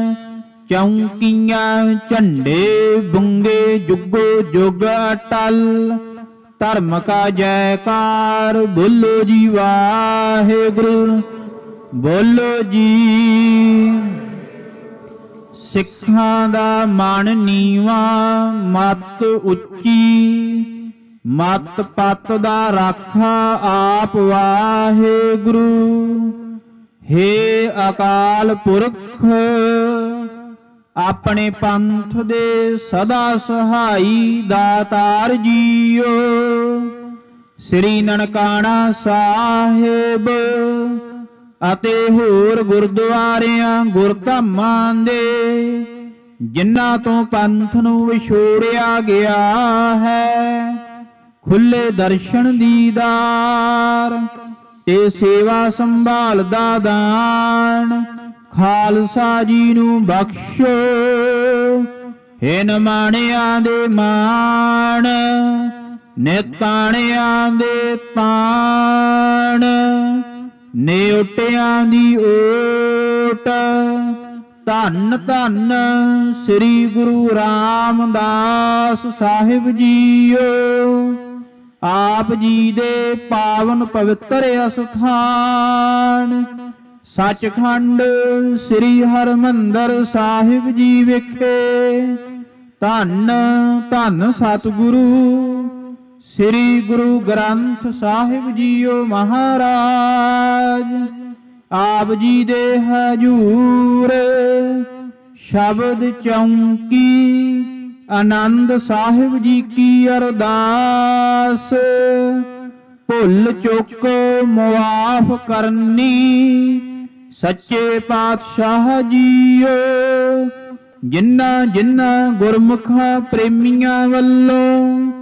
ਚੌਂਕੀਆਂ ਝੰਡੇ ਬੁੰਗੇ ਜੁਗੋ ਜੁਗ ਅਟਲ ਧਰਮ ਕਾ ਜੈਕਾਰ ਬੋਲੋ ਜੀ ਵਾਹਿਗੁਰੂ ਬੋਲੋ ਜੀ। ਸਿੱਖਾਂ ਦਾ ਮਨ ਨੀਵਾਂ ਮਤ ਉੱਚੀ ਮਤ ਪਤ ਦਾ ਰਾਖਾ ਆਪ ਵਾਹਿਗੁਰੂ ਹੇ ਅਕਾਲ ਪੁਰਖ ਆਪਣੇ ਪੰਥ ਦੇ ਸਦਾ ਸਹਾਈ ਦਾਤਾਰ ਜੀਓ ਸ੍ਰੀ ਨਨਕਾਣਾ ਸਾਹਿਬ ਅਤੇ ਹੋਰ ਗੁਰਦੁਆਰਿਆਂ ਗੁਰਧਾਮਾਂ ਦੇ ਜਿਨ੍ਹਾਂ ਤੋਂ ਪੰਥ ਨੂੰ ਵਿਛੋੜਿਆ ਗਿਆ ਹੈ ਖੁੱਲੇ ਦਰਸ਼ਨ ਦੀਦਾਰ ਤੇ ਸੇਵਾ ਸੰਭਾਲ ਦਾ ਦਾਨ ਖਾਲਸਾ ਜੀ ਨੂੰ ਬਖਸ਼ੋ ਹੇ ਨਿਮਾਣਿਆਂ ਦੇ ਮਾਣ ਨਿਤਾਣਿਆਂ ਦੇ ਤਾਣ ਨਿਉਟਿਆਂ ਦੀ ਓਟ ਧੰਨ ਧੰਨ ਸ੍ਰੀ ਗੁਰੂ ਰਾਮਦਾਸ ਸਾਹਿਬ ਜੀਓ ਆਪ ਜੀ ਦੇ ਪਾਵਨ ਪਵਿੱਤਰ ਅਸਥਾਨ ਸੱਚਖੰਡ ਸ੍ਰੀ ਹਰਿਮੰਦਰ ਸਾਹਿਬ ਜੀ ਵਿਖੇ ਧੰਨ ਧੰਨ ਸਤਿਗੁਰੂ ਸ੍ਰੀ ਗੁਰੂ ਗ੍ਰੰਥ ਸਾਹਿਬ ਜੀਓ ਮਹਾਰਾਜ ਆਪ ਜੀ ਦੇ ਹਜੂਰ ਸ਼ਬਦ ਚੌਂਕੀ ਆਨੰਦ ਸਾਹਿਬ ਜੀ ਕੀ ਅਰਦਾਸ ਭੁੱਲ ਚੁੱਕ ਮੁਆਫ ਕਰਨੀ ਸੱਚੇ ਪਾਤਸ਼ਾਹ ਜੀਓ ਜਿਨ੍ਹਾਂ ਜਿਨ੍ਹਾਂ ਗੁਰਮੁਖਾਂ ਪ੍ਰੇਮੀਆਂ ਵੱਲੋਂ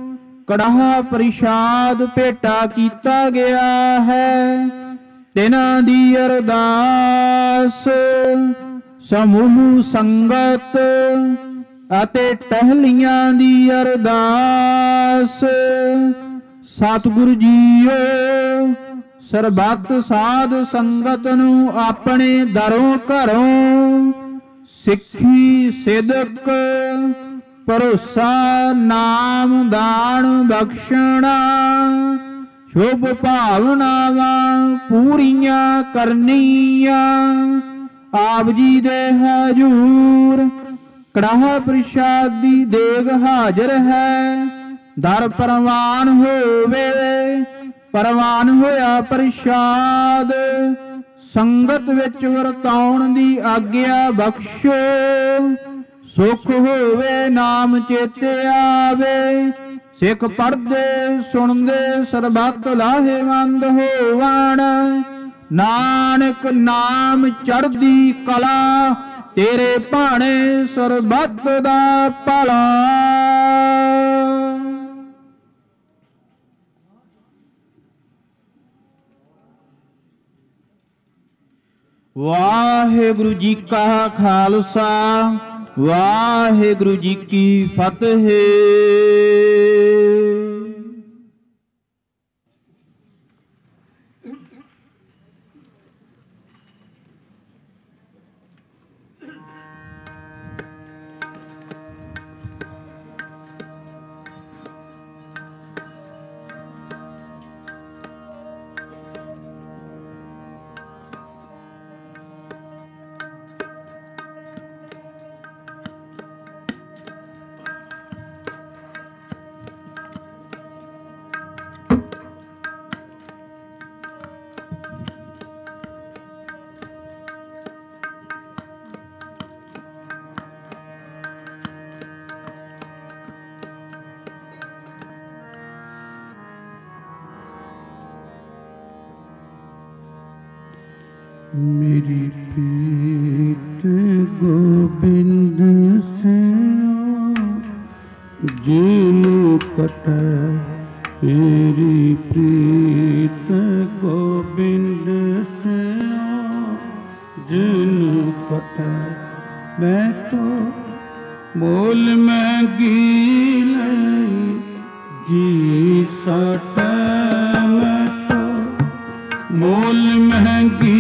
ਕੜਾਹ ਪ੍ਰਸ਼ਾਦ ਭੇਟਾ ਕੀਤਾ ਗਿਆ ਹੈ। ਤਿਨਾਂ ਦੀ ਅਰਦਾਸ ਸਮੂਹ ਸੰਗਤ ਅਤੇ ਟਹਿਲੀਆਂ ਦੀ ਅਰਦਾਸ। ਸਤਿਗੁਰੂ ਜੀਓ ਸਰਬੱਤ ਸਾਧ ਸੰਗਤ ਨੂੰ ਆਪਣੇ ਦਰੋਂ ਘਰੋਂ ਸਿੱਖੀ ਸਿਦਕ ਭਰੋਸਾ ਨਾਮ ਦਾਨ ਬਖਸ਼ਣਾ ਸ਼ੁਭ ਭਾਵਨਾਵਾਂ ਪੂਰੀਆਂ ਕਰਨੀਆਂ। ਆਪ ਜੀ ਦੇ ਹਜੂਰ ਕੜਾਹ ਪ੍ਰਸ਼ਾਦ ਦੀ ਦੇਗ ਹਾਜ਼ਰ ਹੈ। ਦਰ ਪ੍ਰਵਾਨ ਹੋਵੇ ਪ੍ਰਵਾਨ ਹੋਇਆ ਪ੍ਰਸ਼ਾਦ ਸੰਗਤ ਵਿੱਚ ਵਰਤਾਉਣ ਦੀ ਆਗਿਆ ਬਖਸ਼ੋ। ਸੁਖ ਹੋਵੇ ਨਾਮ ਚੇਤੇ ਆਵੇ ਸਿੱਖ ਪੜ੍ਹਦੇ ਸੁਣਦੇ ਸਰਬੱਤ ਲਾਹੇਵੰਦ ਹੋਵਣ। ਨਾਨਕ ਨਾਮ ਚੜ੍ਹਦੀ ਕਲਾ ਤੇਰੇ ਭਾਣੇ ਸਰਬੱਤ ਦਾ ਭਲਾ। ਵਾਹਿਗੁਰੂ ਜੀ ਕਾ ਖਾਲਸਾ ਵਾਹਿਗੁਰੂ ਜੀ ਕੀ ਫਤਿਹ। मेरी प्रीत गोबिंद से जिन कटे मेरी प्रीत गोबिंद से जिन कटे। मैं तो मोल महंगी लई जी सटे मैं तो मोल महंगी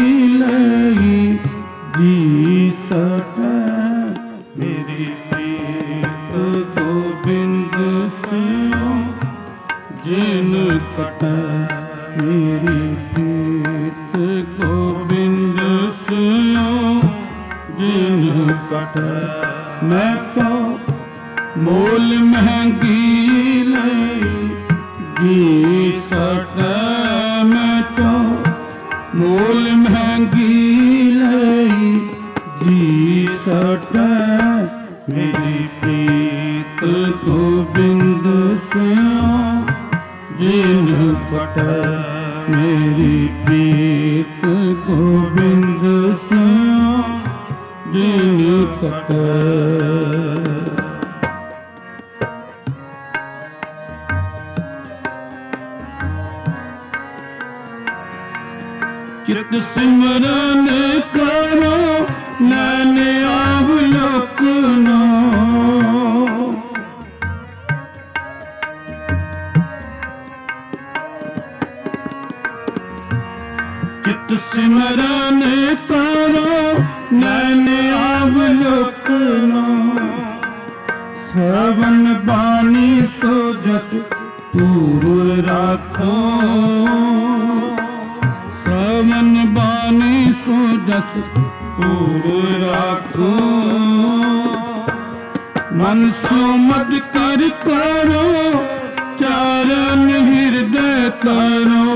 जी सटे। मेरी प्रीत गोबिंद से जिन कटे मेरी प्रीत गोबिंद से जिन कटे। मैं तो मोल महंगी लई जी सटे मैं तो मोल महंगी जी सटे। मेरी प्रीत गोबिंद से जिन कटे मेरी प्रीत गोबिंद से जिन कटे। चित सिमरन करो नैन अवलोकनो। चित सिमरन करो नैन अवलोकनो। श्रवण बाणी सो जस पूर राखो। श्रवण बाणी सो जस पूर राखो। मन सो मद कर करो चारण हृदय करो।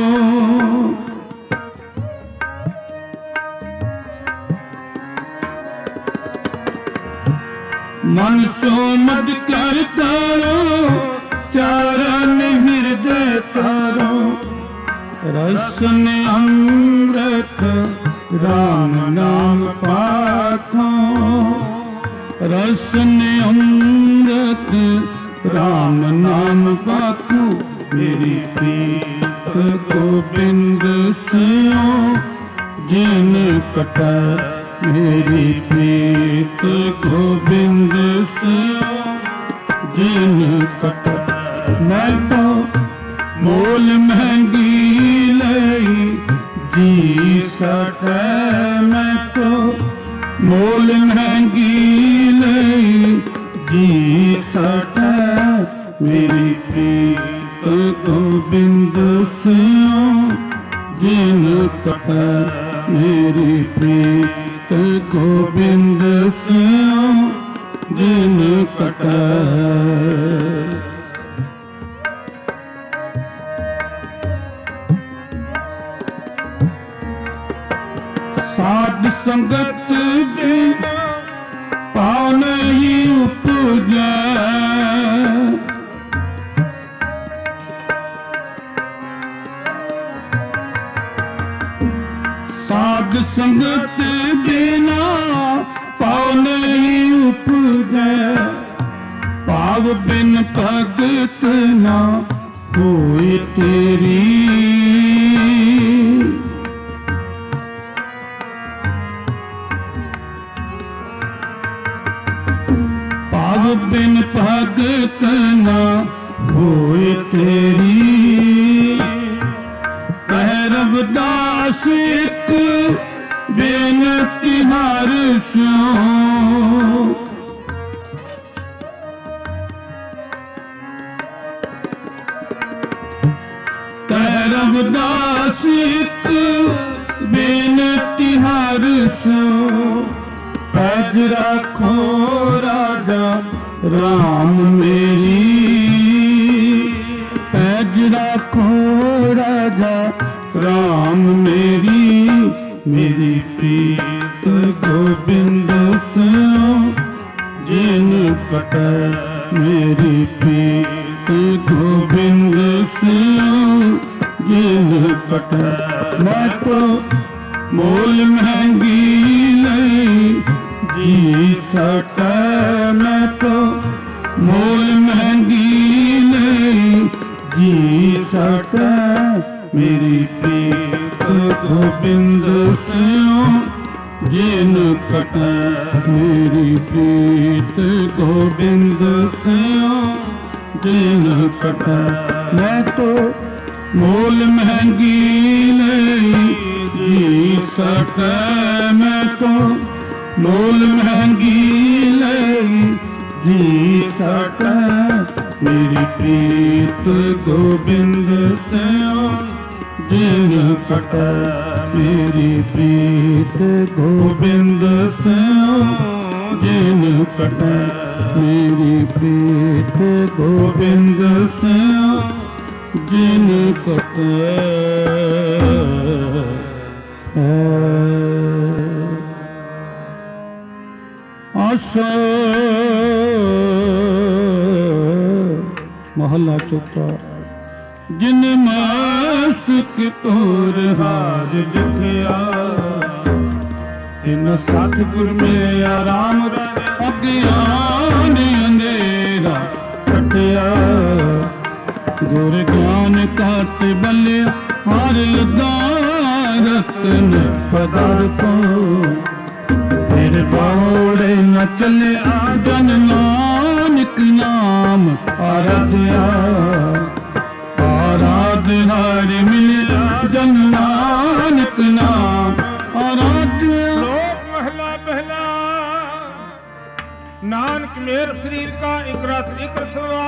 मन सो मद कर करो चारण हृदय करो। रसन अमृत राम नाम पाखो। रसन अमृत राम नाम बापू मेरी प्रीत गोबिंद सियो जिन कटा मेरी प्रीत गोबिंद सियो जिन कटा। मैं तो मोल महंगी लई जी सटे मैं तो मोल महंगी लई जी सटे मेरी प्रीत गोबिंद सियो जिन कटा मेरी प्रीत गोबिंद सियो जिन कटा। साध संगत बिना पाव नहीं उपजै साध संगत बिना पाव नहीं उपजै पाव बिन भगत ना होए तेरी। पाव बिन भगत ना होए तेरी। कह रविदास एक बेनती हर स्यों कह रविदास एक बेनती हर स्यों पैज रखो राजा राम मेरी। पैज रखो राजा राम मेरी मेरी प्रीत गोबिंद सियो जिन कटे मेरी प्रीत गोबिंद सियो जिन कटे। मैं तो मोल महंगी लई जी सटे मैं तो मोल महंगी लई जी सटे मेरी प्रीत गोबिंद सियो जिन कटे मेरी प्रीत गोबिंद सियो जिन कटे। मैं तो मोल महंगी लई जी सटे मैं तो मोल महंगी लई जी सटे मेरी प्रीत गोबिंद सियो जिन कटे मेरी प्रीत गोबिंद सियो जिन कटे मेरी प्रीत गोबिंद सियो जिन कटे। आसा महला चौथा। जिन मस्तक तोर हार लिखिया तिन सतगुर में आराम अज्ञान अंधेरा कटिया। गुर ज्ञान काट बलिया हर रतन पदार्थो फिर दौड़े न चले जन नानक नाम आराध्या। आराधनार मिलिया जन नानक नाम आराध्या। श्लोक महला पहला। नानक मेर शरीर का एक रथ एक रथवा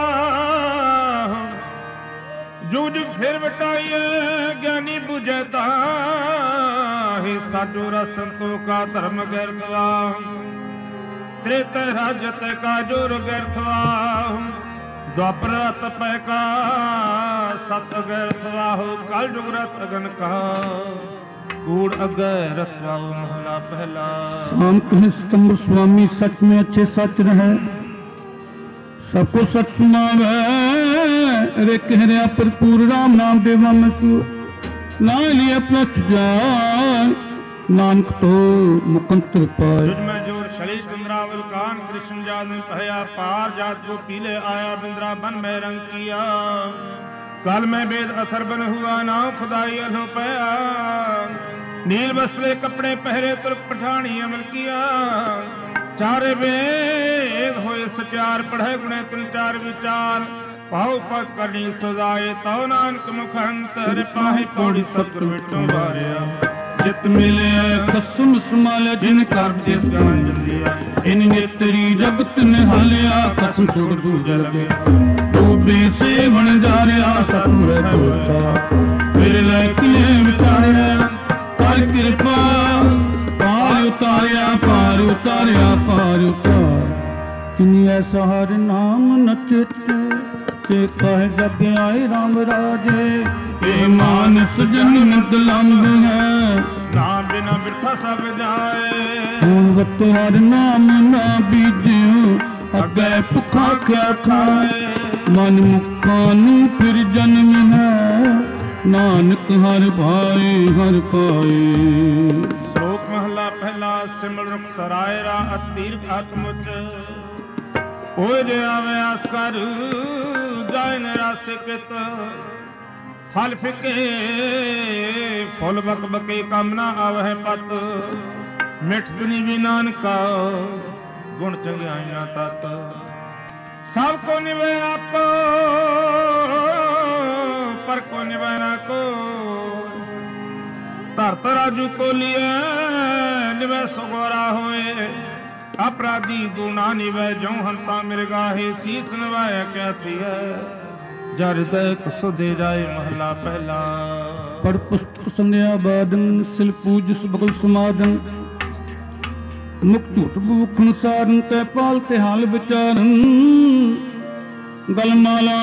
जुग जुग फिर बटाइए ज्ञानी बुझता है साधु रस संतों का धर्म गैरथवा। त्रेता राजत का जोर गैरथवा द्वापर तपय का सत गैरथवा हो। कल जुग रत अगन का कूड़ अगय रथवा। महला पहला। शाम कहे स्तंभ स्वामी सच में अच्छे सच रहे सबको सच सुनावे। रे कह रहा भरपूर राम नाम देवा मसूर ना लिया प्लथ जाए नानक तो मुकंतर पाए। में जोर शलीश चंद्रावल कान कृष्ण जात में भया पार जात को पीले आया बिंद्रा बन में रंग किया कल में वेद अथर बन हुआ नाव खुदाई अलो पया नील बसले कपड़े पहरे तुर्क पठानी अमल किया चारे वेद होए सचार पढ़े गुणे तिल चार विचार पाहु पद करनी सजाए तो नानक मुखंत हरे पाहे पौड़ी सतगुर विटो वारिया जित मिले खसम संभाले जिन कर देस गण दिया इन नेतरी जगत निहालिया कसम छोड़ दूजा लगे डूबे से बन जा रहा सतुर तोता मेरे लायक विचारिया कर कृपा पार उतारिया पार उतारिया पार उतार जिनी ऐसा हर नाम नचित से कह जग आए राम राजे ये मानस जन्म दलंब है नाम बिना बिरथा सब जाए हूँ तुहार नाम ना बीजो अगे भुखा क्या खाए मन मुखानु फिर जन्म है नानक हर भाई हर पाए। श्लोक महला पहला सिमर रुख सराय रा अतीर आत्मच होए जे आवे आस कर जाए निराशे कृत फल फिके फुल बक बके कामना आवह पत मिठ दुनी भी नानका गुण चंगियाइया तत सब को निभे आपो पर को निभे ना को धरत राजू को लिए निभे सुगोरा होए अपराधी दूना निभे जो हंता मिर्गाहे शीस निभाया क्या थी है जर तक सुधे जाए महला पहला पढ़ पुस्तक संध्या बादन सिल पूज सुबगल समादन मुख झूठ भूखन सारन तै पालते हाल विचारन गलमाला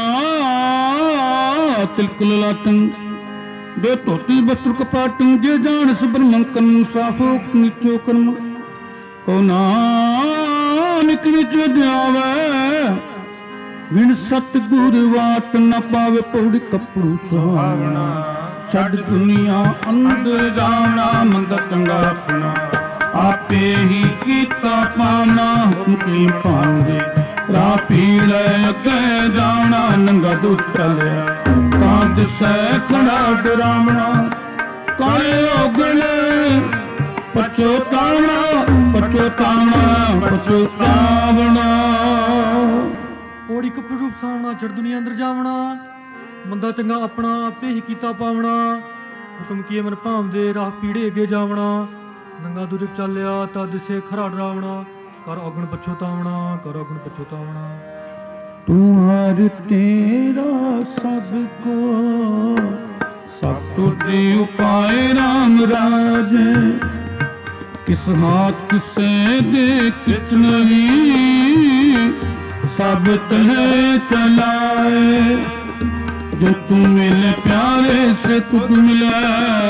तिलकुल लाटन दे धोती वस्त्र कपाटन जे जान सुब्रमंकन साफो नीचो कर्म को नानक विच जावे विण सतगुर वाट न पावे पौड़ी कपड़ू सुहावना छड़ दुनिया अंदर जाना मंदा चंगा अपना आपे ही कीता पाना हुक्म की पांदे राह पीले अगे जाना नंगा दुख चलिया कांद सै खड़ा डरावना काए ओगले पछोताना पछोताना पछोतावना पौड़ी कपड़े रूप सावना चढ़ दुनिया अंदर जावना मंदा चंगा अपना आपे ही कीता पावना हुक्म किए मन भावदे राह पीड़े अगे जावना नंगा दुख चालिया ता दिसे खरा डरावना कर अगण पछोतावना कर अगण पछोतावना तुम्हार तेरा सबको सब तुझे उपाय राम राज किस हाथ किसे दे किच नहीं सब तले चलाए जो तुम मिले प्यारे से तुझ मिले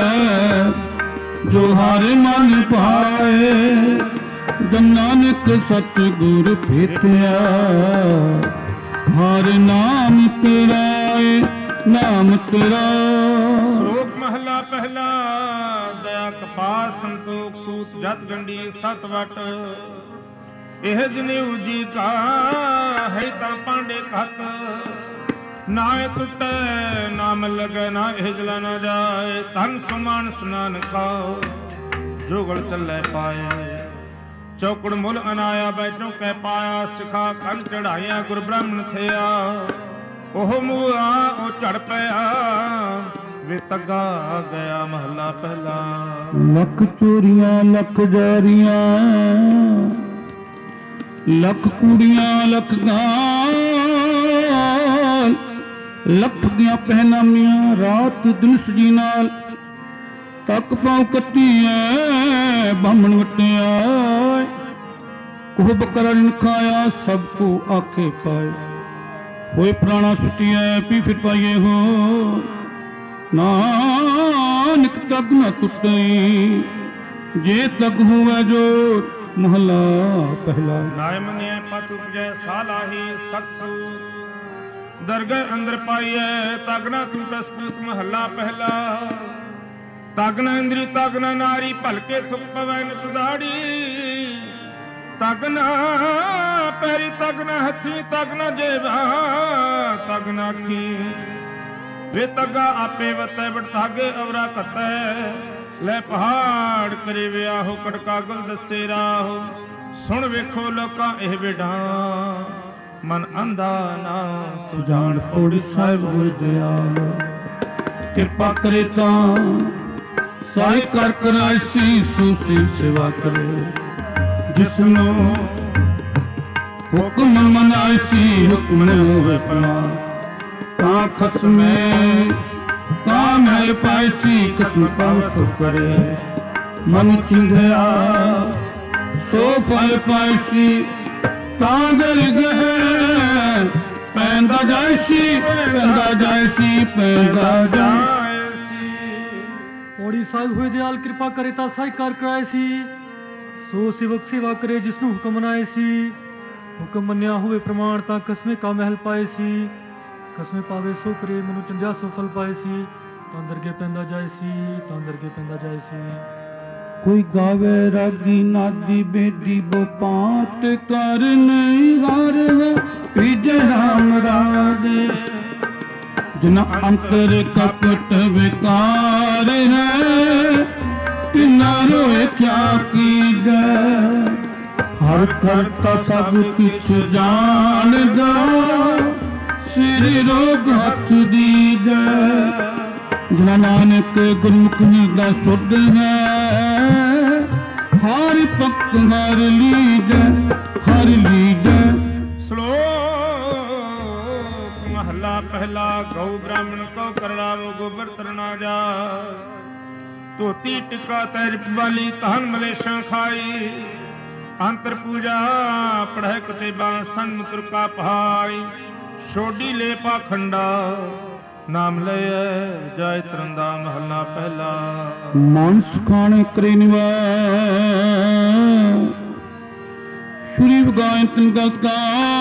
जो हारे मन पाए जब नानक सतगुर भेटिया हर नाम तेरा नाम तेरा। श्लोक महला पहला दया कपास संतोख सूत जत गंडी सत वट एह जनेऊ जी का है ता पांडे खत नाए टुटे नाम लगे ना एह जला ना जाए धन सुमान स्नान खाओ जोगल चले पाए चौकड़ मुल अनाया बैठो कह पाया सिखा खन चढ़ाया गुर ब्राह्मण थिया ओह मूआ ओ चढ़ पया वे तगा गया महला पहला। लख चोरियां लख जारियां लख कुड़ियां लख गाल लख दियां पहनामियां रात दिन सजी नाल तक पाँव कट्टी है बामण वटिया कोह बकरा खाया सबको आखे पाए होए प्राणा सुटिया पी फिर पाइए हो नानक तग न टुटे जे तग हुआ जो महला पहला। नाय मने पत उपजै सालाही सत्सु दरगह अंदर पाइए तगना तू दस पुस महला पहला तगना इंद्री तगना नारी भलके थुक पवै नित दाड़ी ਤਗਨਾ ਪੈਰੀ ਤਗਨਾ ਹੱਥੀ ਤਗਨਾ ਜੇਵਾ ਤਗਨਾ ਕੀ ਵੇ ਤਗਾ ਆਪੇ ਵਤੈ ਵਟਾਗੇ ਅਵਰਾ ਕਤੈ ਲੈ ਪਹਾੜ ਕਰੇ ਵਿਆਹੋ ਕੜਕਾ ਗੁਲ ਦੱਸੇ ਰਾਹੋ ਸੁਣ ਵੇਖੋ ਲੋਕਾਂ ਇਹ ਵਿਡਾਂ ਮਨ ਅੰਧਾ ਨਾ ਸੁਜਾਨ ਪੌੜੀ ਸਾਹਿਬ ਗੁਰ ਦਿਆਲ ਕਿਰਪਾ ਕਰੇ ਤਾਂ ਸਾਈ ਕਰ ਕਰਾਇਸੀ ਸੂਸੀ ਸੇਵਾ ਕਰੇ ਜਿਸਨੂੰ ਹੁਕਮ ਮਨਾਇਸੀ ਹੁਕਮ ਨ ਹੋਵੇ ਪਨਾ ਤਾਂ ਖਸਮੇ ਤਾਂ ਮਹਿਲ ਪਾਇਸੀ ਖਸਮ ਪਾਵ ਸੋ ਕਰੇ ਮਨ ਚਿੰਧਿਆ ਸੋ ਫਲ ਪਾਇਸੀ ਤਾਂ ਦਿਲ ਗਏ ਪੈਂਦਾ ਜਾਇਸੀ ਪੈਂਦਾ ਜਾਇਸੀ ਪੈਂਦਾ ਜਾਇਸੀ। ਪੌੜੀ ਸਾਹਿਬ ਹੋਏ ਦਿਆਲ ਕਿਰਪਾ ਕਰੇ ਤਾਂ ਸਾਈ ਕਰ ਕਰਾਏ ਸੀ ਸੋ ਸੇਵਕ ਸੇਵਾ ਕਰੇ ਜਿਸਨੂੰ ਹੁਕਮ ਮਨਾਏ ਸੀ ਹੁਕਮ ਮੰਨਿਆ ਹੋਵੇ ਪ੍ਰਮਾਣ ਤਾਂ ਕਸਮੇ ਕਾ ਮਹਿਲ ਪਾਏ ਸੀ ਕਸਮੇ ਪਾਵੇ ਸੋ ਕਰੇ ਮਨੁ ਚੰਦਿਆ ਸੋ ਫਲ ਪਾਏ ਸੀ ਤਾਂ ਦਰਗੇ ਪੈਂਦਾ ਜਾਏ ਸੀ ਤਾਂ ਦਰਗੇ ਪੈਂਦਾ ਜਾਏ ਸੀ। ਕੋਈ ਗਾਵੇ ਰਾਗੀ ਨਾਦੀ ਬੇਦੀ ਬੋ ਪਾਟ ਕਰ ਨਹੀਂ ਹਾਰਵਾ ਪੀਜੇ ਰਾਮ ਰਾਜੇ ਜਿਨਾ ਅੰਤਰ ਕਪਟ ਵਿਕਾਰ ਹੈ ਤਿਨਾ ਰੋਏ ਕਿਆ ਕੀਜੈ ਹਰ ਕਰਤਾ ਸਭ ਕਿਛ ਜਾਣਦਾ ਸਿਰ ਰੋਗ ਹੱਥ ਦੀਜੈ ਜਿਨਾ ਨਾਨਕ ਗੁਰਮੁਖ ਦਾ ਸੁਧ ਹੈ ਹਰ ਭਗਤ ਹਰ ਲੀਜੈ ਹਰ ਲੀਜੈ। ਸ਼ਲੋਕ ਮਹਲਾ ਪਹਿਲਾ ਗਊ ਬ੍ਰਾਹਮਣ ਕੋ ਕਰਲਾਵੋ ਗੋਬਰ ਤਰਨਾ ਜਾ ਧੋਤੀ ਟਿਕਾ ਤੈਜ ਵਾਲੀ ਧਨ ਮਲੇਸ਼ਾਂ ਖਾਈ ਅੰਤਰ ਪੂਜਾ ਪੜ੍ਹੈ ਕਤੇਬਾ ਸੰਨ ਤੁਰਕਾ ਪਹਾਈ ਛੋਡੀ ਲੈ ਪਾਖੰਡਾ ਨਾਮ ਲਏ ਜਾਇ ਤਰੰਦਾ ਮਹੱਲਾ ਪਹਿਲਾ। ਮਾਨਸ ਖਾਣੇ ਕਰੇ ਨਿਵਾਸ ਸ਼ੁਰੀ ਵਗਾਇ ਤਿਨ ਗਲਤਾ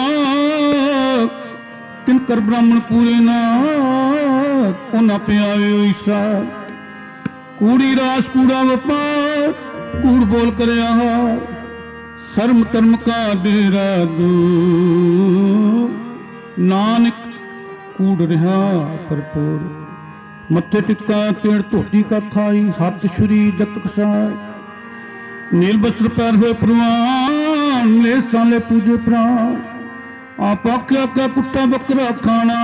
ਤਿਨ ਕਰ ਬ੍ਰਾਹਮਣ ਪੂਰੇ ਨਾ ਉਹਨਾਂ ਪਿਆਵੇ ਈਸਾ ਕੂੜੀ ਰਾਸ ਕੂੜਾ ਵਪਾਰ ਕੂੜ ਬੋਲ ਕਰਿਆ ਸਰਮ ਧਰਮ ਕਾ ਡੇਰਾ ਦੂ ਨਾਨਕ ਕੂੜ ਰਿਹਾ ਭਰਪੂਰ ਮੱਥੇ ਟਿਕਾ ਤੇੜ ਧੋਤੀ ਕਾ ਖਾਈ ਹੱਥ ਛੁਰੀ ਦਤਕ ਸਾਈ ਨੀਲ ਬਸਤਰ ਪੈਰ ਹੋਏ ਪ੍ਰਵਾਨ ਲੈ ਸਾਲੇ ਪੂਜੇ ਪ੍ਰਾਨ ਆਪ ਆਖਿਆ ਕਾ ਕੁੱਤਾ ਬੱਕਰਾ ਖਾਣਾ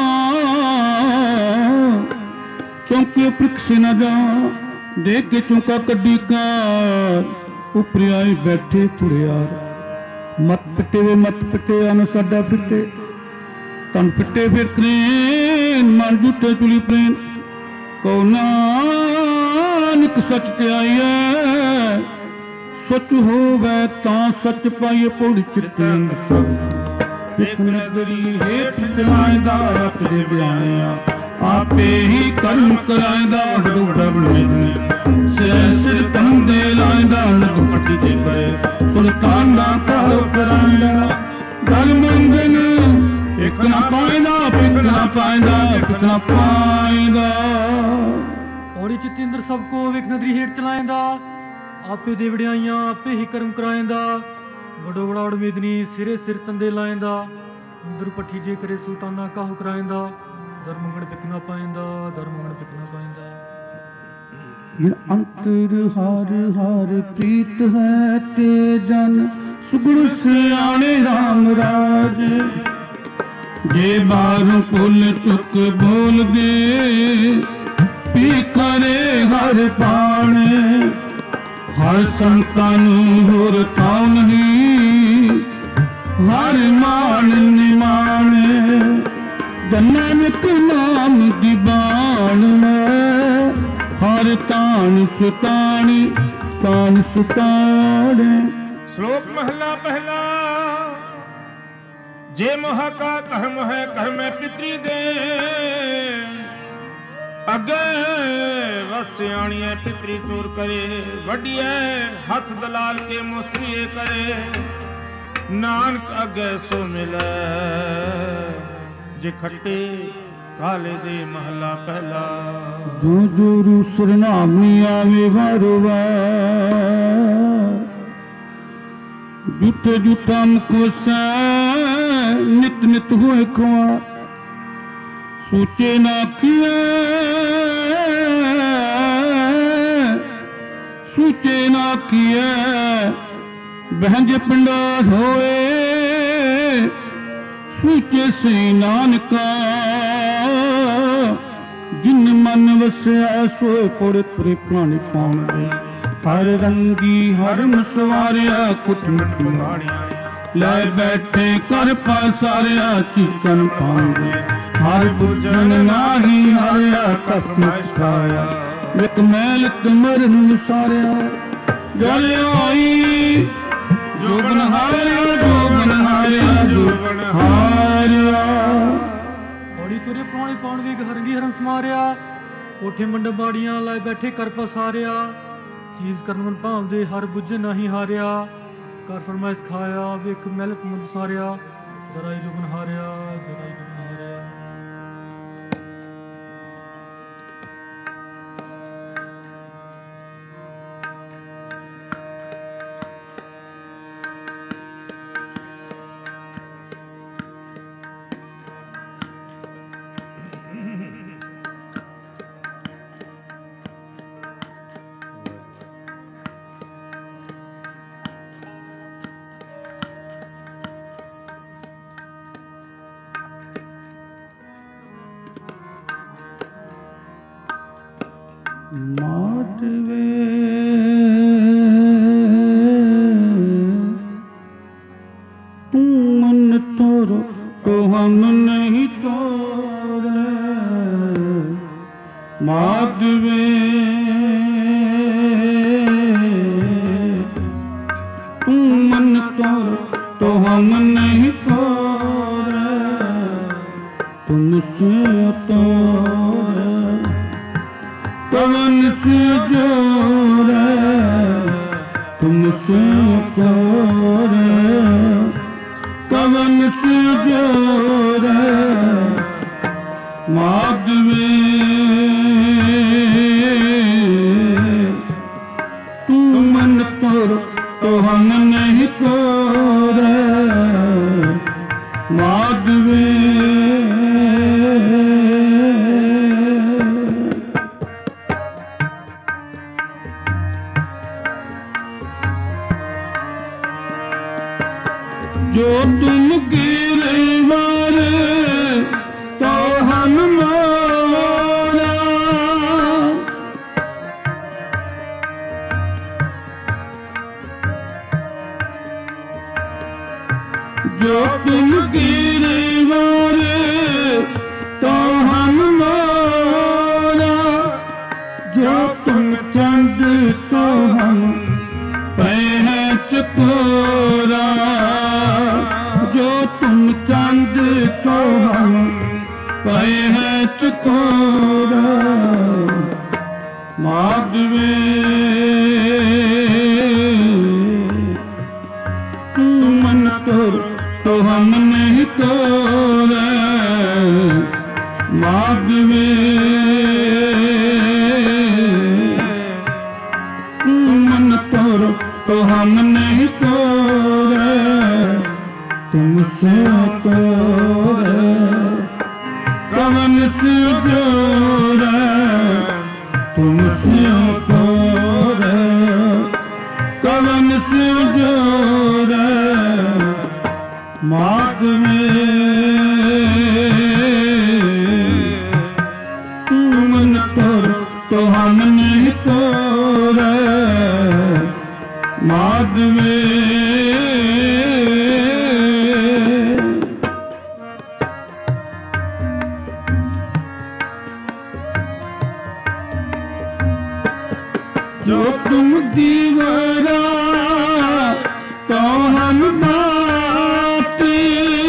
ਚੌਂਕੇ ਪ੍ਰਿਕਸੇ ਨਾ ਜਾ ਦੇਖ ਕੇ ਚੌਂਕਾ ਕੱਢੀ ਕਾਰ ਉਪਰ ਆਏ ਬੈਠੇ ਤੁਰਿਆਰ ਮਤ ਪਿੱਟੇ ਵੇ ਮਤ ਪਿੱਟੇ ਅਨ ਸਾਡਾ ਪਿੱਟੇ ਤਨ ਪਿੱਟੇ ਫਿਰ ਕ੍ਰੇਨ ਮਨ ਜੁੱਟੇ ਚੁਲੀ ਪ੍ਰੇਨ ਕਉ ਨਾਨਕ ਸੱਚ ਤੇ ਆਈਐ ਸੱਚ ਹੋਵੇ ਤਾਂ ਸੱਚ ਪਾਈਏ ਪੌੜੀ ਚਿੱਤੇ ਇੱਕ ਨਗਰੀ ਹੇਠ ਚਲਾਇਦਾ ਆਪਣੇ ਬਿਆਨਿਆ ਆਪੇ ਹੀ ਕਰਮ ਕਰਾਇਦਾ ਡੋੜਾ ਬਣਾਇਦਾ ਸਿਰ ਸਿਰ ਪੰਦੇ ਲਾਇਦਾ ਨਕ ਪੱਟੀ ਤੇ ਕਰੇ ਸੁਲਤਾਨ ਦਾ ਕਾਹ ਕਰਾਇਦਾ ਗਲ ਮੰਗਨ ਇੱਕ ਨਾ ਪਾਇਦਾ ਪਿਕ ਨਾ ਪਾਇਦਾ ਪਿਕ ਨਾ ਪਾਇਦਾ। ਪੌੜੀ ਚਿੱਤੀ ਅੰਦਰ ਸਭ ਕੋ ਵੇਖ ਨਦਰੀ ਹੇਠ ਚਲਾਇਦਾ ਆਪੇ ਦੇ ਵਡਿਆਈਆਂ ਆਪੇ ਹੀ ਕਰਮ ਕਰਾਇਦਾ ਵਡੋ ਵੜਾ ਉਡਮੀਦਨੀ ਸਿਰੇ ਸਿਰ ਤੰਦੇ ਲਾਇਦਾ ਅੰਦਰ ਪੱਠੀ ਜੇ ਕਰੇ ਸੁਲਤਾਨਾ ਕਾਹੂ ਕਰਾਇਦਾ ਦਰ ਮੰਗਣ ਪਿਕ ਨਾ ਪਾਇਦਾ ਦਰ ਮੰਗਣ ਪਿਕ ਨਾ ਪਾਇਦਾ। ਜਿਨ ਅੰਤਰ ਹਰ ਹਰ ਪ੍ਰੀਤ ਹੈ ਤੇ ਜਨ ਸੁਗੁਣ ਸਿਆਣੇ ਰਾਮ ਰਾਜ ਜੇ ਬਾਹਰੋਂ ਭੁੱਲ ਚੁੱਕ ਬੋਲਦੇ ਪੀ ਕਰੇ ਹਰ ਪਾਣੇ ਹਰ ਸੰਤਾਂ ਨੂੰ ਹੋਰ ਥਾਉ ਨਹੀਂ ਹਰ ਮਾਣ ਨਿਮਾਣੇ ਜਨਾਨਕ ਨਾਮ ਦੀ ਬਾਣ ਮੈਂ ਹਰ ਤਾਣ ਸੁਤਾਣੀ ਤਾਣ ਸੁਤਾਣੇ। ਸ਼ਲੋਕ ਮਹਲਾ ਪਹਿਲਾ ਜੇ ਮੋਹ ਕਾ ਕਰਮ ਹੈ ਕਰਮ ਹੈ ਪਿਤਰੀ ਦੇ ਅੱਗੇ ਵਸਿਆਣੀਏ ਪਿਤਰੀ ਤੂਰ ਕਰੇ ਵੱਡੀਏ ਹੱਥ ਦਲਾਲ ਕੇ ਮੁਸਤਰੀਏ ਕਰੇ ਨਾਨਕ ਅੱਗੇ ਸੋ ਮਿਲੈ ਜੇ ਖੱਟੇ ਕਾਲੇ ਦੇ ਮਹਲਾ ਪਹਿਲਾ। ਜੋ ਜੋ ਰੂ ਸਰਨਾਮੀ ਆਵੇ ਵਾਰ ਵਾਰ झूठे झूठा मुखो से नित नित हुए खुआ सूचे ना किए सूचे ना किए बहज पिंडा होए सूचे से नानका जिन मन वसया सोए पुर पुरे प्राणी पाउन दे हर रंगी हर मसवारिया कुट मिटिया लै बैठे कर पासारिया चिकन पाउंदे हर बुझन नाही हरिया कष्ट मुस्काया विक मैल तुमर सारिया जल आई जोगन हारिया जोगन हारिया जोगन हारिया ਔੜੀ ਤੁਰੇ ਪਾਣੀ ਪਾਉਣ ਵੀ ਹਰੰਗੀ ਹਰਮ ਸਮਾਰਿਆ ਕੋਠੇ ਮੰਡ ਬਾੜੀਆਂ ਲਾਏ ਬੈਠੇ ਕਰ ਪਸਾਰਿਆ ਚੀਜ਼ ਕਰਨ ਮਨ ਭਾਵਦੇ ਹਰ ਬੁੱਝ ਨਹੀਂ ਹਾਰਿਆ ਕਰ ਫਰਮਾਇਸ਼ ਖਾਇਆ ਵੇਖ ਮਹਿਲਤ ਮਨ ਸਾਰਿਆ ਜਰਾਈ ਜੁਗਨ ਹਾਰਿਆ ਜਰਾਈ ਜੁਗਨ ਹਾਰਿਆ माटवे तू मन तोरो तो हम नहीं तोरे माधवे तू मन तोरो तो हम नहीं तोरे तुमसे तोरे पवन से जोरे तुमसे तोरे पवन से जोरे माधवे तू मन तोरो तो हम नहीं तोरे माधवे जो तुम गिरवर तो हम मोरा जो तुम गिरवर तो हम मोरा जो तुम चंद तो हम पहच तोरा जो तुम चंद तो हम पहच तोरा माधवे तू मन तोर तो हम नहीं तोरे माधवे तू मन तोर तो हम नहीं तोरे तुमसे तोरे कवन से जोरे तुमसे तोरे कवन से जोरे माधवे तू मन तोर तो हम नहीं तोरे माधवे जो तुम दीवारा तो हम बाती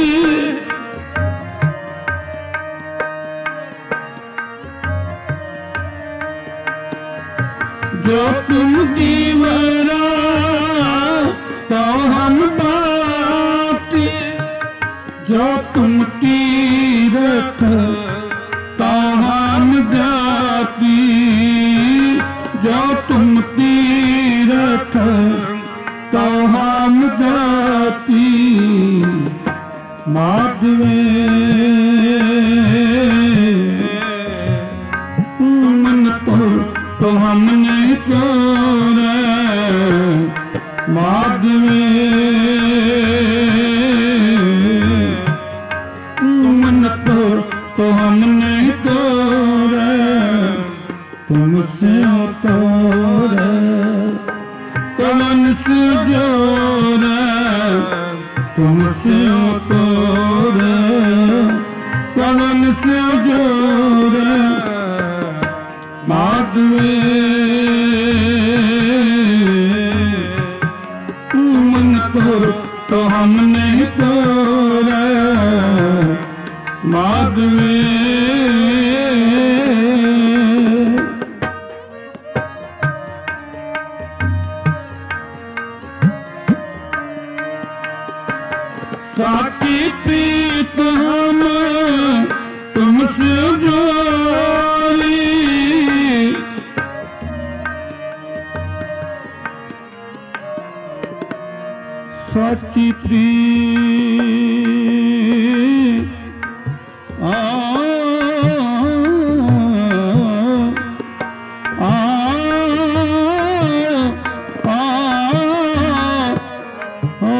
जो तुम दीवारा तो हम बाती जो तुम तीरथ तो हम जाती जो तुम तीरथ तो हम जाती माधवे मन तो तो हमने तोरे माधवे मन तो तो हमने तोरे तुमसे तोरे कवन से जोरे तुमसे तोरे कवन से जोरे माधवे मन तो तो हमने तोरे माधवे साकी प्रीत हम तुमसे जोड़ी साकी प्रीत आ आ आ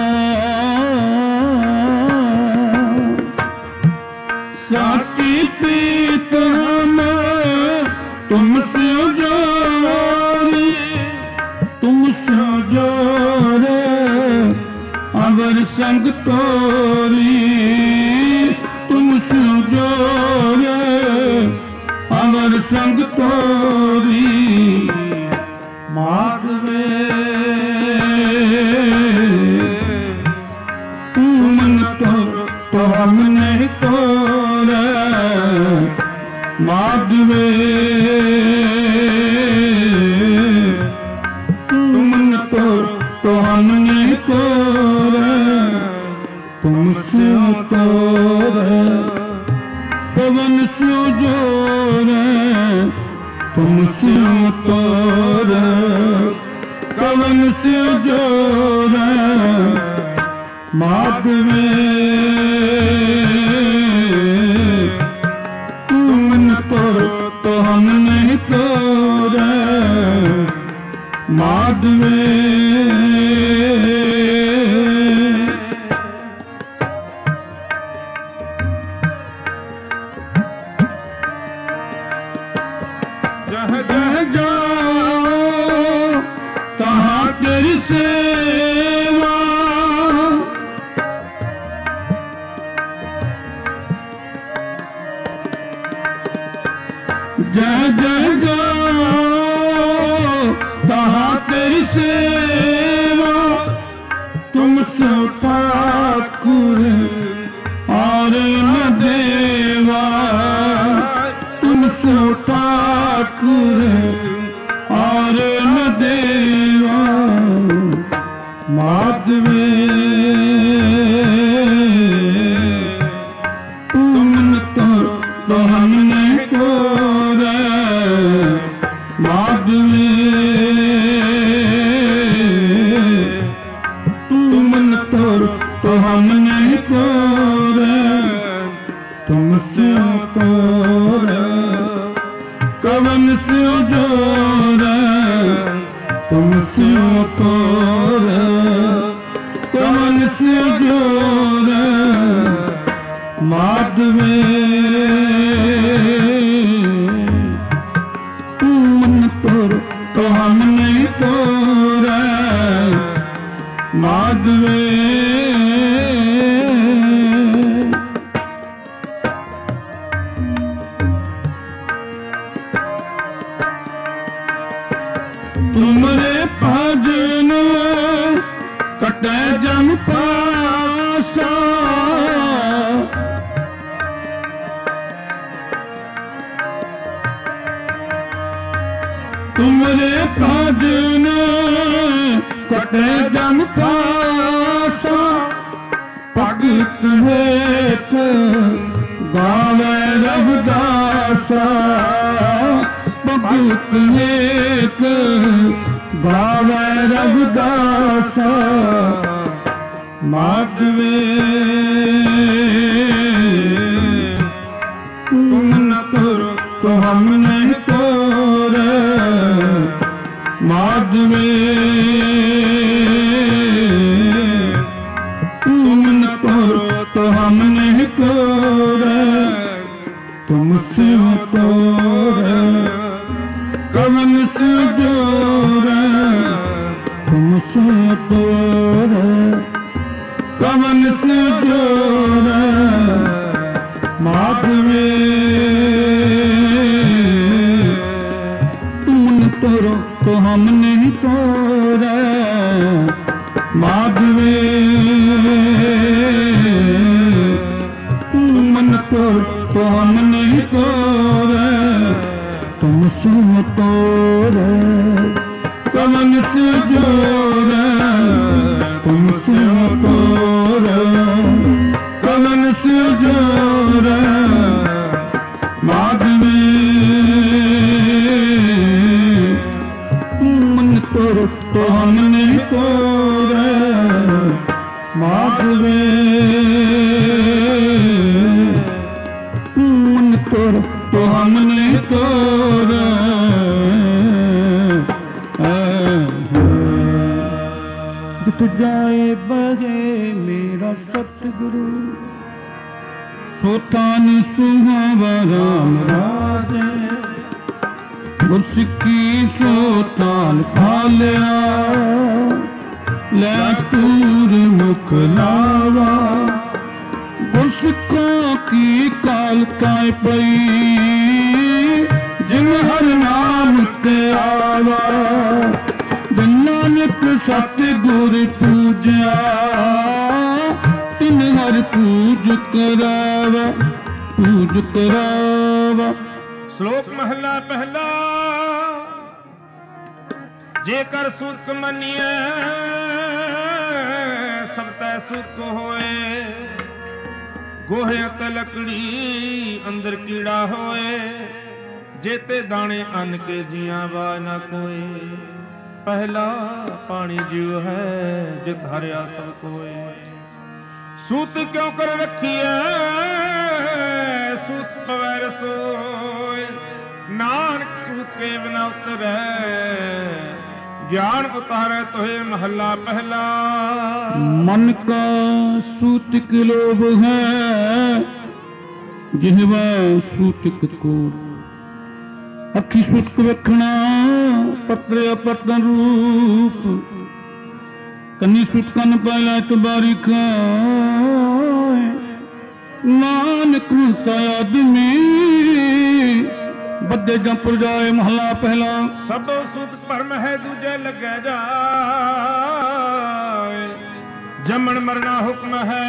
साकी प्रीत हम तुमसे जोड़ी तुमसे जोड़े अवर संग तोरी तुमसे जोड़े अवर संग तोरी माधवे मन तो तो हमने तोरे माधवे तुमन तो तो हमने तोरे तुमसे तोरे पवन से जोरे तुमसे तोरे पवन से जोरे माधवे तुमन तो तो हमने तोरे माधवे जह जह जाओ तहाँ तेरी सेवा जय जय जाओ तहाँ तेरी सेवा तुमसे ठाकुर और न देवा तुमसे ठाकुर और न देवा माधवे तुमन तो तो हमने तोरे माधवे तुमन तो तो हमने तोरे तुमसे तोरे कवन से जोरे तुमसे तोरे कवन से जोरे माधवे मन तोर तो हमने तोरे माधवे तुमरे भजन कटे जम पासा तुमरे भजन कटे जम पासा भगत हेत गावे रघुदासा भगत हेत गावे रघुदासा माधवे तुम न करो तो हम नहीं करे माधवे तुम न करो तो हम नहीं करे तुमसे तोरे कवन से जोरे तुमसे तोरे कवन से जोरे माधवे तुम न तोरो तो हम नहीं तोरे माधवे तुम न तोरो तो हम नहीं तोरे तुमसे तोरे कवन से जोरे तुमसे तोरे कवन से जोरे माधवे तुम न तोरो तो हम नहीं तोरे माधवे तुम न तोरो तो हम नहीं तोरे जित जाए बहे मेरा सतगुरु सोतान सुहावा राम राजे गुरसिक्की सोतान पालिया लै तूर मुख लावा गुरसिक्खों की काल काय पई जिन हर नाम ते आवा नानक सतगुर पूजया तिन हर पूज करावा पूज करावा। श्लोक महला पहला। जेकर सुख मनिए सब तै सुख होए गोहे ते लकड़ी अंदर कीड़ा होए जेते दाने अन्न के जिया वा न कोई पहला पानी जीव है जित हरिया सब कोय सूत क्यों कर रखिए सूत पवैर सोय नानक सूत के बिना उतरै ज्ञान उतारे तोहे महला पहला। मन का सूतिक लोभ है जिहवा सूतिक को अखी सुटक वेखना पत्र अपतन रूप कन्नी सुटकन पाया तबारी खाए नानक साया आदमी बदे जंपुर जाए महला पहला। सबो सुत परम है दूजे लगे जाए जमन मरना हुक्म है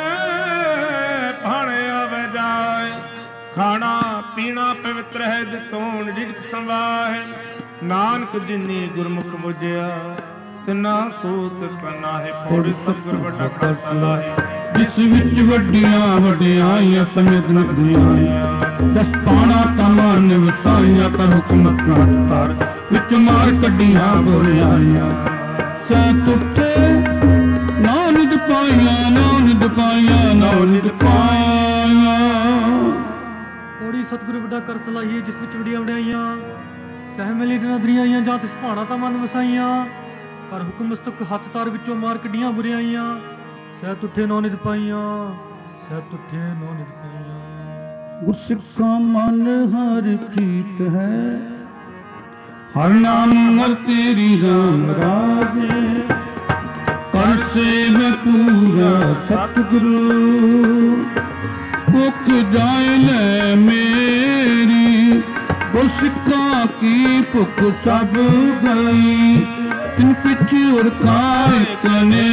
भाणे आवे जाए खाना पीना पवित्र है दितोण रिक संवाह नानक जिनी गुरमुख बुझिया तिना सूत करना है फोड़ सतगुर वड्डा खासा है जिस विच वड्डियां वड्डियां समेत नदियां दस पाना तमान वसाइयां कर हुक्म कर विच मार कड्डियां बोरियां सत उठे नौ निद पाइयां नौ निद पाइयां नौ निद पाइयां। सतगुरु ਵੱਡਾ ਕਰ ਸਲਾਹੀਏ ਜਿਸ ਵਿੱਚ ਵਡੀਆਂ ਵਡਿਆਈਆਂ ਸਹਿ ਮਿਲੀ ਨਦਰੀਆਂ ਆਈਆਂ ਜਾਂ ਤਿਸ ਭਾਣਾ ਤਾਂ ਮਨ ਵਸਾਈਆਂ ਪਰ ਹੁਕਮ ਮਸਤਕ ਹੱਥ ਤਾਰ ਵਿੱਚੋਂ ਮਾਰ ਕੱਢੀਆਂ ਬੁਰੀਆਈਆਂ ਸਹਿ ਤੁਠੇ ਨੌ ਨਿਦ ਪਾਈਆਂ ਸਹਿ ਤੁਠੇ ਨੌ ਨਿਦ ਪਾਈਆਂ। ਗੁਰਸਿੱਖਾ ਮਨ ਹਰ ਪ੍ਰੀਤ ਹੈ ਹਰ ਨਾਮ ਹਰ ਤੇਰੀ ਰਾਮ ਰਾਜੇ ਕਰ ਸੇਵ ਪੂਰਾ ਸਤਿਗੁਰੂ भुख जाए ले मेरी गुरसिक्खा की भुख सब गई तिन पिछ और खाए कने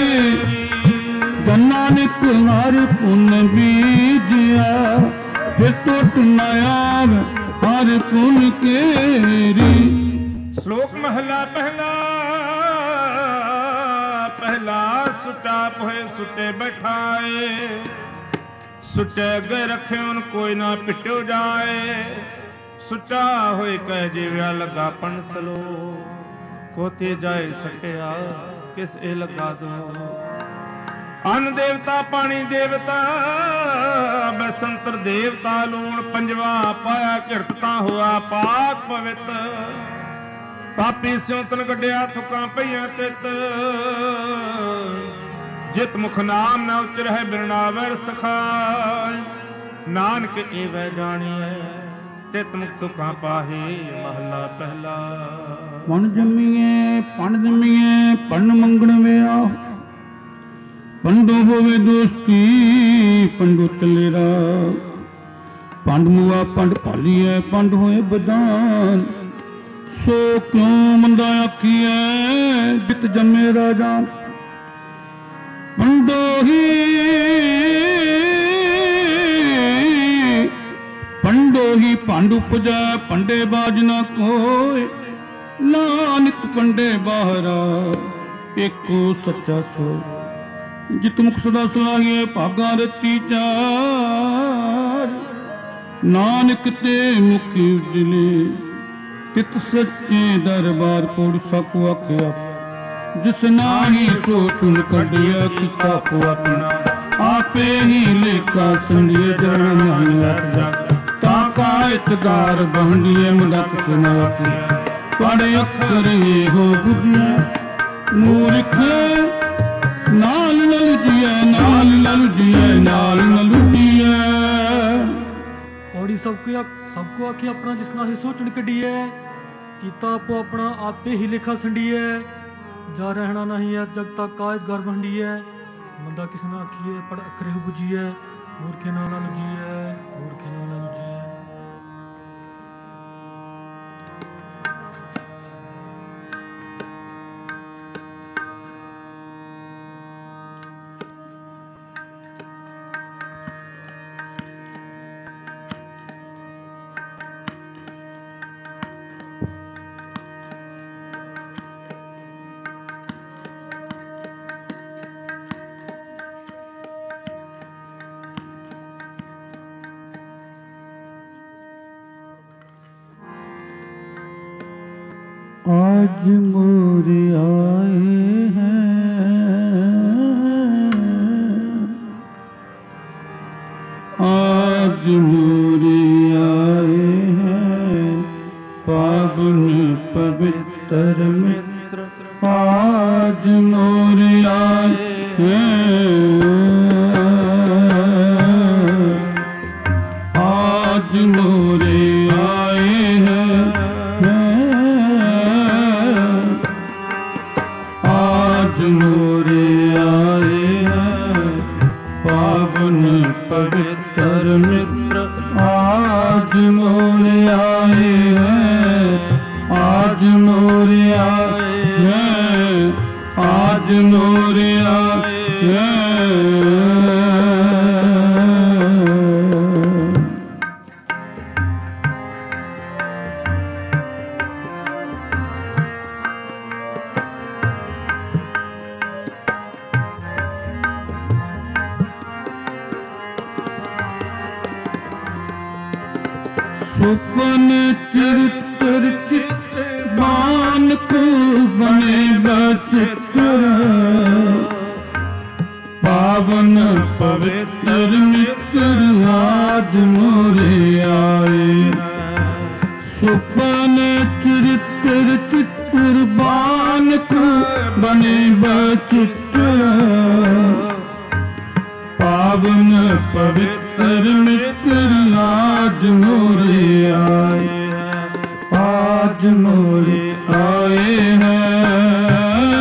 नानक हर पुन बीजिया फिर टुट न आवे हर पुन केरी। श्लोक महला पहला। पहला सुचा पोहे सुटे बैठाए सुटे अगे रखे उन कोई ना पिट्यो जाए सुचा होए कह जीव्या लगा पंसलो कोते जाए सटिया किस ए लगा दो ਅੰਨ ਦੇਵਤਾ ਪਾਣੀ ਦੇਵਤਾ ਬੈਸੰਤਰ ਦੇਵਤਾ ਲੂਣ ਪੰਜਵਾ ਪਾਇਆ ਘਿਰਤ ਤਾਂ ਹੋਆ ਪਾਕ ਪਵਿੱਤ ਪਾਪੀ ਸਿਉ ਤਨ ਕੱਢਿਆ ਥੁਕਾਂ ਪਈਆਂ ਤਿੱਤ ਜਿਤ ਮੁਖ ਨਾਮ ਨਾ ਉਚਰਹਿ ਬਿਰਣਾ ਵਰ ਸਖਾਇ ਨਾਨਕ ਏਵੈ ਜਾਣੀਐ ਤਿਤ ਮੁਖ ਥੁਕਾਂ ਪਾਹੇ ਮਹਲਾ ਪਹਿਲਾ। ਪਣ ਜੰਮੀਏ ਪਣ ਜੰਮੀਏ ਪਣ ਮੰਗਣ ਵਿਆ ਪੰਡੋ ਹੋਵੇ ਦੋਸਤੀ ਪੰਡੋ ਚੱਲੇ ਰਾ ਪੰਡ ਮੁਆ ਪੰਡ ਭਾਲੀਐ ਪੰਡ ਹੋਏ ਬਦਾਨ ਸੋ ਕਿਉ ਮੰਦਾ ਆਖੀਐ ਜਿਤ ਜੰਮੇ ਰਾਜਾ ਪੰਡੋ ਹੀ ਪੰਡੋ ਹੀ ਪੰਡ ਉਪਜੈ ਪੰਡੇ ਬਾਜ ਨਾ ਕੋਇ ਨਾਨਕ ਪੰਡੇ ਬਾਹਰਾ ਏਕੋ ਸੱਚਾ ਸੋਇ ਜਿਤ ਮੁਖ ਸਦਾ ਸਲਾਹੀਏ ਭਾਗਾਂ ਰਤੀ ਚਾਰ ਨਾਨਕ ਤੇ ਮੁਖੀ ਉਜਲੇ ਤਿਤ ਸੱਚੇ ਦਰਬਾਰ ਪੋੜ ਸਕੁ ਆਖਿਆ ਜਿਸ ਨਾਹੀ ਸੋ ਚੁਨ ਕੱਢਿਆ ਕੀਤਾ ਕੋ ਆਪਣਾ ਆਪੇ ਹੀ ਲੇਖਾ ਸੰਜੀਏ ਜਨ ਨਹੀਂ ਲੱਗਦਾ ਤਾਂ ਕਾਇਤਗਾਰ ਬੰਡੀਏ ਮੁਲਕ ਸੁਨਾਤੀ ਪੜੇ ਅੱਖਰ ਇਹੋ ਬੁਝਿਆ ਮੂਰਖ ਨਾਲ ਨਲ ਜੀਐ ਨਾਲ ਨਲ ਜੀਐ ਨਾਲ ਨਲ ਜੀਐ। ਔੜੀ ਸਭ ਕੋ ਸਭ ਕੋ ਆਖੇ ਆਪਣਾ ਜਿਸ ਨਾਲ ਹੀ ਸੋਚਣ ਕੱਢੀਐ ਕੀਤਾ ਆਪੋ ਆਪਣਾ ਆਪੇ ਹੀ ਲੇਖਾ ਸੰਡੀਐ ਜਾ ਰਹਿਣਾ ਨਹੀਂ ਹੈ ਜਗ ਤੱਕ ਕਾਇਦ ਗਰ ਬੰਡੀਐ ਮੰਦਾ ਕਿਸ ਨਾਲ ਆਖੀਏ ਪੜ ਅੱਖਰੇ ਹੋ ਬੁਝੀਐ ਮੂਰਖੇ ਨਾਲ ਨਾ ਲੁਜੀਐ ਮੂਰਖੇ ਨਾਲ ਨਾ ਲੁਜੀਐ। आज मोरे आए हैं आज मोरे आए हैं पावन पवित्र मित्र आज मोरे आए हैं आज मोरे आए हैं मोरे आए हैं पावन पवित्र मित्र आज मोरे आए हैं आज मोरे आए हैं आज मोरे आए हैं। सुपन चरित्र चित्त बान को बने बचित्र पावन पवित्र मित्र आज मोरे आए सुपन चरित्र चित्र बान को बने बचित्र पावन पवित्र मित्र आज मोरे आए आज मोरे आए हैं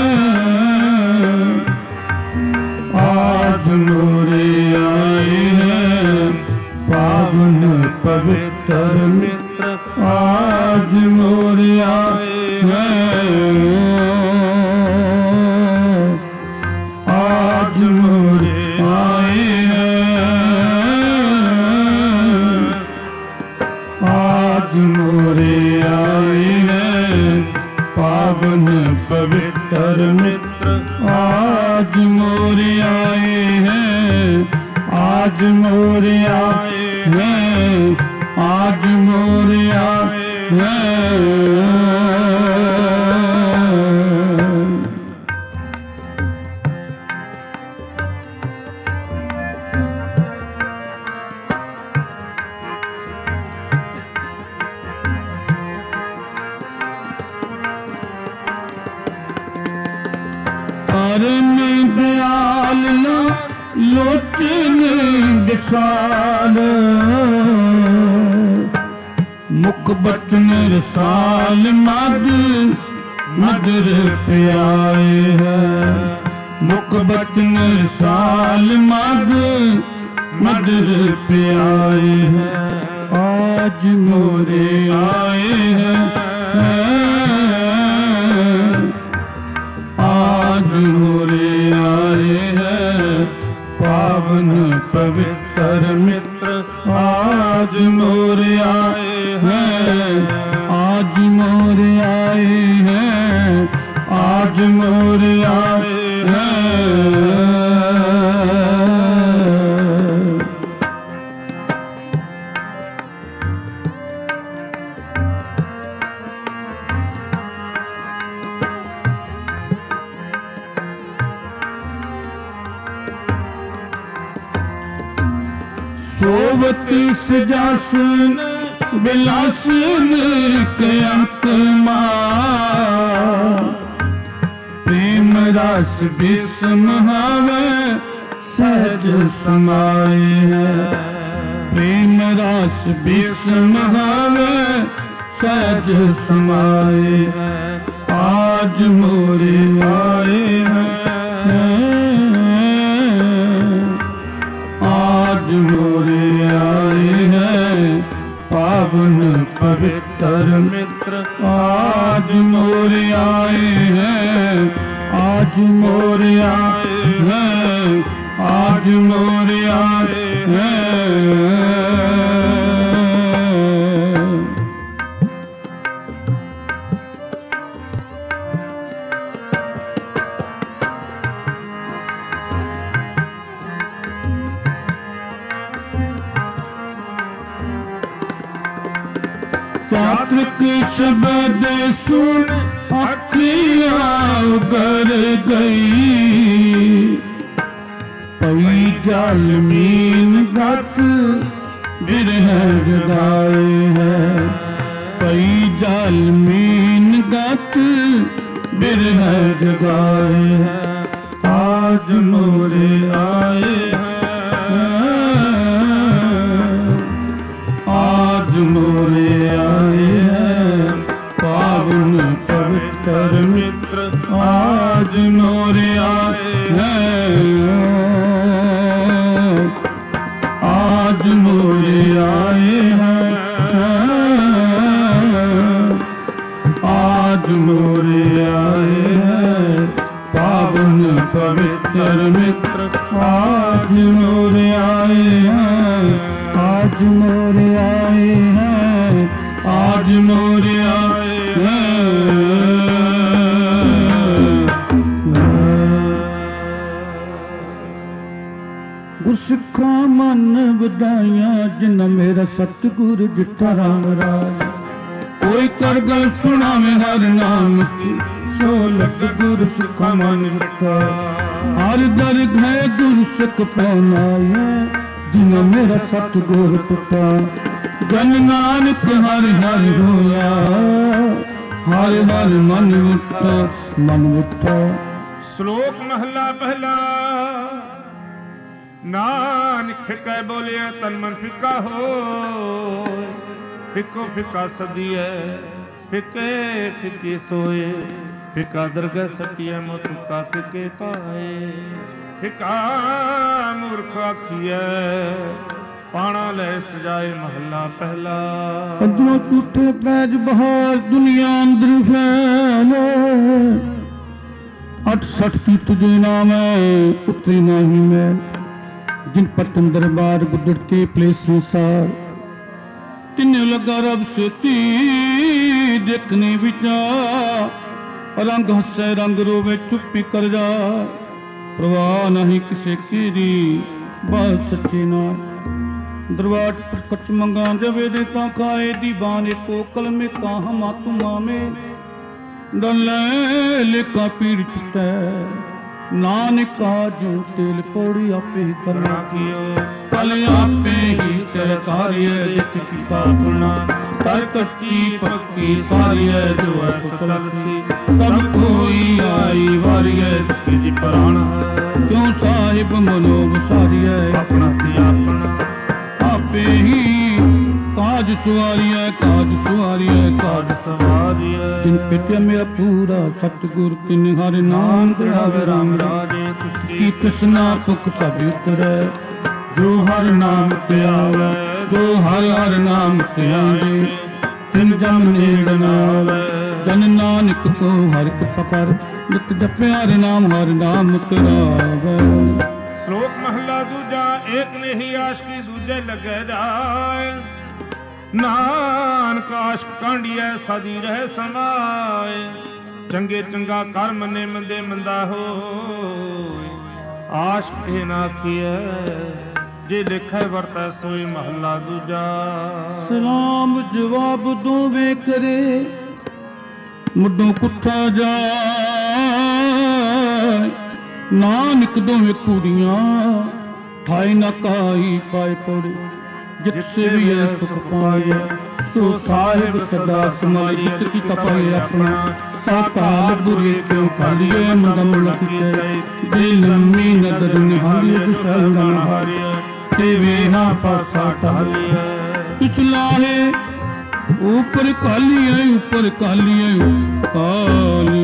आज मोरे आए हैं पावन पवित्र मित्र आज मोरे आए हैं आज मोरे आए आज मोरे आए हैं पावन पवित्र मित्र आज मोरे आए हैं आज मोरे आए हैं आज मोरे आए हैं। दयाल ना लोचन विशाल मुख बचन रसाल मद मधुर प्याए है मुख बचन रसाल मद मधुर प्याए है आज मोरे आए हैं आज मोरे आए हैं पावन पवित्र मित्र आज मोरे आए हैं आज मोरे आए हैं आज मोरे आए हैं सोवत सजासन बिलासन के अंक प्रेम रस विषम हवे सहज समाए है प्रेम रस विषम हवे सहज समाए है आज मोरे आए हैं आज मोरे आए हैं पावन पवित्र मित्र आज मोरे आए हैं आज मोरे आए हैं आज मोरे आए हैं चातुक शब्द सुन अखियाँ उगर गई पई जल मीन गत बिरह जगाए है पई जल मीन गत बिरह जगाए है आज मोरे आए आज मोरे आए हैं पावन पवित्र मित्र आज मोरे आए हैं आज मोरे आए हैं आज मोरे आए हैं पावन पवित्र मित्र आज मोरे आए हैं आज मोरे आए हैं आज मोरे आए हैं गुरसिखा मन बधाइयां जिन्ना मेरा सतगुर जिठा राम राज कोई कर गल सुना में हर नाम की सो लग गुर सिखा मन बिठा हर दर गए गुर सिख पौनाया जिन्ना मेरा सतगुर पुटा जन नानक हर हर होया हर हर मन उठा मन उठा। श्लोक महला पहला नानक फिकै बोलिया तन मन फिका हो फिको फिका सदिए फिके फिके सोए फिका दरगह सटिया मोतुका फिके पाए फिका मूर्ख आखिए पाना ले सजाए महला पहला। अदों टूटे पैज बहार दुनिया अंदर फैले अठ सठ फीट तुझे नाम है उतरी नहीं मैं जिन पटन दरबार गुदड़ते प्ले संसार तिन्ने लगा रब से ती देखने विचार रंग हसे रंग रोवे चुप्पी कर जा प्रवाह नहीं किसे की बस सच्चे नाम दरबार पर कच मंगा जवे देता खाए दीवान को कलमे का हम तुमा में डले लेका पीर चितै नानका जो तेल पौड़ी आपे करना कियो ਫਲ ਆਪੇ ਹੀ ਤੈ ਕਾਰਿਐ ਜਿਤ ਕੀ ਪਾਪਣਾ ਕਰ ਕੱਚੀ ਪੱਕੀ ਸਾਰੀਐ ਜੋ ਐ ਸੁਤਲਸੀ ਸਭ ਕੋਈ ਆਈ ਵਾਰੀਐ ਜਿਸ ਜੀ ਪ੍ਰਾਣ ਹੈ ਕਿਉ ਸਾਹਿਬ ਮਨੋ ਵਿਸਾਰੀਐ ਆਪਣਾ ਤੇ ਆਪਣਾ ਆਪੇ ਹੀ ਕਾਜ ਸੁਆਰੀਐ ਕਾਜ ਸੁਆਰੀਐ ਕਾਜ ਸਵਾਰੀਐ ਜਿਨ ਪਿਤਿ ਮੇਰਾ ਪੂਰਾ ਸਤਿਗੁਰ ਤਿਨ ਹਰਿ ਨਾਮ ਧਿਆਵੇ ਰਾਮ ਰਾਜੇ ਤਿਸ ਕੀ ਤ੍ਰਿਸ਼ਨਾ ਭੁਖ ਸਭ ਉਤਰੈ ਜੋ ਹਰਿ ਨਾਮ ਧਿਆਵੇ ਜੋ ਹਰਿ ਹਰਿ ਨਾਮ ਧਿਆਵੇ ਤਿਨ ਜਮ ਨੇੜ ਨ ਆਵੈ ਜਨ ਨਾਨਕ ਕੋ ਹਰਿ ਕਿਰਪਾ ਕਰ ਨਿਤ ਜਪਿ ਹਰਿ ਨਾਮ ਹਰਿ ਨਾਮ ਧਿਆਵੇ। ਸ਼ਲੋਕ ਮਹਲਾ ਦੂਜਾ ਏਕ ਨਹੀਂ ਆਸ਼ਕੀ ਦੂਜੇ ਲੱਗੇ ਜਾਏ ਨਾਨਕ ਆਸ਼ਕ ਕਾਂਡੀਐ ਸਾਦੀ ਰਹਿ ਸਮਾਏ ਚੰਗੇ ਚੰਗਾ ਕਰ ਮੰਨੇ ਮੰਦੇ ਮੰਦਾ ਹੋਏ ਆਸ਼ਕ ਇਹ ਨਾ ਕੀਐ ਜੇ ਲਿਖੈ ਵਰਤੈ ਸੋਈ ਮਹਲਾ ਦੂਜਾ। ਸਲਾਮ ਜਵਾਬ ਦੋਵੇਂ ਕਰੇ ਮੁੱਢੋਂ ਕੁੱਠਾ ਜਾਏ ਨਾਨਕ ਦੋਵੇਂ ਕੁੜੀਆਂ ਠਾਈ ਨਾ ਕਾਈ ਪਾਏ ਪੜੇ ਜਿਤ ਸੇ ਵੀ ਹੈ ਸੁਖ ਪਾਇਆ ਸੋ ਸਾਹਿਬ ਸਦਾ ਸਮਾਈ ਜਿਤ ਕੀ ਤਪਾਏ ਆਪਣਾ ਸਾਕਾਲ ਬੁਰੇ ਕਿਉ ਖਾਲੀਏ ਮਦਮ ਲਖਿਐ ਦੇ ਲੰਮੀ ਨਦਰ ਨਿਹਾਲੀਏ ਗੁਸਲ ਨਾ ਹਾਰਿਆ ਤੇ ਵੇਹਾ ਪਾਸਾ ਟਾਲੀਐ ਪਿਛਲਾ ਹੈ ऊपर काली है ऊपर काली है काली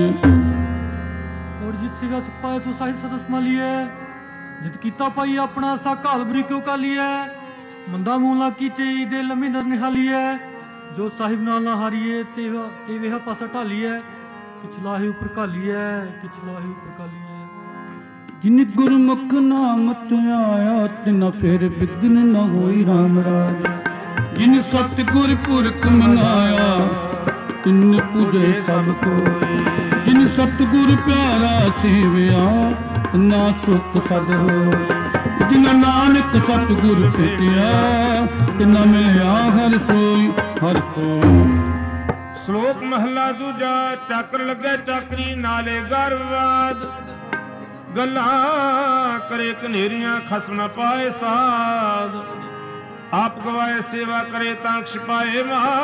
और जित सिवा सपाए सो साहिब सदा संभाली है जित कीता पाई अपना सा काल बुरी क्यों काली है मंदा मूह ला कीचे दे लम्मी नर निहाली है जो साहिब नाल ना हारीए ते ते वेहा पासा ढाली है पिछला है ऊपर काली है पिछला है ऊपर काली है जिन गुरमुख नाम ते आया तिना फिर बिघ्न न होई राम राज जिन सतगुर पुरख मनाया तिन पूजे सब कोई जिन सतगुर प्यारा सेविया ना सुख सद हो जिन नानक सतगुर भेटिया तिना मिलिया हर सोई हर सोई। ਸ਼ਲੋਕ ਮਹਲਾ ਦੂਜਾ ਚੱਕਰ ਲੱਗੇ ਚੱਕਰੀ ਨਾਲੇ ਗਰਵਾਦ ਗੱਲਾਂ ਕਰੇ ਕਨੇਰੀਆਂ ਖਸਮ ਨਾ ਪਾਏ ਸਾਧ ਆਪ ਗਵਾਏ ਸੇਵਾ ਕਰੇ ਤਾਂ ਛਪਾਏ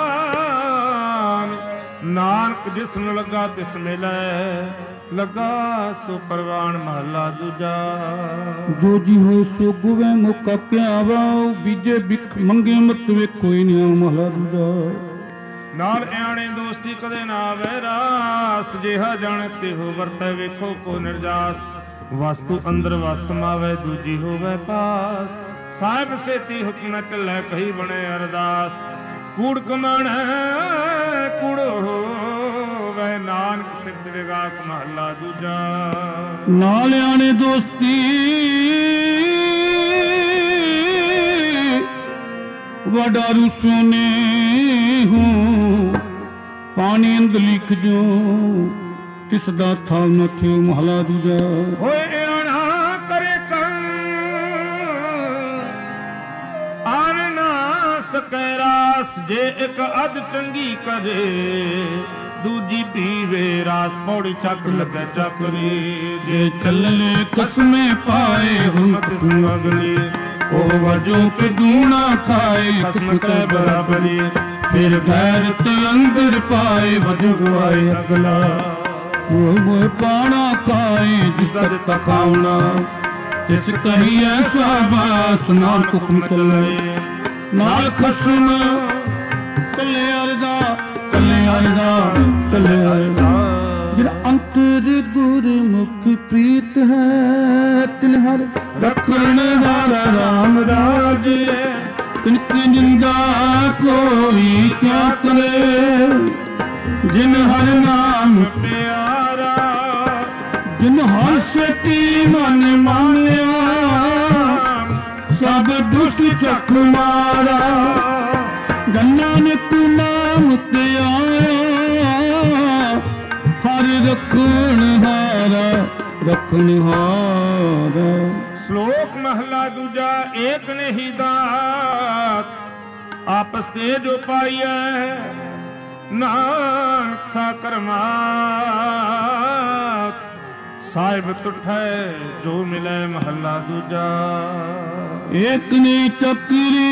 ਮਾਨ ਨਾਨਕ ਜਿਸ ਨੂੰ ਲੱਗਾ ਤਿਸ ਮਿਲੈ ਲੱਗਾ ਸੋ ਪਰਵਾਨ ਮਹਲਾ ਦੂਜਾ। ਜੋ ਜੀ ਹੋਏ ਸੋ ਗੁਵੇ ਮੌਕਾ ਕਿਆ ਵਾਉ ਬੀਜੇ ਬਿਖ ਮੰਗੇ ਮਤ ਵੇ ਕੋਈ ਨਹੀਂ ਮਹਲਾ ਦੂਜਾ। ਨਾਲ ਆਣੇ ਦੋਸਤੀ ਕਦੇ ਨਾ ਆਵੇ ਰਾਸ ਜਿਹਾ ਜਾਣੇ ਤੇ ਹੋ ਵਰਤੈ ਵੇਖੋ ਕੋ ਨਿਰਜਾਸ ਵਸਤੂ ਅੰਦਰ ਵਸ ਸਮਾਵੇ ਦੂਜੀ ਹੋਵੇ ਪਾਸ ਸਾਹਿਬ ਸੇਤੀ ਹੁਕਮ ਢੱਲੇ ਕਹੀ ਬਣੇ ਅਰਦਾਸ ਕੂੜ ਕਮਾਣ ਕੂੜ ਹੋਵੇ ਨਾਨਕ ਸਿਫਤ ਵਿਗਾਸ ਮਹਲਾ ਦੂਜਾ। ਨਾਲ ਆਣੇ ਦੋਸਤੀ ਵਡਾਰੂ ਸੋਨੇ ਹੂੰ ਪਾਣੀ ਅੰਦ ਲਿਖ ਜੋ ਤਿਸ ਦਾ ਥਾਵ ਨ ਥਿਓ ਮਹਲਾ ਦੂਜਾ। ਹੋਏ ਆਣਾ ਕਰੇ ਕੰਨ ਆਨ ਨਾ ਸਕੈ ਰਾਸ ਜੇ ਇੱਕ ਅਧ ਚੰਗੀ ਕਰੇ ਦੂਜੀ ਪੀਵੇ ਰਾਸ ਪੌੜੀ ਚੱਕ ਲੱਗੇ ਚੱਕਰੀ ਜੇ ਚੱਲਲੇ ਕਸਮੇ ਪਾਏ ਹੁਣ ਕਿਸਮ ਅਗਲੀ ਉਹ ਵਜੋਂ ਪੇ ਦੂਣਾ ਖਾਏ ਕਸਮ ਕੈ ਬਰਾਬਰੀ ਫਿਰ ਗੈਰ ਤੇ ਅੰਦਰ ਪਾਏ ਵਜੋਂ ਗਵਾਏ ਅਗਲਾ ਉਹ ਮੋਹ ਪਾਣਾ ਖਾਏ ਜਿਸ ਦਾ ਦਿੱਤਾ ਖਾਉਣਾ ਤਿਸ ਕਹੀਐ ਸਾਬਾਸ ਨਾਲ ਹੁਕਮ ਚੱਲੇ ਨਾਲ ਖਸਮ ਕੱਲੇ ਅਰਦਾ ਕੱਲੇ ਅਰਦਾ ਕੱਲੇ ਅਰਦਾ ਜਿਨ ਅੰਤਰ ਗੁਰਮੁਖ ਪ੍ਰੀਤ ਹੈ ਤਿਨ ਹਰ ਰਖਣ ਹਾਰਾ ਰਾਮ ਰਾਜੇ ਤਿਨ ਕੀ ਨਿੰਦਾ ਕੋਈ ਕਿਆ ਕਰੇ ਜਿਨ ਹਰ ਨਾਮ ਪਿਆਰਾ ਜਿਨ ਹਰ ਸਤੀ ਮਨ ਮਾਨਿਆ ਸਭ ਦੁਸ਼ਟ ਚਖ ਮਾਰਾ ਨਾਨਕ ਨਾਮ ਤੇ ਆਇਆ ਹਰ ਰਖਣ ਹਾਰਾ ਰਖਣ ਹਾਰਾ। ਸ਼ਲੋਕ ਮਹਲਾ ਦੂਜਾ ਏਕ ਨਹੀਂ ਦਾਤ ਆਪਸ ਤੇ ਜੋ ਪਾਈਐ ਨਾਨਕ ਸਾ ਕਰਮਾਤ ਸਾਹਿਬ ਤੁਠੈ ਜੋ ਮਿਲੈ ਮਹਲਾ ਦੂਜਾ। एक ने चक्री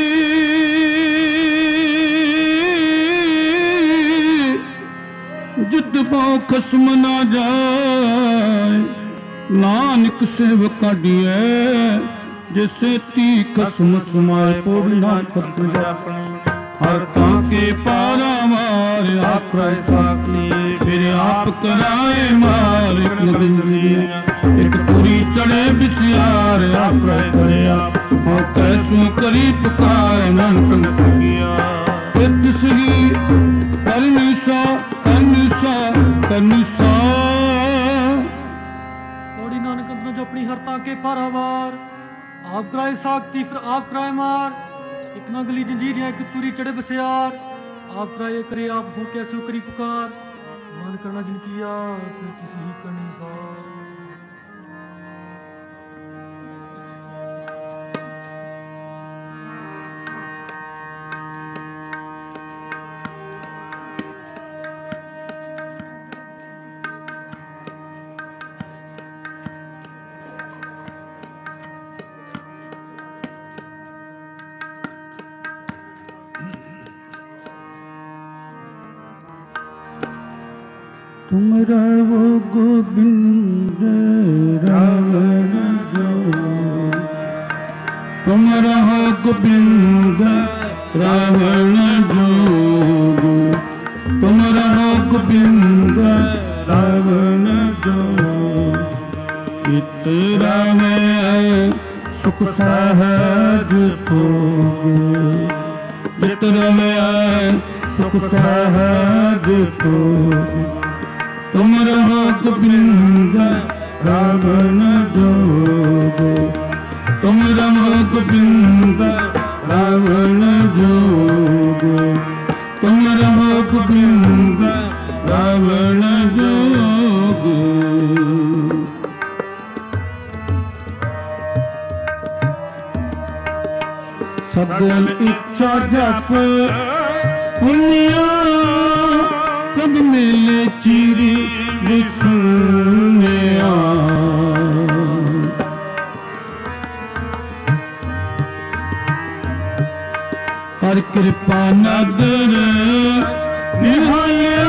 जित पाओ खसम ना जाए, नानक सेव काढ़िए जैसे ती खसम समाए। पूरी नानक अपनी हर ताके पारा मार, आप राय साथी फिर आप कराए मार। एक नगरी एक पूरी चढ़े बिसियार, आप राय करे आप और कैसू करी पुकार। नानक गया सही करनी सा करनी सा करनी सा। पौड़ी नानक अपना जो अपनी हर ताके पारा मार, आप कराए साथी फिर आप कराए मार। एक नगली जंजीर है, एक तुरी चढ़े बसियार, आप कराए करे आप हो कैसे करी पुकार। मान करना जिन किया फिर किसी ही करनी सार। तुम रहो गोविंद रावण जो, तुम रहो गोविंद रावण जो, तुम रहो गोविंद रावण जो। इतरा में सुख सहज भोगे, इतरा में सुख सहज भोगे। तुम रहो गोविंद रावण जोगो, तुम रहो गोविंद रावण जोगो, तुम रहो गोविंद रावण जोगो। सगल इच्छा जप पुनिया, प्रभ मिले चीरी बिछुने आ। कर कृपा नगर निहाया,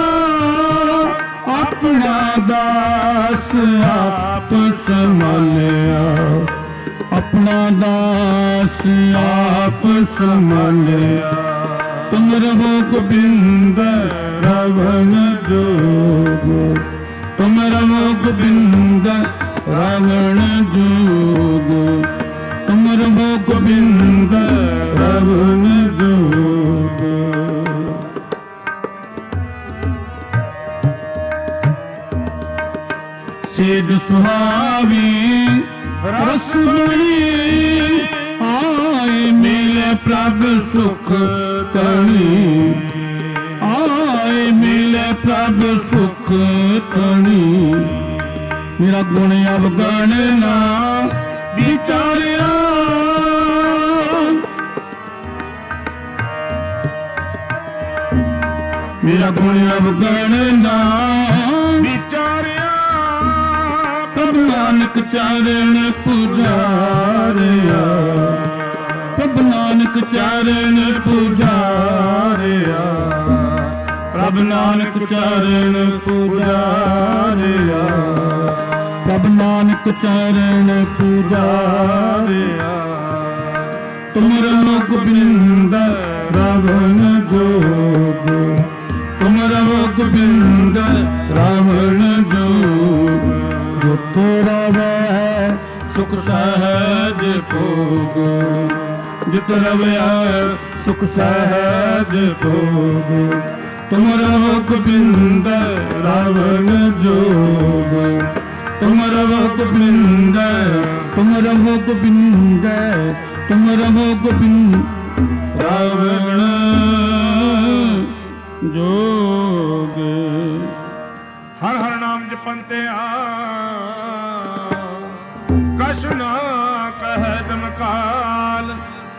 अपना दास आप संभालिया, अपना दास आप संभालिया। तुम रहो गोविंद रावण जोगो, तुम रहो गोविंद रावण जोगो, तुम रहो गोविंद रावण जोगो। सेध सुहावी रस बनी, आए मिले प्रभ सुख तनी, आए मिले प्रभ सुख तनी। मेरा गुण अवगण ना विचारिया, मेरा गुण अवगण ना विचारिया। प्रभु नानक चरण पुजारिया, प्रभु नानक चरण पुजारिया, प्रभु नानक चरण पुजारिया, प्रभु नानक चरण पुजारिया। तुम रहो गोविंद रावण जोगो, तुम रहो गोविंद रावण जोगो। जो तेरा वह सुख सहज भोगो, जित रवै सुख सहज भोगो। तुम रहो गोविंद रावण जोगो, तुम रहो गोविंद, तुम रहो गोविंद, तुम रहो गोविंद रावण जोग। हर हर नाम जपंते आ, कछ ना कह जम काल।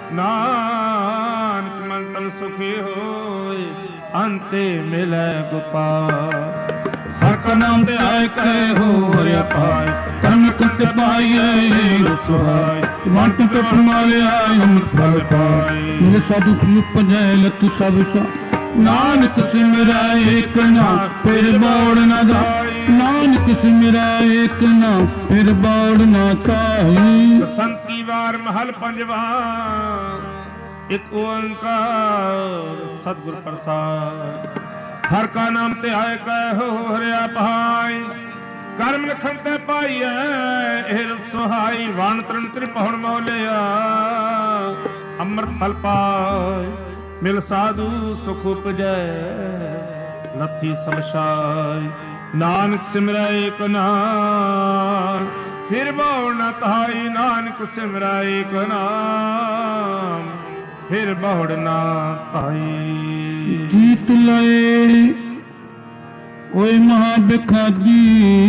नानक मन तन सुखी होय, अंते मिलै गोपाल। हर का नाम ते आए कहे हो हरिया पाए कर्म करते पाइए सुहाय वांट के परमाले आए हम फल पाए मेरे साधु चुप जाए लत सब सा नानक सिमरा एक ना फिर बौड़ ना जाए नानक सिमरा एक ना फिर बौड़ ना ताई बसंत की वार महल पंजवा एक ओंकार सतगुर प्रसाद हर का नाम ते आए कहो हरिया पाई कर्म लखन ते पाइए हिर सुहाई वाण तरण त्रिपहुण मौलिया अमृत फल पाए मिल साधु सुख उपजै नथी समशाय नानक सिमरै एक नाम फिर बहु न ताई नानक सिमरै एक नाम फिर बहुड़ ना ताई जीत लए ओए महाबिखाजी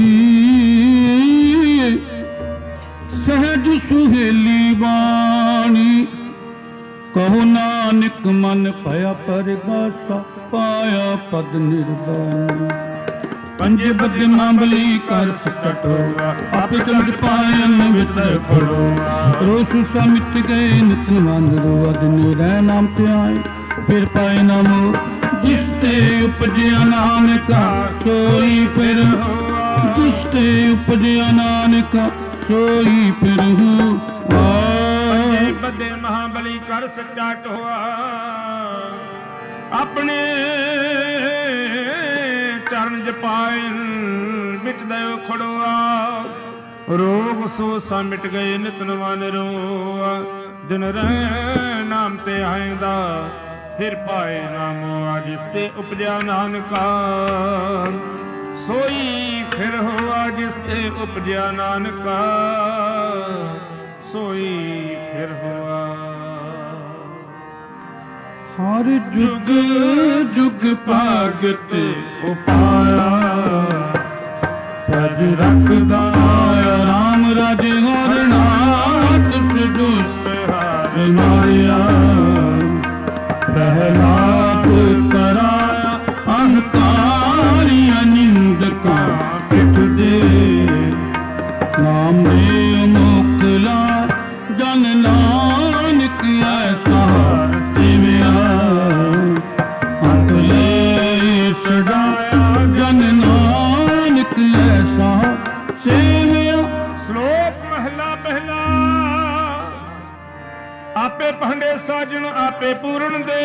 सहज सुहेली बाणी कहो नानक मन पाया परगासा पाया पद निर्वाण पंजे बदे मांबली कर सकटो आप चमक पायन वित पड़ो रोस समित गए नित मान रोअद निरै नाम ते आए फिर पाए नाम जिसते उपजया नानका सोई फिर जिसते उपजया नानका सोई फिर पंजे बदे महाबली कर सच्चा टोआ अपने चरण जपाए मिट दयो खड़ोआ रोग सो सा मिट गए नित नवन रोआ दिन रह नाम ते आएंदा फिर पाए नामो जिसते उपजा नानका सोई फिर हुआ जिसते उपजा नानका सोई फिर हुआ हर जुग जुग भागत उपाया प्रज रखदा आया राम राजे हर नाथ सदुष्ट हार मारिया प्रहलाद कराया अहकारिया निंदका पिठ दे नाम दे मोकला जन नानक ऐसा सेविया अंत ले छड़ाया जन नानक ऐसा सेविया श्लोक महला पहला आपे भांडे साजन आपे पूਰਨ दे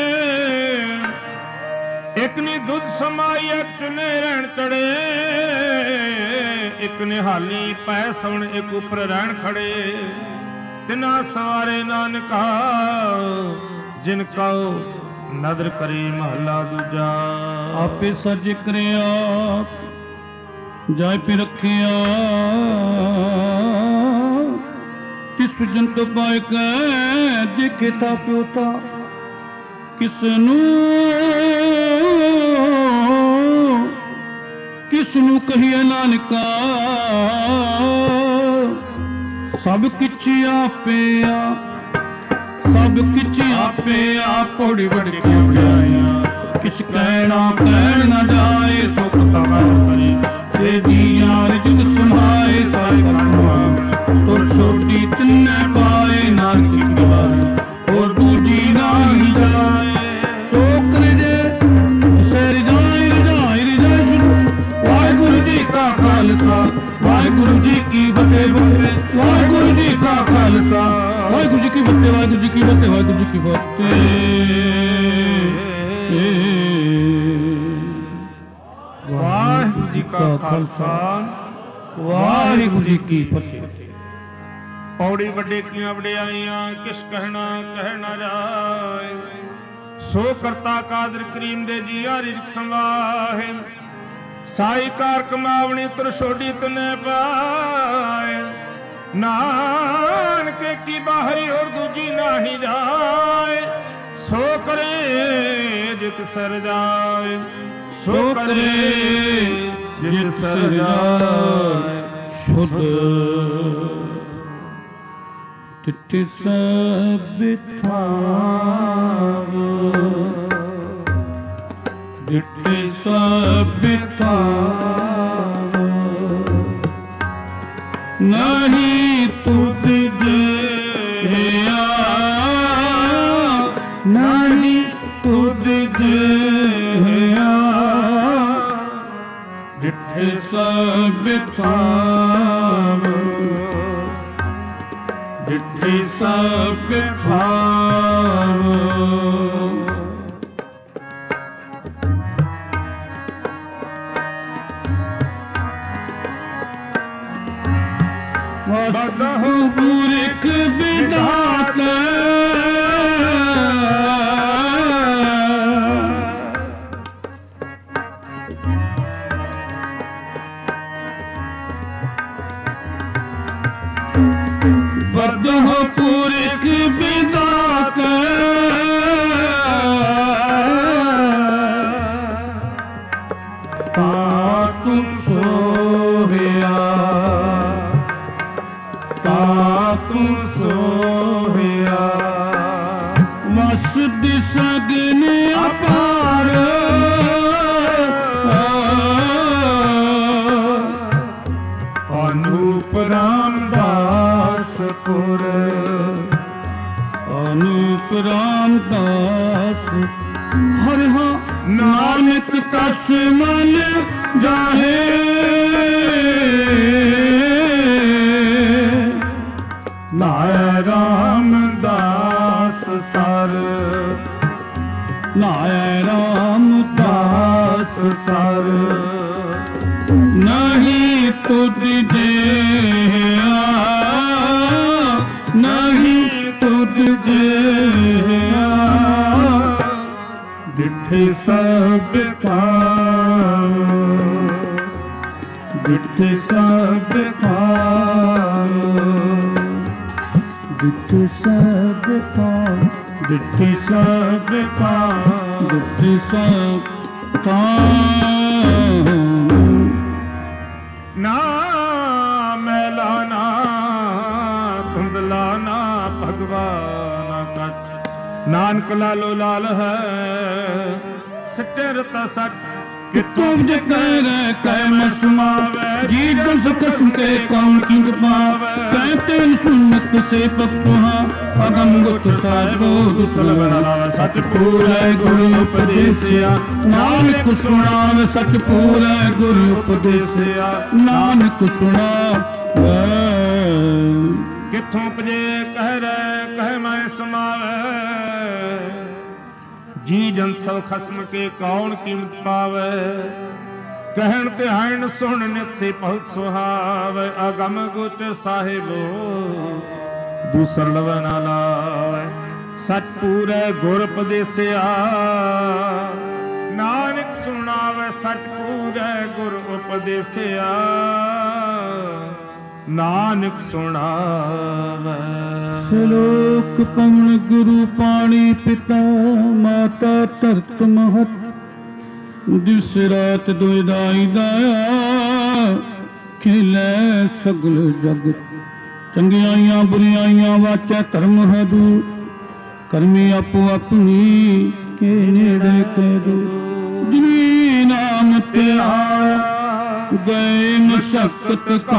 एक ने दुध समाई एक चुने रहन चढ़े एक ने हाली पै सवण एक उपर रहन खड़े तिना सवारे नानका जिनका नदर करे महला दूजा आपे सज करिया जाय पे रखिया किस जंत पाए कै देखे ता प्योता किसनू किसनू कहिए नानका सब किछ आपे आ सब किछ आपे आ पौड़ी बढ़ के उड़ाया किछ कहना कहन न जाए सुख तवर करे ते दिया रिजक समाए साई भगवान तो छोटी तिन्ने पाए नानकी द्वार और दूजी नाही जाए सो कर जे सर जाए जाए जाए सुनो वाहिगुरु जी का खालसा वाहिगुरु जी की फतेह वाहिगुरु जी का खालसा वाहिगुरु जी की फतेह वाहिगुरु जी की फतेह वाहिगुरु जी की फतेह वाहिगुरु जी का खालसा वाहिगुरु जी की फतेह पौड़ी वड्डे किया वड्याइयां किस कहना कहना जाए सो करता कादर करीम दे जिया रिजक संवाहे साई कार कमावनी तुर छोड़ी तने पाए नानके की बाहरी और दूजी नाही जाए सो करे जित सर जाए सो करे जित सर जाए शुद्ध तिट सब थाव तिट सब थाव ਤੁਧ ਜਿਹਾ ਨਹੀਂ ਤੁਧ ਜਿਹਾ ਡਿਠੇ ਸਭ ਥਾਵ ਡਿਠੇ ਸਭ ਥਾਵ ਬਦਹੁ ਪੁਰਖ ਵਿਧਾਤ ਬਦਹੁ ਪੁਰਖ ਵਿਧਾਤ ਤਾ ਤੂੰ ਸੋਹਿਆ ਤਾ ਤੂੰ ਸੋਹਿਆ ਵਸ ਦਿਸਗਨ ਅਪਾਰ ਅਨੂਪ ਰਾਮਦਾਸ ਪੁਰ ਅਨੂਪ ਰਾਮਦਾਸ ਹਰਿ ਹਾਂ ਨਾਨਕ ਕਸ ਮਨ ਜਾਹੇ ਨਾਇ ਰਾਮਦਾਸ ਸਰ ਨਾਇ ਰਾਮਦਾਸ ਸਰ ਨਹੀਂ ਤੁਧ ਜਿਹਾ ਨਹੀਂ ਤੁਧ ਜਿਹਾ ਡਿਠੇ ਸਭ ਥਾਵ ਡਿਠੇ ਸਭ ਥਾਵ ਡਿਠੇ ਸਭ ਥਾਵ ਡਿਠੇ ਸਭ ਥਾਵ ਡਿਠੇ ਸਭ ਥਾਵ ਨਾ ਮੈਲਾ ਨਾ ਧੁੰਦਲਾ ਨਾ ਭਗਵਾਨ ਕੱਚ ਨਾਨਕ ਲਾਲੋ ਲਾਲ ਹੈ ਸੱਚੇ ਰਤਾ ਸੱਚ ਕਿ ਤੁਮ ਜੇ ਕਹਿ ਰਹਿ ਕਹਿ ਨ ਸਮਾਵੈ ਜੀ ਦਸ ਕਸਮ ਤੇ ਕੌਣ ਕਿੰਗ ਪਾਵੈ ਕਹਿ ਤੈਨ ਸੁਨਤ ਸੇ ਪਖੁਹਾ ਅਗਮ ਗੁਟ ਸਾਹਿਬੋ ਦੁਸਲ ਬਨ ਲਾਵੈ ਸਚ ਪੂਰੈ ਗੁਰੂ ਉਪਦੇਸਿਆ ਨਾਨਕ ਸੁਣਾਵੈ ਸਚ ਪੂਰੈ ਗੁਰੂ ਉਪਦੇਸਿਆ ਨਾਨਕ ਸੁਣਾਵੈ ਕਿੱਥੋਂ ਪਜੇ ਕਹਿ ਰਹਿ ਕਹਿ ਮੈਂ ਸਮਾਵੈ ਜੀ ਜਨ ਸਭ ਖਸਮ ਕੇ ਕੌਣ ਕੀਮਤ ਪਾਵੈ ਕਹਿਣ ਤੇ ਹਣ ਸੁਣ ਨਿਤ ਸੇ ਬਹੁਤ ਸੁਹਾਵੈ ਅਗਮ ਗੁਟ ਸਾਹਿਬੋ ਦੂਸਰ ਲਵ ਨਾ ਲਾਵੈ ਸਚ ਪੂਰੈ ਗੁਰ ਉਪਦੇਸਿਆ ਨਾਨਕ ਸੁਣਾਵੈ ਸਚ ਪੂਰੈ ਗੁਰ ਉਪਦੇਸਿਆ ਨਾਨਕ ਸੁਣਾਵੈ ਸ਼ਲੋਕ ਪਵਨ ਗੁਰੂ ਪਾਣੀ ਪਿਤਾ ਮਾਤਾ ਧਰਤ ਮਹਤ ਦਿਵਸ ਰਾਤ ਦੁਇ ਦਾਈ ਦਾਇਆ ਖਿਲੇ ਸਗਲ ਜਗਤ ਚੰਗਿਆਈਆਂ ਬੁਰਿਆਈਆਂ ਵਾਚੈ ਧਰਮ ਹੈ ਦੂਰ ਕਰਮੀ ਆਪੋ ਆਪਣੀ ਕੇ ਨੇੜੇ ਕੇ ਦੂਰ ਜਿਨੀ ਨਾਮ ਤੇ ਆਇਆ ਗਏ ਮਸਕਤ ਕਾ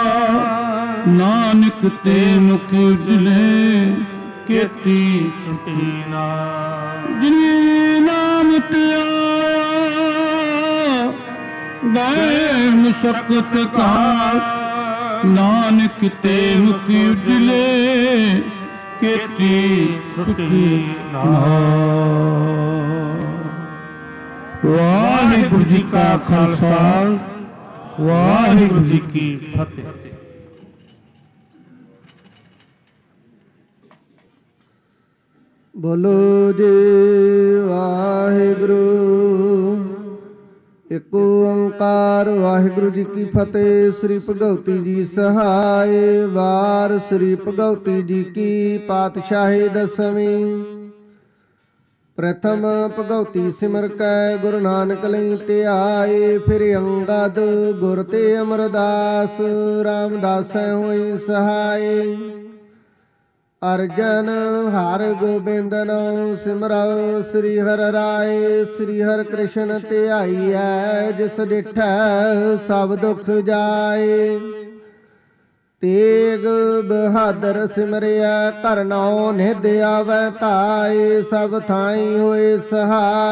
ਨਾਨਕ ਤੇ ਮੁਖ ਉਜਲੇ ਕੀਤੀ ਛੁਟੀ ਨਾ ਜਿਨੀ ਨਾਮ ਤੇ ਆਇਆ ਗਏ ਮਸਕਤ ਕਾ ਨਾਨਕ ਤੇ ਮੁਖ ਉਜਲੇ ਕੀਤੀ ਛੁਟੀ ਨਾ ਵਾਹਿਗੁਰੂ ਜੀ ਕਾ ਖਾਲਸਾ ਵਾਹਿਗੁਰੂ ਜੀ ਕੀ ਫਤਿਹ। ਬੋਲੋ ਜੀ ਵਾਹਿਗੁਰੂ ਇਕ ਓੰਕਾਰ ਵਾਹਿਗੁਰੂ ਜੀ ਕੀ ਫਤਿਹ। ਸ੍ਰੀ ਭਗਉਤੀ ਜੀ ਸਹਾਏ ਵਾਰ ਸ੍ਰੀ ਭਗਉਤੀ ਜੀ ਕੀ ਪਾਤਸ਼ਾਹੀ ਦਸਵੀਂ। ਪ੍ਰਥਮ ਭਗਉਤੀ ਸਿਮਰ ਕੈ ਗੁਰੂ ਨਾਨਕ ਲਈ ਧਿਆਏ ਫਿਰ ਅੰਗਦ ਗੁਰ ਤੇ ਅਮਰਦਾਸ ਰਾਮਦਾਸੈ ਹੋਈ ਸਹਾਏ। ਅਰਜਨ ਹਰ ਗੋਬਿੰਦ ਨਾਮ ਸਿਮਰਉ ਸ੍ਰੀ ਹਰਿ ਰਾਏ ਸ੍ਰੀ ਹਰਿ ਕ੍ਰਿਸ਼ਨ ਧਿਆਈਐ ਜਿਸ ਡਿਠੈ ਸਭ ਦੁਖ ਜਾਏ। ਤੇਗ ਬਹਾਦਰ ਸਿਮਰਿਆ, ਘਰ ਨੌ ਨਿਧ ਆਵੈ ਧਾਏ, ਸਭ ਥਾਈ ਹੋਏ ਸਹਾਈ।